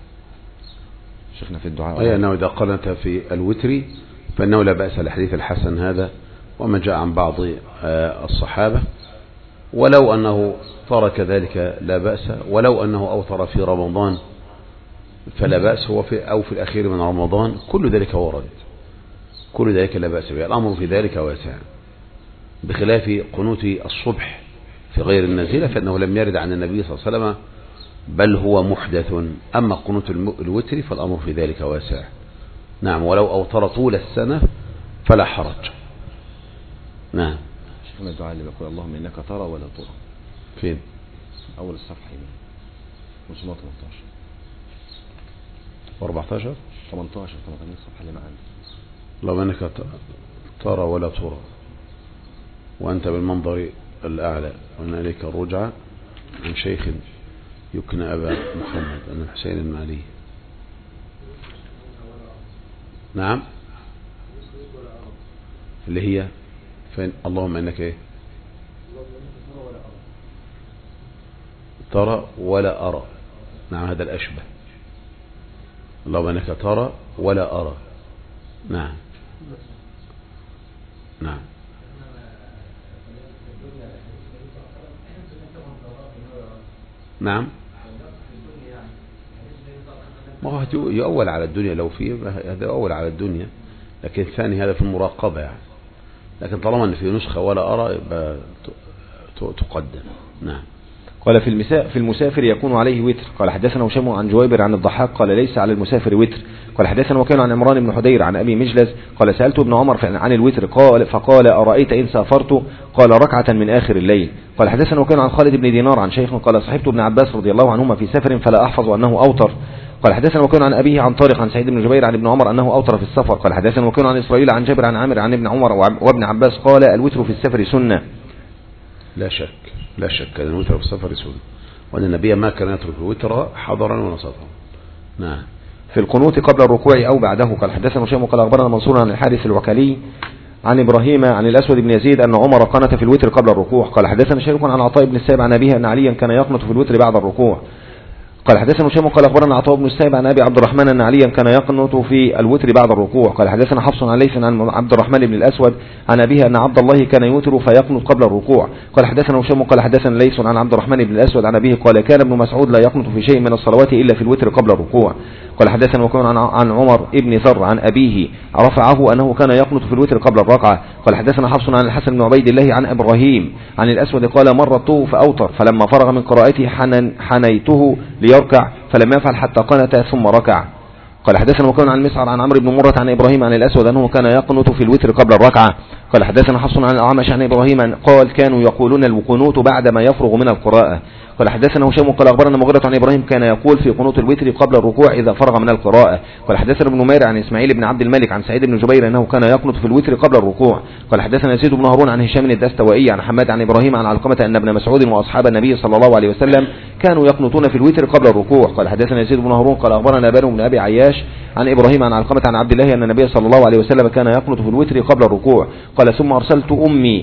شيخنا في الدعاء أي أنه إذا قلت في الوتر فإنه لا بأس الحديث الحسن هذا وما جاء عن بعض الصحابة ولو أنه ترك ذلك لا بأس ولو أنه أوتر في رمضان فلا بأس هو أو في الأخير من رمضان كل ذلك ورد كل ذلك لا بأس به الأمر في ذلك واسع بخلاف قنوت الصبح في غير النازلة فإنه لم يرد عن النبي صلى الله عليه وسلم بل هو محدث أما قنوت الوتر فالأمر في ذلك واسع. نعم ولو أوتر طول السنة فلا حرج. نعم. شوفنا الدعاء اللي بيقول اللهم إنك ترى ولا ترى فين أول الصفحة 513 و14 18 الصفحة اللي معانا. لو أنك ترى ولا ترى وأنت بالمنظر الأعلى وأن إليك الرجعة عن شيخ يكنى أبا محمد أن الحسين المالي. نعم اللي هي فين اللهم إنك إيه ترى ولا أرى. نعم هذا الأشبه. اللهم إنك ترى ولا أرى. نعم نعم نعم ما هو يؤول على الدنيا لو فيه هذا يؤول على الدنيا، لكن الثاني هذا في المراقبة يعني. لكن طالما أن في نسخة ولا أرى يبقى تقدم. نعم. قال في المسافر يكون عليه وتر. قال حدثنا هشام عن جويبر عن الضحاك قال ليس على المسافر وتر. قال حدثنا وكان عن عمران بن حدير عن أبي مجلس قال سألت ابن عمر عن الوتر فقال أرأيت إن سافرت قال ركعة من آخر الليل. قال حدثنا وكان عن خالد بن دينار عن شيخ قال صحبت ابن عباس رضي الله عنهما في سفر فلا أحفظ أنه أوتر. قال حدثنا وكان عن أبيه عن طارق عن سعيد بن جبير عن ابن عمر أنه أوتر في السفر. قال حدثنا وكان عن إسرائيل عن جابر عن عامر عن ابن عمر وابن عباس قال الوتر في السفر سنة. لا شك أن الوتر في السفر سنة، وأن النبي ما كان يترك الوتر حضرا ونصتا. نعم. في القنوت قبل الركوع أو بعده. قال حدثنا هشام قال أخبرنا منصور عن الحارث الوكلي عن إبراهيم عن الأسود بن يزيد أن عمر قنت في الوتر قبل الركوع. قال حدثنا شيخ عن عطاء بن السائب عن أبيه أن عليا كان يقنت في الوتر بعد الركوع. قال حدثنا هشام قال أخبرنا عطاء بن السائب عن أبي عبد الرحمن أن عليا كان يقنت في الوتر بعد الركوع. قال حدثنا حفص عن ليث عن عبد الرحمن بن الأسود عن أبيه أن عبد الله كان يوتر فيقنت قبل الركوع. قال حدثنا هشام قال حدثنا ليث عن عبد الرحمن بن الأسود عن أبيه قال كان ابن مسعود لا يقنت في شيء من الصلوات إلا في الوتر قبل الركوع. قال حدثنا وكان عن عمر ابن ذر عن أبيه رفعه أنه كان يقنت في الوتر قبل الركعة. قال حدثنا حفص عن الحسن بن عبيد الله عن إبراهيم عن الأسود قال مرته فأوتر فلما فرغ من قراءته حنيته ليركع فلم يفعل حتى قنت ثم ركع. قال حدثنا وكان عن مسعر عن عمرو بن مرة عن إبراهيم عن الأسود أنه كان يقنت في الوتر قبل الركعة. قال حدثنا حفص عن الأعمش عن إبراهيم قال كانوا يقولون القنوت بعد ما يفرغ من القراءة. قال حدثنا هشام قال أخبرنا مغيرة عن إبراهيم كان يقول في قنوت الوتر قبل الركوع إذا فرغ من القراءة. قال حدثنا ابن نمير عن إسماعيل بن عبد الملك عن سعيد بن جبير أنه كان يقنت في الوتر قبل الركوع. قال حدثنا يزيد بن هارون عن هشام الدستوائي عن حماد عن إبراهيم عن علقمة أن ابن مسعود وأصحاب النبي صلى الله عليه وسلم كانوا يقنتون في الوتر قبل الركوع. قال حدثنا يزيد بن هارون قال أخبرنا بن بن أبي عياش عن إبراهيم عن علقمة عن عبد الله أن النبي صلى الله عليه وسلم كان يقنت في الوتر قبل الركوع. قال ثم أرسلت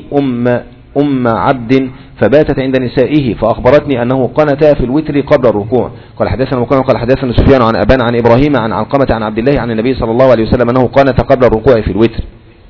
أم عبد فباتت عند نسائه فأخبرتني أنه قنت في الوتر قبل الركوع. قال حدثنا وكان قال حدثنا سفيان عن أبان عن إبراهيم عن علقمة عن عبد الله عن النبي صلى الله عليه وسلم أنه قنت قبل الركوع في الوتر.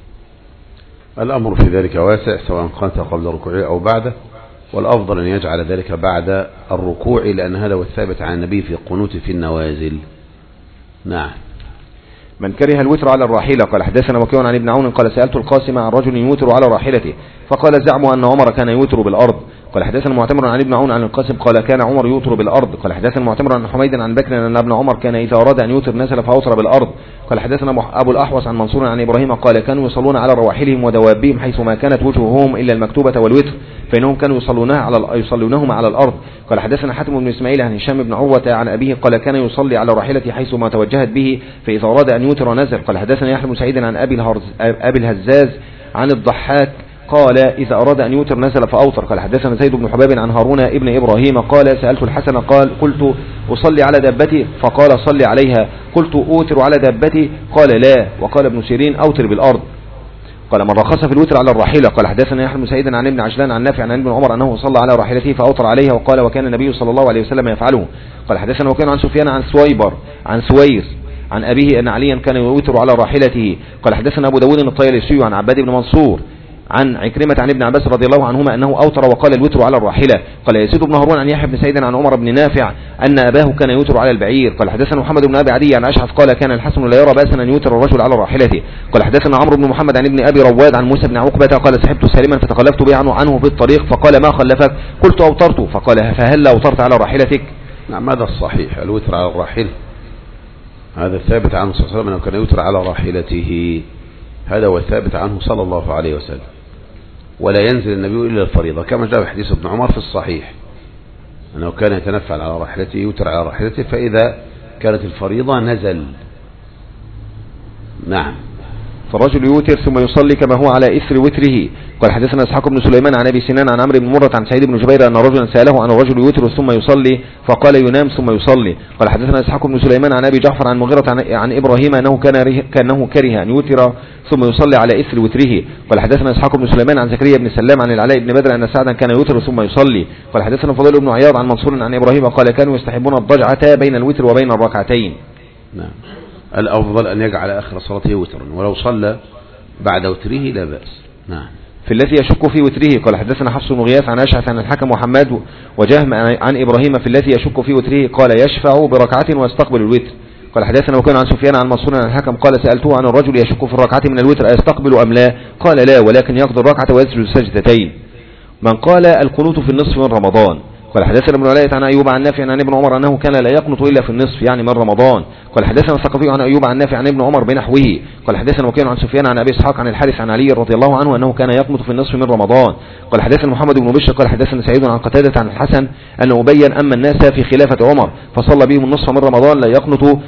الأمر في ذلك واسع سواء قنت قبل الركوع أو بعده، والأفضل أن يجعل ذلك بعد الركوع لأن هذا هو الثابت عن النبي في القنوت في النوازل. نعم. من كره الوتر على الراحلة. قال حدثنا وكيع عن ابن عون قال سألت القاسم عن رجل يوتر على راحلته فقال زعموا أن عمر كان يوتر بالأرض. قال حدثنا معتمر عن ابن عون عن القاسم قال كان عمر يوتر بالأرض. قال حدثنا معتمر عن حميد عن بكر أن ابن عمر كان إذا أراد أن يوتر نزل فأوتر بالأرض. قال حدثنا أبو الأحوص عن منصور عن إبراهيم قال كانوا يصلون على رواحلهم ودوابهم حيث ما كانت وجوههم إلا المكتوبة والوتر فإنهم كانوا يصلونهما على الأرض. قال حدثنا حاتم بن إسماعيل عن هشام بن عروة عن أبيه قال كان يصلي على راحلته حيث ما توجهت به فإذا أراد أن يوتر نزل. قال حدثنا يحيى بن سعيد عن أبي الهزاز عن الضحاك قال إذا أراد أن يوتر نزل فأوتر. قال حدثنا زيد بن حباب عن هارون ابن إبراهيم قال سألت الحسن قال قلت أصلي على دابتي فقال صلي عليها. قلت أوتر على دابتي قال لا. وقال ابن سيرين أوتر بالأرض. قال من رخص في الوتر على الراحلة. قال حدثنا يحيى بن سعيد عن ابن عجلان عن نافع عن ابن عمر أنه صلى على راحلته فأوتر عليها وقال وكان النبي صلى الله عليه وسلم يفعله. قال حدثنا وكان عن سفيان عن سويبر عن سوير عن أبيه أن عليا كان يوتر على راحلته. قال حدثنا أبو داود الطيالسي عن عباد بن منصور عن عكرمة عن ابن عباس رضي الله عنهما أنه أوتر وقال الوتر على الراحلة. قال يزيد بن هارون عن يحيى بن سعيد عن عمر بن نافع أن أباه كان يوتر على البعير. قال حدثنا محمد بن أبي عدي عن أشعث قال كان الحسن لا يرى بأسا أن يوتر الرجل على راحلته. قال حدثنا عمرو بن محمد عن ابن أبي رواد عن موسى بن عقبة قال سحبت سالما فتخلفت به عنه في الطريق فقال ما خلفك؟ قلت أوترت. فقال فهل أوترت على راحلتك؟ نعم هذا الصحيح الوتر على الراحلة هذا الثابت عنه صلى الله عليه وسلم أنه كان يوتر على راحلته. هذا هو الثابت عنه صلى الله عليه وسلم. ولا ينزل النبي إلا الفريضة كما جاء في حديث ابن عمر في الصحيح أنه كان يتنفل على راحلته يوتر على راحلته فإذا كانت الفريضة نزل. نعم. فالرجل يوتر ثم يصلي كما هو على إثر وتره. قال حدثنا إسحاق بن سليمان عن أبي سنان عن عمرو بن مرة عن سعيد بن جبير أن رجلا سأله عن الرجل يوتر ثم يصلي فقال ينام ثم يصلي. قال حدثنا إسحاق بن سليمان عن أبي جعفر عن مغيرة عن إبراهيم أنه كره أن يوتر ثم يصلي على إثر وتره. قال حدثنا إسحاق بن سليمان عن زكريا بن سلام عن العلاء بن بدر أن سعدا كان يوتر ثم يصلي. قال حدثنا فضيل بن عياض عن منصور عن إبراهيم قال كانوا يستحبون الضجعة بين الوتر وبين الركعتين. نعم. الأفضل أن يجعل آخر صلاته وترا، ولو صلى بعد وتره لا بأس. نعم. في الذي يشك في وتره. قال حدثنا حفص بن غياث عن أشعث عن الحكم وحماد وجهم عن إبراهيم في الذي يشك في وتره قال يشفع بركعة ويستقبل الوتر. قال حدثنا وكان عن سفيان عن منصور عن الحكم قال سألته عن الرجل يشك في الركعة من الوتر أيستقبل أم لا؟ قال لا، ولكن يقضي الركعة ويسجد سجدتين. من قال القنوت في النصف من رمضان. قال حدثنا ابن علاء عن أيوب عن نافع عن ابن عمر أنه كان لا يقنط إلا في النصف يعني من رمضان. قال حدثنا الثقفي عن أيوب عن نافع عن ابن عمر بنحوه. قال حدثنا وكان عن سفيان عن أبي إسحاق عن الحارث عن علي رضي الله عنه أنه كان يقنط في النصف من رمضان. قال حدثنا محمد بن بشر قال حدثنا سعيد عن قتادة عن الحسن أنه بين أما الناس في خلافة عمر فصلى بهم النصف من رمضان لا يقنط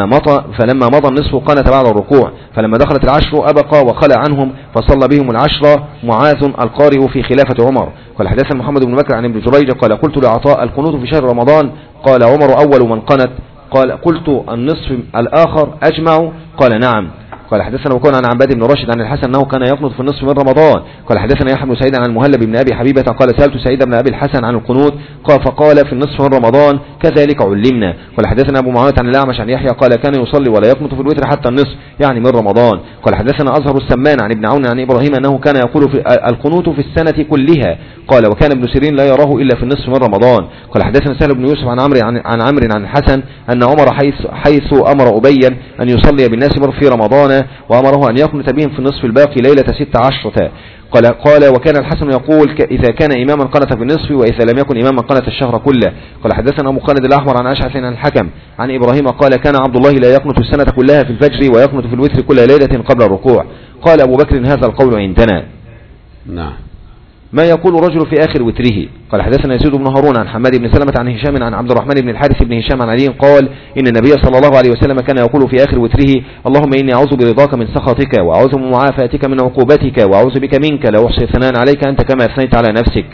فلما مضى النصف قنت بعد الركوع فلما دخلت العشر أبقى وخلع عنهم فصلى بهم العشرة معاذ القارئ في خلافة عمر. قال حدثنا محمد بن بكر عن ابن جريج قال قلت لعطاء القنوت في شهر رمضان قال عمر أول من قنت. قال قلت النصف الآخر أجمع قال نعم. قال حدثنا وكان عن عباد بن راشد عن الحسن أنه كان يقنط في النصف من رمضان. قال حدثنا يحيى بن سعيد عن المهلب بن أبي حبيبة قال سألت سعيد بن أبي الحسن عن القنوت فقال في النصف من رمضان كذلك علمنا. قال حدثنا أبو معاوية عن الأعمش عن يحيى قال كان يصلي ولا يقنط في الوتر حتى النصف يعني من رمضان. قال حدثنا أزهر السمان عن ابن عون عن إبراهيم أنه كان يقول في القنوت في السنة كلها. قال وكان ابن سيرين لا يراه إلا في النصف من رمضان. قال حدثنا سهل بن يوسف عن عمرو عن الحسن أن عمر حيث أمر أبيا أن يصلي بالناس في رمضان وأمره أن يقنط بهم في النصف الباقي ليلة 16. قال وكان الحسن يقول إذا كان إماما قنت في النصف وإذا لم يكن إماما قنت الشهر كله. قال حدثنا أبو خالد الأحمر عن أشعث عن الحكم عن إبراهيم قال كان عبد الله لا يقنط السنة كلها في الفجر ويقنط في الوتر كل ليلة قبل الركوع. قال أبو بكر هذا القول عندنا. نعم. ما يقول الرجل في آخر وتره. قال حدثنا يزيد بن هارون عن حماد بن سلمة عن هشام عن عبد الرحمن بن الحارث بن هشام عن علي قال إن النبي صلى الله عليه وسلم كان يقول في آخر وتره اللهم إني أعوذ برضاك من سخطك وأعوذ بمعافاتك من عقوبتك وأعوذ بك منك لا أحصي ثناء عليك أنت كما أثنيت على نفسك.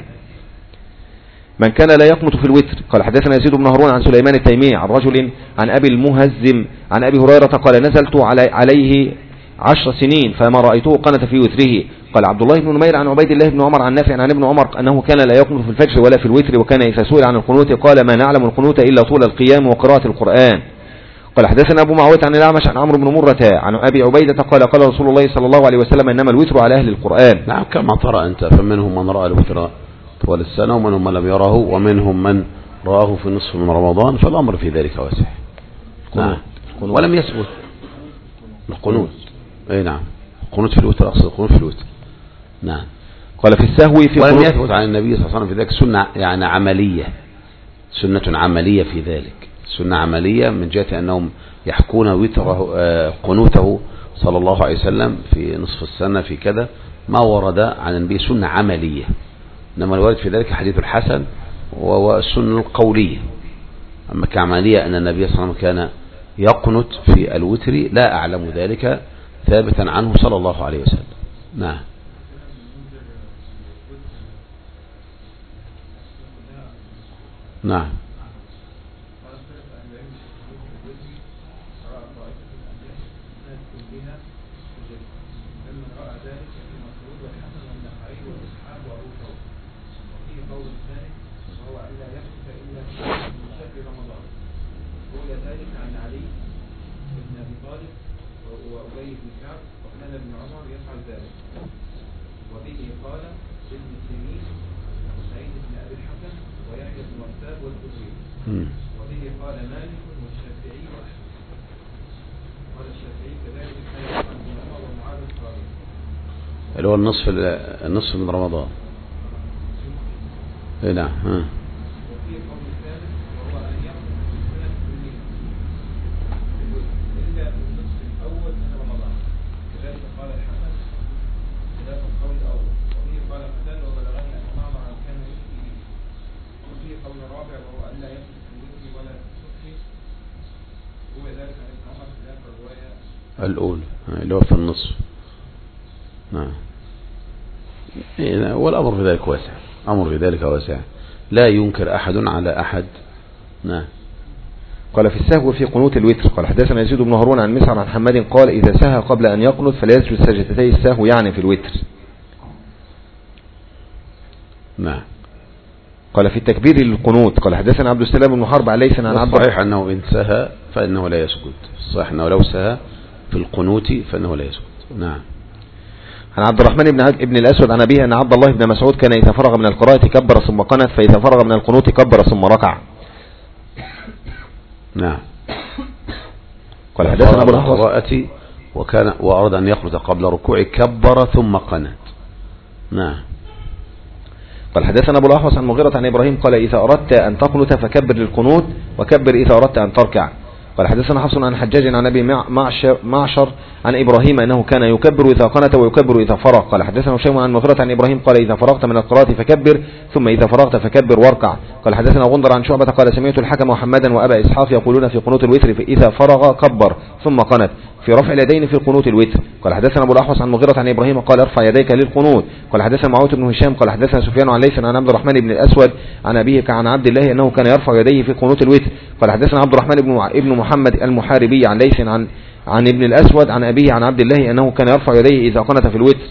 من كان لا يقنط في الوتر. قال حدثنا يزيد بن هارون عن سليمان التيمي عن رجل عن أبي المهزم عن أبي هريرة قال نزلت عليه 10 سنين فما رأيته قنت في وتره. قال عبد الله بن نمير عن عبيد الله بن عمر عن نافع عن ابن عمر أنه كان لا يقنط في الفجر ولا في الوتر وكان إذا سئل عن القنوت قال ما نعلم القنوت إلا طول القيام وقراءة القرآن. قال حدثنا أبو معاوية عن الأعمش عن عمرو بن مرة عن أبي عبيدة قال قال رسول الله صلى الله عليه وسلم إنما الوتر على أهل القرآن. نعم كما ترى أنت فمنهم من رأى الوتر طوال السنة ومنهم من لم يره ومنهم من رآه في نصف من رمضان فالأمر في ذلك واسع. نعم. ولم يثبت القنوت. أي نعم القنوت في الوتر أقصد القنوت في الوتر. نعم. قال في السهو في ولم يثبت عن النبي صلى الله عليه وسلم في ذلك سنة يعني عملية سنة عملية في ذلك سنة عملية من جهة أنهم يحكون وتره قنوته صلى الله عليه وسلم في نصف السنة في كذا ما ورد عن النبي سنة عملية إنما الوارد في ذلك حديث الحسن والسنة القولية. أما كعملية أن النبي صلى الله عليه وسلم كان يقنت في الوتر لا أعلم ذلك ثابتا عنه صلى الله عليه وسلم. نعم. نعم. وبه قال مالك والشافعي وأحمد. قال الشافعي كذلك كان يقال ابن عمر ومعاذ القارئ اللي هو النصف من رمضان. اي نعم. وفي قول الثالث وهو أن يقنط في السنة كلها إلا في النصف الأول من رمضان. كذلك قال الحسن خلاف القول الأول. وفيه قال قتادة وبلغني أن معمر كان يفتي به. وفيه قول رابع وهو أن لا يقنط في الوتر ولا في الصبح الأولى اللي هو في النصف. نعم. والأمر في ذلك واسع، أمر في ذلك واسع، لا ينكر أحد على أحد. نعم. قال في السهو في قنوت الوتر. قال حدثنا يزيد بن هارون عن مسعر عن حماد قال إذا سهى قبل أن يقنت فليسجد سجدتي السهو يعني في الوتر. نعم. قال في التكبير للقنوت. قال حدثنا عبد السلام بن حرب عن ليس عن عبد صحيح أنه إن سهى فإنه لا يسجد، صحيح أنه لو سهى في القنوت فإنه لا يسجد. نعم. عن عبد الرحمن بن الأسود عن أبيه أن عبد الله بن مسعود كان إذا فرغ من القراءة كبر ثم قنت، فإذا فرغ من القنوت كبر ثم ركع. نعم. قال حدثنا أبو القراءة وأراد أن يخرج قبل ركوع كبر ثم قنت. نعم. قال حدثنا أبو الأحوص عن مغيرة عن إبراهيم قال إذا أردت أن تقنت فكبر للقنوت وكبر إذا أردت أن تركع. قال حدثنا حفص عن حجاج عن أبي معشر عن إبراهيم أنه كان يكبر إذا قنت ويكبر إذا فرغ. قال حدثنا هشام عن مغيرة عن إبراهيم قال إذا فرغت من القراءة فكبر ثم إذا فرغت فكبر واركع. قال حدثنا غندر عن شعبة قال سمعت الحكم وحمادا وأبا إسحاق يقولون في قنوت الوتر إذا فرغ كبر ثم قنت في رفع اليدين في القنوت الوتر. قال حدثنا أبو الأحوص عن مغيرة عن إبراهيم قال ارفع يديك للقنوت. قال حدثنا معاوية بن هشام قال حدثنا سفيان عن ليس عن عبد الرحمن بن الأسود عن أبيه عن عبد الله أنه كان يرفع يديه في قنوت الوتر. قال حدثنا عبد الرحمن ابن محمد المحاربي عن ليس عن ابن الأسود عن أبيه عن عبد الله أنه كان يرفع يديه إذا قنت في الوتر.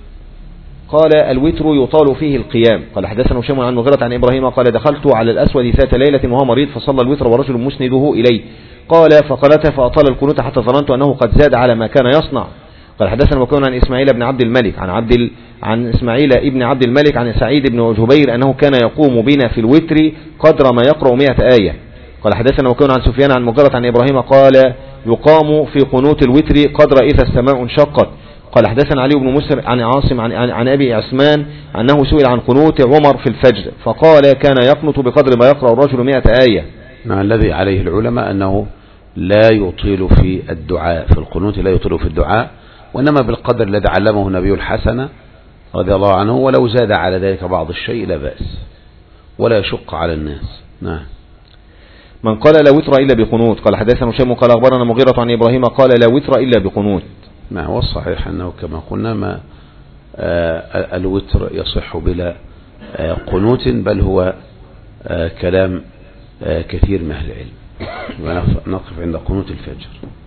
قال الوتر يطال فيه القيام. قال حدثنا هشام عن مغيرة عن إبراهيم قال دخلت على الأسود ذات ليلة وهو مريض فصلى الوتر ورجل مسنده إليه. قال فقالت فأطال القنوت حتى ظننت أنه قد زاد على ما كان يصنع. قال حدثنا وكون عن إسماعيل بن عبد الملك عن إسماعيل ابن عبد الملك عن سعيد بن جبير أنه كان يقوم بنا في الوتر قدر ما يقرأ 100 آية. قال حدثنا وكون عن سفيان عن مغيرة عن إبراهيم قال يقام في قنوت الوتر قدر إذا السماء انشقت. قال حدثنا علي بن مسر عن عاصم عن أبي عثمان أنه سئل عن قنوت عمر في الفجر فقال كان يقنط بقدر ما يقرأ الرجل 100 آية. الذي عليه العلماء أنه لا يطيل في الدعاء في القنوت، لا يطيل في الدعاء، وإنما بالقدر الذي علمه النبي الحسن رضي الله عنه، ولو زاد على ذلك بعض الشيء لا بأس ولا يشق على الناس. نعم. من قال لا وتر إلا بقنوت. قال حدثنا هشام قال أخبرنا مغيرة عن إبراهيم قال لا وتر إلا بقنوت. نعم. والصحيح أنه كما قلنا ما الوتر يصح بلا قنوت، بل هو كلام كثير من أهل العلم. ونقف عند قنوت الفجر.